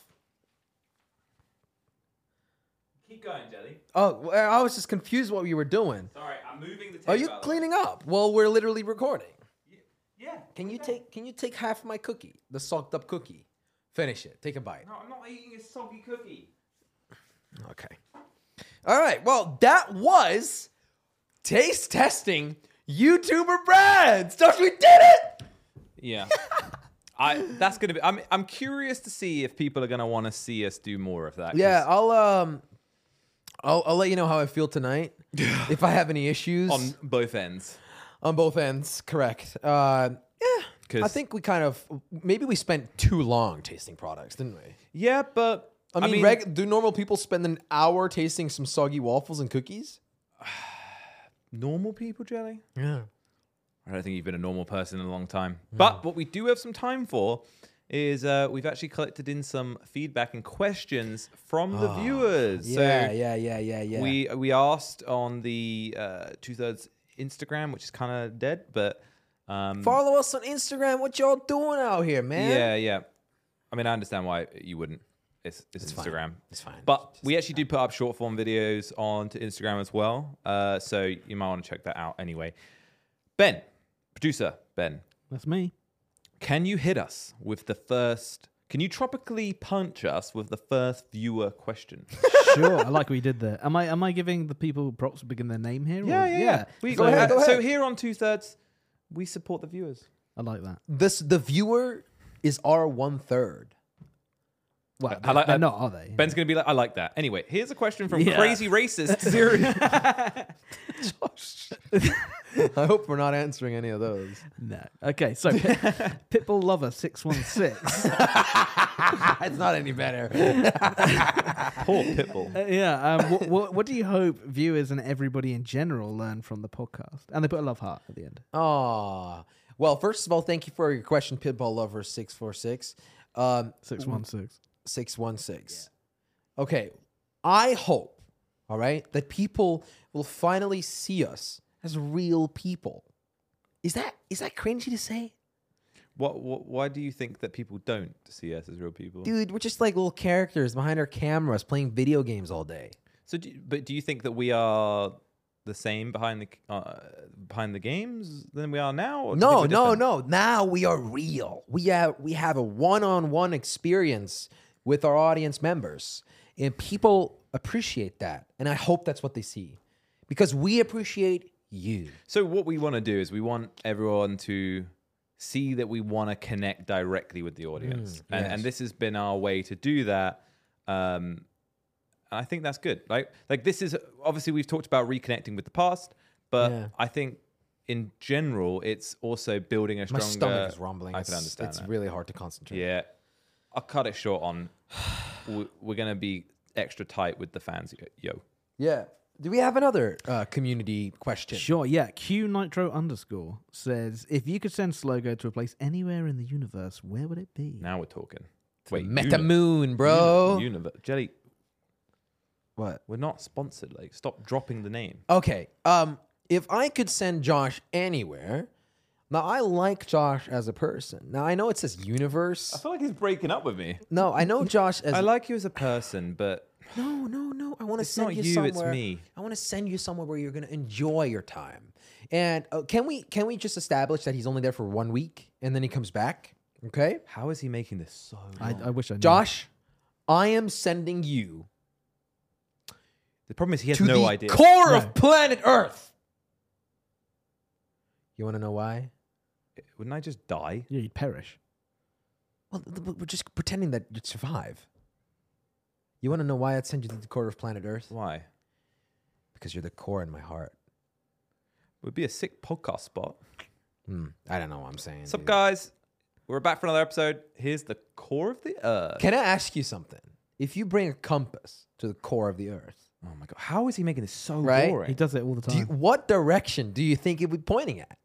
[SPEAKER 1] Keep going, Jelly.
[SPEAKER 2] Oh, well, I was just confused what you were doing.
[SPEAKER 1] Sorry, I'm moving the tape.
[SPEAKER 2] Are you cleaning up? Well, we're literally recording.
[SPEAKER 1] Yeah.
[SPEAKER 2] Can you take Can you take half my cookie, the soaked up cookie? Finish it. Take a bite.
[SPEAKER 1] No, I'm not eating a soggy cookie.
[SPEAKER 2] Okay. All right. Well, that was taste testing YouTuber brands. Josh, we did it.
[SPEAKER 1] Yeah. I that's gonna be. I'm I'm curious to see if people are gonna want to see us do more of that. 'cause-
[SPEAKER 2] Yeah, I'll um, I'll I'll let you know how I feel tonight. If I have any issues
[SPEAKER 1] on both ends.
[SPEAKER 2] on both ends, correct. Uh, yeah,
[SPEAKER 1] 'Cause-
[SPEAKER 2] I think we kind of maybe we spent too long tasting products, didn't we?
[SPEAKER 1] Yeah, but
[SPEAKER 2] I mean, reg- do normal people spend an hour tasting some soggy waffles and cookies?
[SPEAKER 1] normal people, Jelly.
[SPEAKER 2] Yeah.
[SPEAKER 1] I don't think you've been a normal person in a long time. But what we do have some time for is uh, we've actually collected in some feedback and questions from the viewers.
[SPEAKER 2] Yeah,
[SPEAKER 1] so
[SPEAKER 2] yeah, yeah, yeah, yeah.
[SPEAKER 1] We we asked on the uh, Two Thirds Instagram, which is kind of dead, but um,
[SPEAKER 2] Follow us on Instagram. What y'all doing out here, man?
[SPEAKER 1] yeah, yeah. I mean, I understand why you wouldn't. It's, it's,
[SPEAKER 2] It's fine.
[SPEAKER 1] Instagram.
[SPEAKER 2] It's fine.
[SPEAKER 1] But
[SPEAKER 2] Just-
[SPEAKER 1] we actually do put up short form videos onto Instagram as well. Uh, so you might want to check that out anyway. Ben, producer Ben,
[SPEAKER 3] That's me.
[SPEAKER 1] can you hit us with the first? Can you tropically punch us with the first viewer question?
[SPEAKER 3] Sure, I like what you did there. Am I am I giving the people props for picking their name here? or-
[SPEAKER 1] We,
[SPEAKER 2] Go
[SPEAKER 1] uh,
[SPEAKER 2] ahead, go
[SPEAKER 1] So
[SPEAKER 2] ahead.
[SPEAKER 1] here on Two Thirds, we support the viewers.
[SPEAKER 3] I like that.
[SPEAKER 2] This the viewer is our one third.
[SPEAKER 3] Well,
[SPEAKER 1] I like-
[SPEAKER 3] they're
[SPEAKER 1] I-
[SPEAKER 3] not, are they?
[SPEAKER 1] Ben's gonna be like, I like that. Anyway, here's a question from
[SPEAKER 3] Yeah.
[SPEAKER 1] Crazy Racist Zero.
[SPEAKER 2] I hope we're not answering any of those.
[SPEAKER 3] No. Okay, so Pit, Pitbull Lover six one six.
[SPEAKER 2] It's not any better.
[SPEAKER 1] Poor Pitbull.
[SPEAKER 3] Uh, yeah. Um, what, what, what do you hope viewers and everybody in general learn from the podcast? And they put a love heart at the end.
[SPEAKER 2] Aw. Well, first of all, thank you for your question, Pitbull Lover six four six. Um,
[SPEAKER 3] six one six.
[SPEAKER 2] six one six. Okay. I hope, all right, that people will finally see us as real people. Is that is that cringy to say?
[SPEAKER 1] What, what? Why do you think that people don't see us as real people?
[SPEAKER 2] Dude, we're just like little characters behind our cameras playing video games all day.
[SPEAKER 1] So, do you, but do you think that we are the same behind the uh, behind the games than we are now? Or do you
[SPEAKER 2] No,
[SPEAKER 1] think we're
[SPEAKER 2] no,
[SPEAKER 1] different?
[SPEAKER 2] no. Now we are real. We have we have a one-on-one experience with our audience members, and people appreciate that. And I hope that's what they see, because we appreciate you.
[SPEAKER 1] So what we want to do is we want everyone to see that we want to connect directly with the audience,
[SPEAKER 2] Mm,
[SPEAKER 1] and,
[SPEAKER 2] yes.
[SPEAKER 1] and this has been our way to do that. Um, and I think that's good. Like, like this is obviously we've talked about reconnecting with the past, but
[SPEAKER 2] Yeah.
[SPEAKER 1] I think in general it's also building a
[SPEAKER 2] My
[SPEAKER 1] stronger.
[SPEAKER 2] stomach is rumbling.
[SPEAKER 1] I
[SPEAKER 2] it's,
[SPEAKER 1] can understand
[SPEAKER 2] It's
[SPEAKER 1] that.
[SPEAKER 2] really hard to concentrate.
[SPEAKER 1] Yeah, I'll cut it short on. we- We're gonna be extra tight with the fans, yo.
[SPEAKER 2] Yeah. Do we have another uh, community question?
[SPEAKER 3] Sure, yeah. Q Nitro underscore says, if you could send Slogo to a place anywhere in the universe, where would it be?
[SPEAKER 1] Now we're talking. Wait,
[SPEAKER 2] Meta
[SPEAKER 1] uni-
[SPEAKER 2] Moon, bro.
[SPEAKER 1] uni- universe. Jelly,
[SPEAKER 2] What?
[SPEAKER 1] we're not sponsored. Like, stop dropping the name.
[SPEAKER 2] Okay. Um, if I could send Josh anywhere, now I like Josh as a person. Now I know it says universe.
[SPEAKER 1] I feel like he's breaking up with me.
[SPEAKER 2] No, I know Josh as
[SPEAKER 1] I like you as a person, but
[SPEAKER 2] no, no, no. I want to
[SPEAKER 1] It's
[SPEAKER 2] send
[SPEAKER 1] not
[SPEAKER 2] you,
[SPEAKER 1] you, it's
[SPEAKER 2] somewhere.
[SPEAKER 1] me.
[SPEAKER 2] I want to send you somewhere where you're going to enjoy your time. And uh, can we can we just establish that he's only there for one week and then he comes back? Okay,
[SPEAKER 1] how is he making this so
[SPEAKER 3] I,
[SPEAKER 1] long?
[SPEAKER 3] I wish I knew.
[SPEAKER 2] Josh, I am sending you
[SPEAKER 1] The problem is he has
[SPEAKER 2] to
[SPEAKER 1] no
[SPEAKER 2] the
[SPEAKER 1] idea.
[SPEAKER 2] core
[SPEAKER 3] No.
[SPEAKER 2] of planet Earth. You want to know why?
[SPEAKER 1] Wouldn't I just die?
[SPEAKER 3] Yeah, you'd perish.
[SPEAKER 2] Well, th- th- we're just pretending that you'd survive. You want to know why I'd send you to the core of planet Earth?
[SPEAKER 1] Why?
[SPEAKER 2] Because you're the core in my heart.
[SPEAKER 1] Would be a sick podcast spot.
[SPEAKER 2] Hmm, I don't know what I'm saying.
[SPEAKER 1] What's up,
[SPEAKER 2] dude.
[SPEAKER 1] guys? We're back for another episode. Here's the core of the earth.
[SPEAKER 2] Can I ask you something? If you bring a compass to the core of the Earth,
[SPEAKER 1] Oh my god, how is he making this so
[SPEAKER 2] Right?
[SPEAKER 1] boring?
[SPEAKER 3] He does it all the
[SPEAKER 2] do
[SPEAKER 3] time.
[SPEAKER 2] you, what direction do you think it would be pointing at?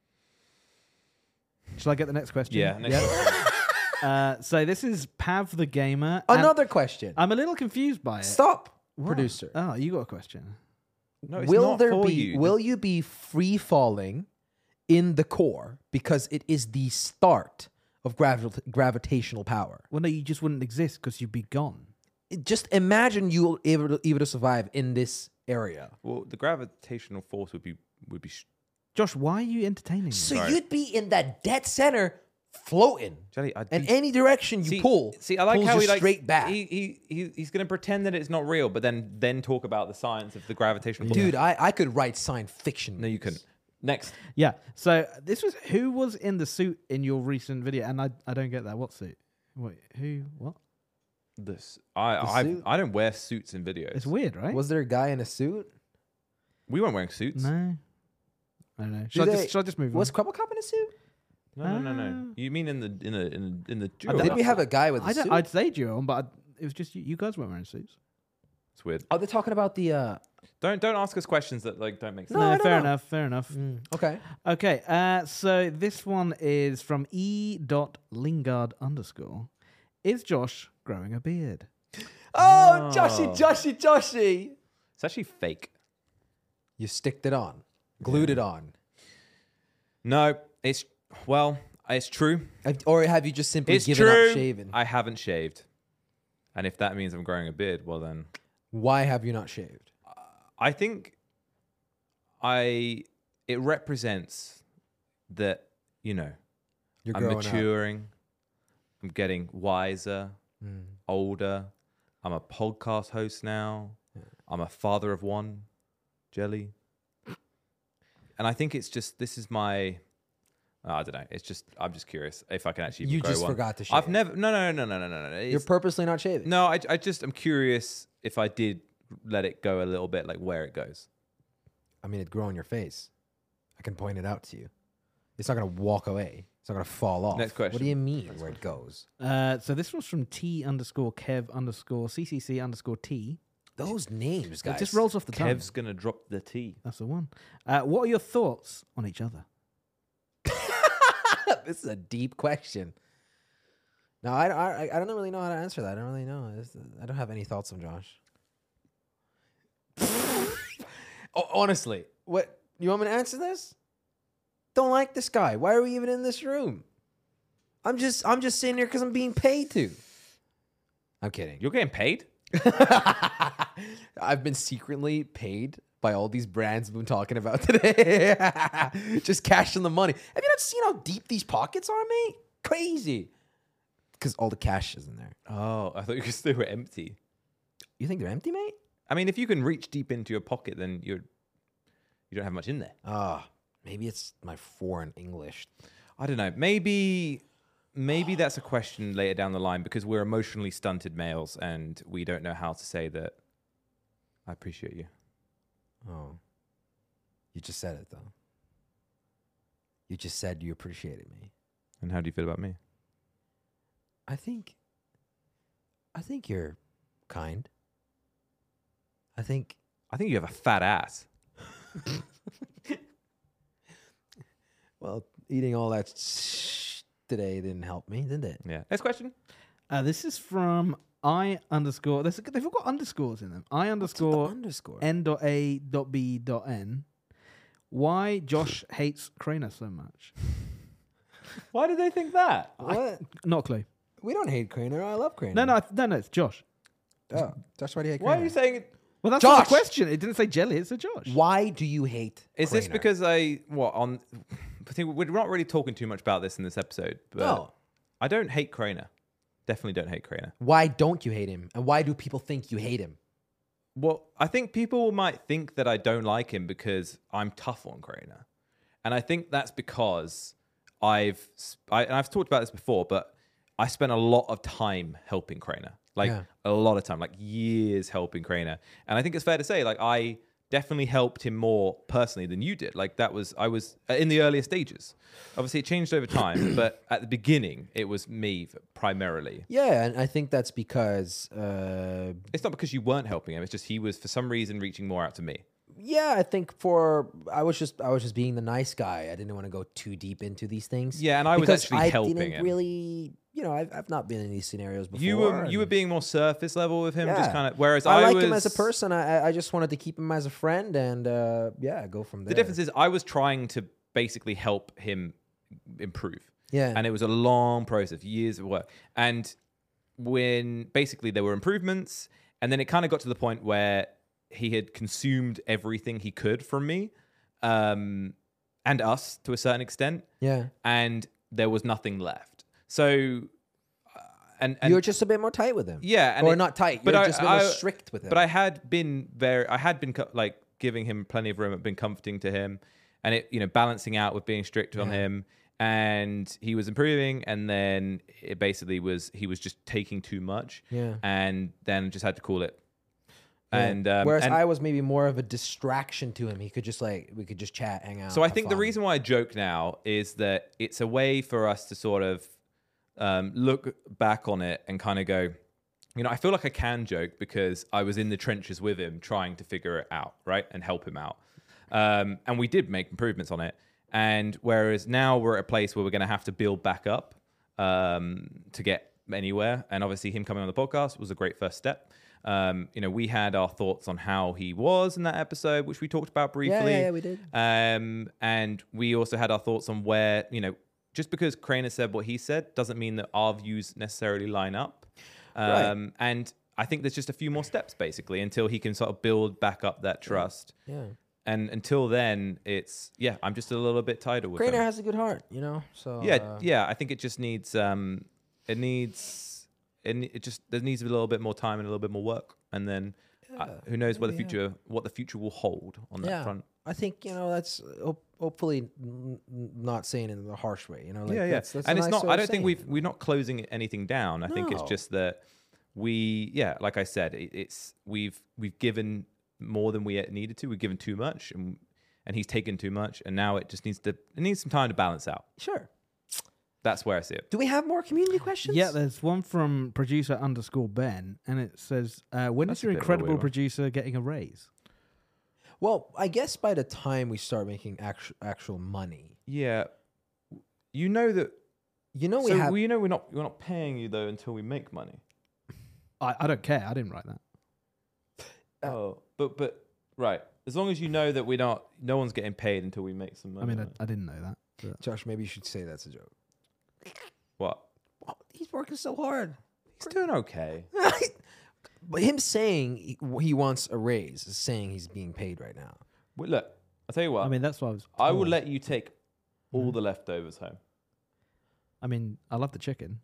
[SPEAKER 3] Shall I get the next question?
[SPEAKER 1] Yeah. Next question.
[SPEAKER 3] Uh, so this is Pav the Gamer. and
[SPEAKER 2] Another question.
[SPEAKER 3] I'm a little confused by it.
[SPEAKER 2] Stop,
[SPEAKER 3] What?
[SPEAKER 2] producer.
[SPEAKER 3] Oh, you got a question.
[SPEAKER 1] No, it's
[SPEAKER 2] will
[SPEAKER 1] not
[SPEAKER 2] there
[SPEAKER 1] for
[SPEAKER 2] be?
[SPEAKER 1] you.
[SPEAKER 2] Will you be free falling in the core because it is the start of gravi- gravitational power?
[SPEAKER 3] Well, no, you just wouldn't exist because you'd be gone.
[SPEAKER 2] It- Just imagine you able to, able to survive in this area.
[SPEAKER 1] Well, the gravitational force would be would be. Sh-
[SPEAKER 3] Josh, why are you entertaining me?
[SPEAKER 2] So
[SPEAKER 1] Sorry.
[SPEAKER 2] you'd be in that dead center floating.
[SPEAKER 1] Jelly, I
[SPEAKER 2] And
[SPEAKER 1] do-
[SPEAKER 2] any direction you
[SPEAKER 1] see,
[SPEAKER 2] pull,
[SPEAKER 1] See, I like
[SPEAKER 2] pulls
[SPEAKER 1] how
[SPEAKER 2] you
[SPEAKER 1] he like
[SPEAKER 2] straight back.
[SPEAKER 1] He, he, he he's going to pretend that it's not real, but then then talk about the science of the gravitational pull.
[SPEAKER 2] Dude, I, I could write science fiction.
[SPEAKER 1] No, you couldn't. Next.
[SPEAKER 3] Yeah. So this was who was in the suit in your recent video, and I I don't get that. What suit? Wait, who? What?
[SPEAKER 1] This I
[SPEAKER 2] The
[SPEAKER 1] I
[SPEAKER 2] suit?
[SPEAKER 1] I don't wear suits in videos.
[SPEAKER 3] It's weird, right?
[SPEAKER 2] Was there a guy in a suit?
[SPEAKER 1] We weren't wearing suits.
[SPEAKER 3] No. I don't know.
[SPEAKER 2] Do
[SPEAKER 3] Should I,
[SPEAKER 2] they-
[SPEAKER 3] just, should I just move
[SPEAKER 2] Was
[SPEAKER 3] on?
[SPEAKER 2] Quebble Cop in a suit?
[SPEAKER 1] No, no, no, no.
[SPEAKER 3] Ah.
[SPEAKER 1] You mean in the in the in the, in the
[SPEAKER 3] I
[SPEAKER 1] duo?
[SPEAKER 3] don't-
[SPEAKER 2] Did we have a guy with a
[SPEAKER 3] I don't,
[SPEAKER 2] suit?
[SPEAKER 3] I'd say duo on, but I, it was just you, you guys weren't wearing suits.
[SPEAKER 1] It's weird.
[SPEAKER 2] Are they talking about the... Uh...
[SPEAKER 1] Don't don't ask us questions that like don't make sense.
[SPEAKER 2] No, I don't
[SPEAKER 3] fair
[SPEAKER 2] know.
[SPEAKER 3] enough. Fair enough.
[SPEAKER 2] Mm, okay.
[SPEAKER 3] Okay, uh, so this one is from E. Lingard underscore. Is Josh growing a beard?
[SPEAKER 2] Oh,
[SPEAKER 1] No.
[SPEAKER 2] Joshy, Joshy, Joshy.
[SPEAKER 1] It's actually fake.
[SPEAKER 2] You sticked it on. Glued it on.
[SPEAKER 1] No, it's well, it's true.
[SPEAKER 2] Have- Or have you just simply
[SPEAKER 1] It's
[SPEAKER 2] given
[SPEAKER 1] true.
[SPEAKER 2] up shaving?
[SPEAKER 1] I haven't shaved, and if that means I'm growing a beard, well then,
[SPEAKER 2] Why have you not shaved?
[SPEAKER 1] I think I it represents that you know
[SPEAKER 2] You're
[SPEAKER 1] I'm
[SPEAKER 2] growing up.
[SPEAKER 1] maturing. I'm getting wiser,
[SPEAKER 2] Mm.
[SPEAKER 1] older. I'm a podcast host now. I'm a father of one, Jelly. And I think it's just this is my. I don't know. It's just I'm just curious if I can actually.
[SPEAKER 2] You
[SPEAKER 1] grow
[SPEAKER 2] just
[SPEAKER 1] one.
[SPEAKER 2] forgot to shave.
[SPEAKER 1] I've never. No, no, no, no, no, no, no.
[SPEAKER 2] You're
[SPEAKER 1] It's-
[SPEAKER 2] purposely not shaving.
[SPEAKER 1] no, I, I just I'm curious if I did let it go a little bit, like where it goes.
[SPEAKER 2] I mean, it'd grow on your face. I can point it out to you. It's not going to walk away. It's not going to fall off.
[SPEAKER 1] Next question.
[SPEAKER 2] What do you mean where it goes?
[SPEAKER 3] Uh, so this was from T underscore Kev underscore C C C underscore T.
[SPEAKER 2] Those names, guys.
[SPEAKER 3] It just rolls off the tongue.
[SPEAKER 1] Kev's gonna drop the T.
[SPEAKER 3] That's the one. Uh, what are your thoughts on each other?
[SPEAKER 2] This is a deep question. No, I, I, I don't really know how to answer that. I don't really know. This- I don't have any thoughts on Josh. Oh, honestly, what you want me to answer this? Don't like this guy. Why are we even in this room? I'm just I'm just sitting here because I'm being paid to. I'm kidding.
[SPEAKER 1] You're getting paid?
[SPEAKER 2] I've been secretly paid by all these brands we've been talking about today. Just cashing the money. Have you not seen how deep these pockets are, mate? Crazy. Because all the cash is in there.
[SPEAKER 1] Oh, I thought you they were empty.
[SPEAKER 2] You think they're empty, mate?
[SPEAKER 1] I mean, if you can reach deep into your pocket, then you're you don't have much in there.
[SPEAKER 2] Ah, maybe it's my foreign English.
[SPEAKER 1] I don't know. Maybe maybe that's a question later down the line because we're emotionally stunted males and we don't know how to say that. I appreciate you.
[SPEAKER 2] Oh. You just said it, though. You just said you appreciated me.
[SPEAKER 1] And how do you feel about me?
[SPEAKER 2] I think... I think you're kind. I think...
[SPEAKER 1] I think you have a fat ass.
[SPEAKER 2] Well, eating all that sh- today didn't help me, did it?
[SPEAKER 1] Yeah. Next question.
[SPEAKER 3] Uh, this is from I underscore. There's, they've all got underscores in them. I underscore
[SPEAKER 2] underscore?
[SPEAKER 3] N dot A dot B dot N. Why Josh hates Craner so much?
[SPEAKER 1] Why did they think that?
[SPEAKER 2] What?
[SPEAKER 3] Not a clue.
[SPEAKER 2] We don't hate Craner. I love Craner.
[SPEAKER 3] No, no, I th- no, no. It's Josh.
[SPEAKER 2] Oh, Josh, why do you hate Craner?
[SPEAKER 1] Why are you saying it?
[SPEAKER 3] Well, that's not
[SPEAKER 2] Josh!
[SPEAKER 3] a question. It didn't say Jelly. It said Josh.
[SPEAKER 2] Why do you hate
[SPEAKER 1] Is this
[SPEAKER 2] Craner?
[SPEAKER 1] because I what on? I think we're not really talking too much about this in this episode, but
[SPEAKER 2] No.
[SPEAKER 1] I don't hate Craner. Definitely don't hate Craner.
[SPEAKER 2] Why don't you hate him? And why do people think you hate him?
[SPEAKER 1] Well, I think people might think that I don't like him because I'm tough on Craner, and I think that's because I've I, and I've talked about this before, but I spent a lot of time helping Craner, like
[SPEAKER 2] Yeah.
[SPEAKER 1] a lot of time, like years helping Craner, and I think it's fair to say, like I definitely helped him more personally than you did. Like that was I was uh, in the earlier stages. Obviously, it changed over time, but at the beginning, it was me primarily.
[SPEAKER 2] Yeah, and I think that's because, uh,
[SPEAKER 1] It's not because you weren't helping him. It's just he was for some reason reaching more out to me.
[SPEAKER 2] yeah, I think for I was just I was just being the nice guy. I didn't want to go too deep into these things.
[SPEAKER 1] Yeah, and I was
[SPEAKER 2] because
[SPEAKER 1] actually
[SPEAKER 2] I
[SPEAKER 1] helping
[SPEAKER 2] didn't
[SPEAKER 1] him.
[SPEAKER 2] really, you know, I've I've not been in these scenarios before.
[SPEAKER 1] You were you were
[SPEAKER 2] and-
[SPEAKER 1] being more surface level with him, just
[SPEAKER 2] Yeah.
[SPEAKER 1] kind of. Whereas
[SPEAKER 2] I,
[SPEAKER 1] I,
[SPEAKER 2] like
[SPEAKER 1] was,
[SPEAKER 2] him as a person. I I just wanted to keep him as a friend, and uh, yeah, go from there.
[SPEAKER 1] The difference is I was trying to basically help him improve,
[SPEAKER 2] yeah,
[SPEAKER 1] and it was a long process, years of work. And when basically there were improvements, and then it kind of got to the point where he had consumed everything he could from me, um, and us to a certain extent.
[SPEAKER 2] yeah,
[SPEAKER 1] And there was nothing left. So, uh, and, and
[SPEAKER 2] You're just a bit more tight with him.
[SPEAKER 1] yeah, and
[SPEAKER 2] or
[SPEAKER 1] it-
[SPEAKER 2] not tight.
[SPEAKER 1] but
[SPEAKER 2] You're
[SPEAKER 1] I-
[SPEAKER 2] just a bit more
[SPEAKER 1] I-
[SPEAKER 2] strict with him.
[SPEAKER 1] But I had been very, I had been co- like giving him plenty of room, been comforting to him, and it, you know, balancing out with being strict on him, and he was improving, and then it basically was he was just taking too much,
[SPEAKER 2] Yeah.
[SPEAKER 1] and then just had to call it.
[SPEAKER 2] Yeah.
[SPEAKER 1] And um,
[SPEAKER 2] whereas
[SPEAKER 1] and
[SPEAKER 2] I was maybe more of a distraction to him. He could just like we could just chat, hang out.
[SPEAKER 1] so I
[SPEAKER 2] have
[SPEAKER 1] think the
[SPEAKER 2] fun.
[SPEAKER 1] reason why I joke now is that it's a way for us to sort of um, look back on it and kind of go, you know, I feel like I can joke because I was in the trenches with him trying to figure it out, right? And help him out. Um, and we did make improvements on it. And whereas now we're at a place where we're going to have to build back up um, to get anywhere. And obviously him coming on the podcast was a great first step. Um, you know, we had our thoughts on how he was in that episode, which we talked about briefly.
[SPEAKER 2] Yeah, yeah, yeah, we did.
[SPEAKER 1] Um, and we also had our thoughts on where, you know, just because Crane has said what he said doesn't mean that our views necessarily line up. Um,
[SPEAKER 2] Right.
[SPEAKER 1] And I think there's just a few more steps, basically, until he can sort of build back up that trust.
[SPEAKER 2] Yeah.
[SPEAKER 1] And until then, it's, yeah, I'm just a little bit tighter with
[SPEAKER 2] Craner
[SPEAKER 1] him.
[SPEAKER 2] has a good heart, you know. So
[SPEAKER 1] Yeah,
[SPEAKER 2] uh,
[SPEAKER 1] yeah, I think it just needs, um, it needs, it, ne- it just, there needs a little bit more time and a little bit more work. And then uh, who knows where the
[SPEAKER 2] maybe, yeah.
[SPEAKER 1] future, what the future will hold on that
[SPEAKER 2] yeah.
[SPEAKER 1] front.
[SPEAKER 2] I think you know that's ho- hopefully n- n- not saying it in a harsh way. You know, like
[SPEAKER 1] yeah, yeah.
[SPEAKER 2] That's, that's
[SPEAKER 1] and
[SPEAKER 2] a
[SPEAKER 1] it's
[SPEAKER 2] nice
[SPEAKER 1] not.
[SPEAKER 2] way
[SPEAKER 1] I
[SPEAKER 2] of
[SPEAKER 1] don't think
[SPEAKER 2] saying
[SPEAKER 1] we've
[SPEAKER 2] it.
[SPEAKER 1] we're not closing anything down. I think it's
[SPEAKER 2] No.
[SPEAKER 1] just that we, yeah, like I said, it, it's we've we've given more than we needed to. We've given too much, and and he's taken too much, and now it just needs to it needs some time to balance out.
[SPEAKER 2] Sure.
[SPEAKER 1] That's where I see it.
[SPEAKER 2] Do we have more community questions?
[SPEAKER 3] Yeah, there's one from producer underscore Ben, and it says, uh, "When
[SPEAKER 1] That's
[SPEAKER 3] is
[SPEAKER 1] a
[SPEAKER 3] your
[SPEAKER 1] bit of a
[SPEAKER 3] incredible
[SPEAKER 1] weird one.
[SPEAKER 3] producer getting a raise?"
[SPEAKER 2] Well, I guess by the time we start making actual actual money,
[SPEAKER 1] Yeah, you know that.
[SPEAKER 2] you know, we
[SPEAKER 1] so
[SPEAKER 2] have.
[SPEAKER 1] we know we're not we're not paying you though until we make money.
[SPEAKER 3] I, I don't care. I didn't write that.
[SPEAKER 2] Uh,
[SPEAKER 1] oh, but but right. As long as you know that we're not, no one's getting paid until we make some money.
[SPEAKER 3] I mean,
[SPEAKER 1] right?
[SPEAKER 3] I, I didn't know that. but-
[SPEAKER 2] Josh, maybe you should say that's a joke.
[SPEAKER 1] What?
[SPEAKER 2] Oh, he's working so hard.
[SPEAKER 1] He's doing okay.
[SPEAKER 2] But him saying he, he wants a raise is saying he's being paid right now.
[SPEAKER 1] Well, look, I'll tell you what.
[SPEAKER 3] I mean, that's what I was.
[SPEAKER 1] I will
[SPEAKER 3] told.
[SPEAKER 1] let you take all
[SPEAKER 3] Mhm.
[SPEAKER 1] the leftovers home.
[SPEAKER 3] I mean, I love the chicken.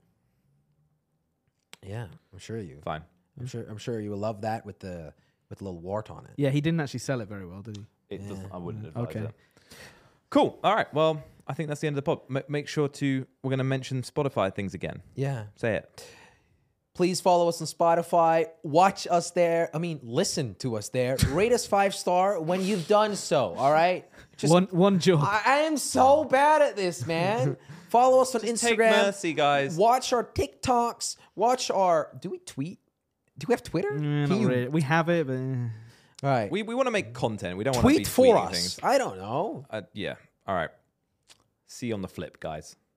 [SPEAKER 2] Yeah, I'm sure you.
[SPEAKER 1] Fine.
[SPEAKER 2] I'm sure. I'm sure you will love that with the with a little wart on it.
[SPEAKER 3] Yeah, he didn't actually sell it very well, did he?
[SPEAKER 1] It
[SPEAKER 2] Yeah.
[SPEAKER 1] doesn't. I wouldn't
[SPEAKER 3] Mm,
[SPEAKER 1] advise
[SPEAKER 3] okay.
[SPEAKER 1] it. Cool. All right. Well, I think that's the end of the pod. M- make sure to. We're going to mention Spotify things again.
[SPEAKER 2] Yeah.
[SPEAKER 1] Say it.
[SPEAKER 2] Please follow us on Spotify. Watch us there. I mean, listen to us there. Rate us five star when you've done so. All right. Just
[SPEAKER 3] one one job.
[SPEAKER 2] I, I am so bad at this, man. Follow us on
[SPEAKER 1] Take
[SPEAKER 2] Instagram.
[SPEAKER 1] mercy, guys.
[SPEAKER 2] Watch our TikToks. Watch our. Do we tweet? Do we have Twitter?
[SPEAKER 3] Mm,
[SPEAKER 2] Can
[SPEAKER 3] not
[SPEAKER 2] you-
[SPEAKER 3] really. We have it, but eh.
[SPEAKER 2] All right.
[SPEAKER 1] We we want to make content. We don't want to be
[SPEAKER 2] tweet for
[SPEAKER 1] tweeting
[SPEAKER 2] us.
[SPEAKER 1] things.
[SPEAKER 2] I don't know.
[SPEAKER 1] Uh, yeah. All right. See you on the flip, guys.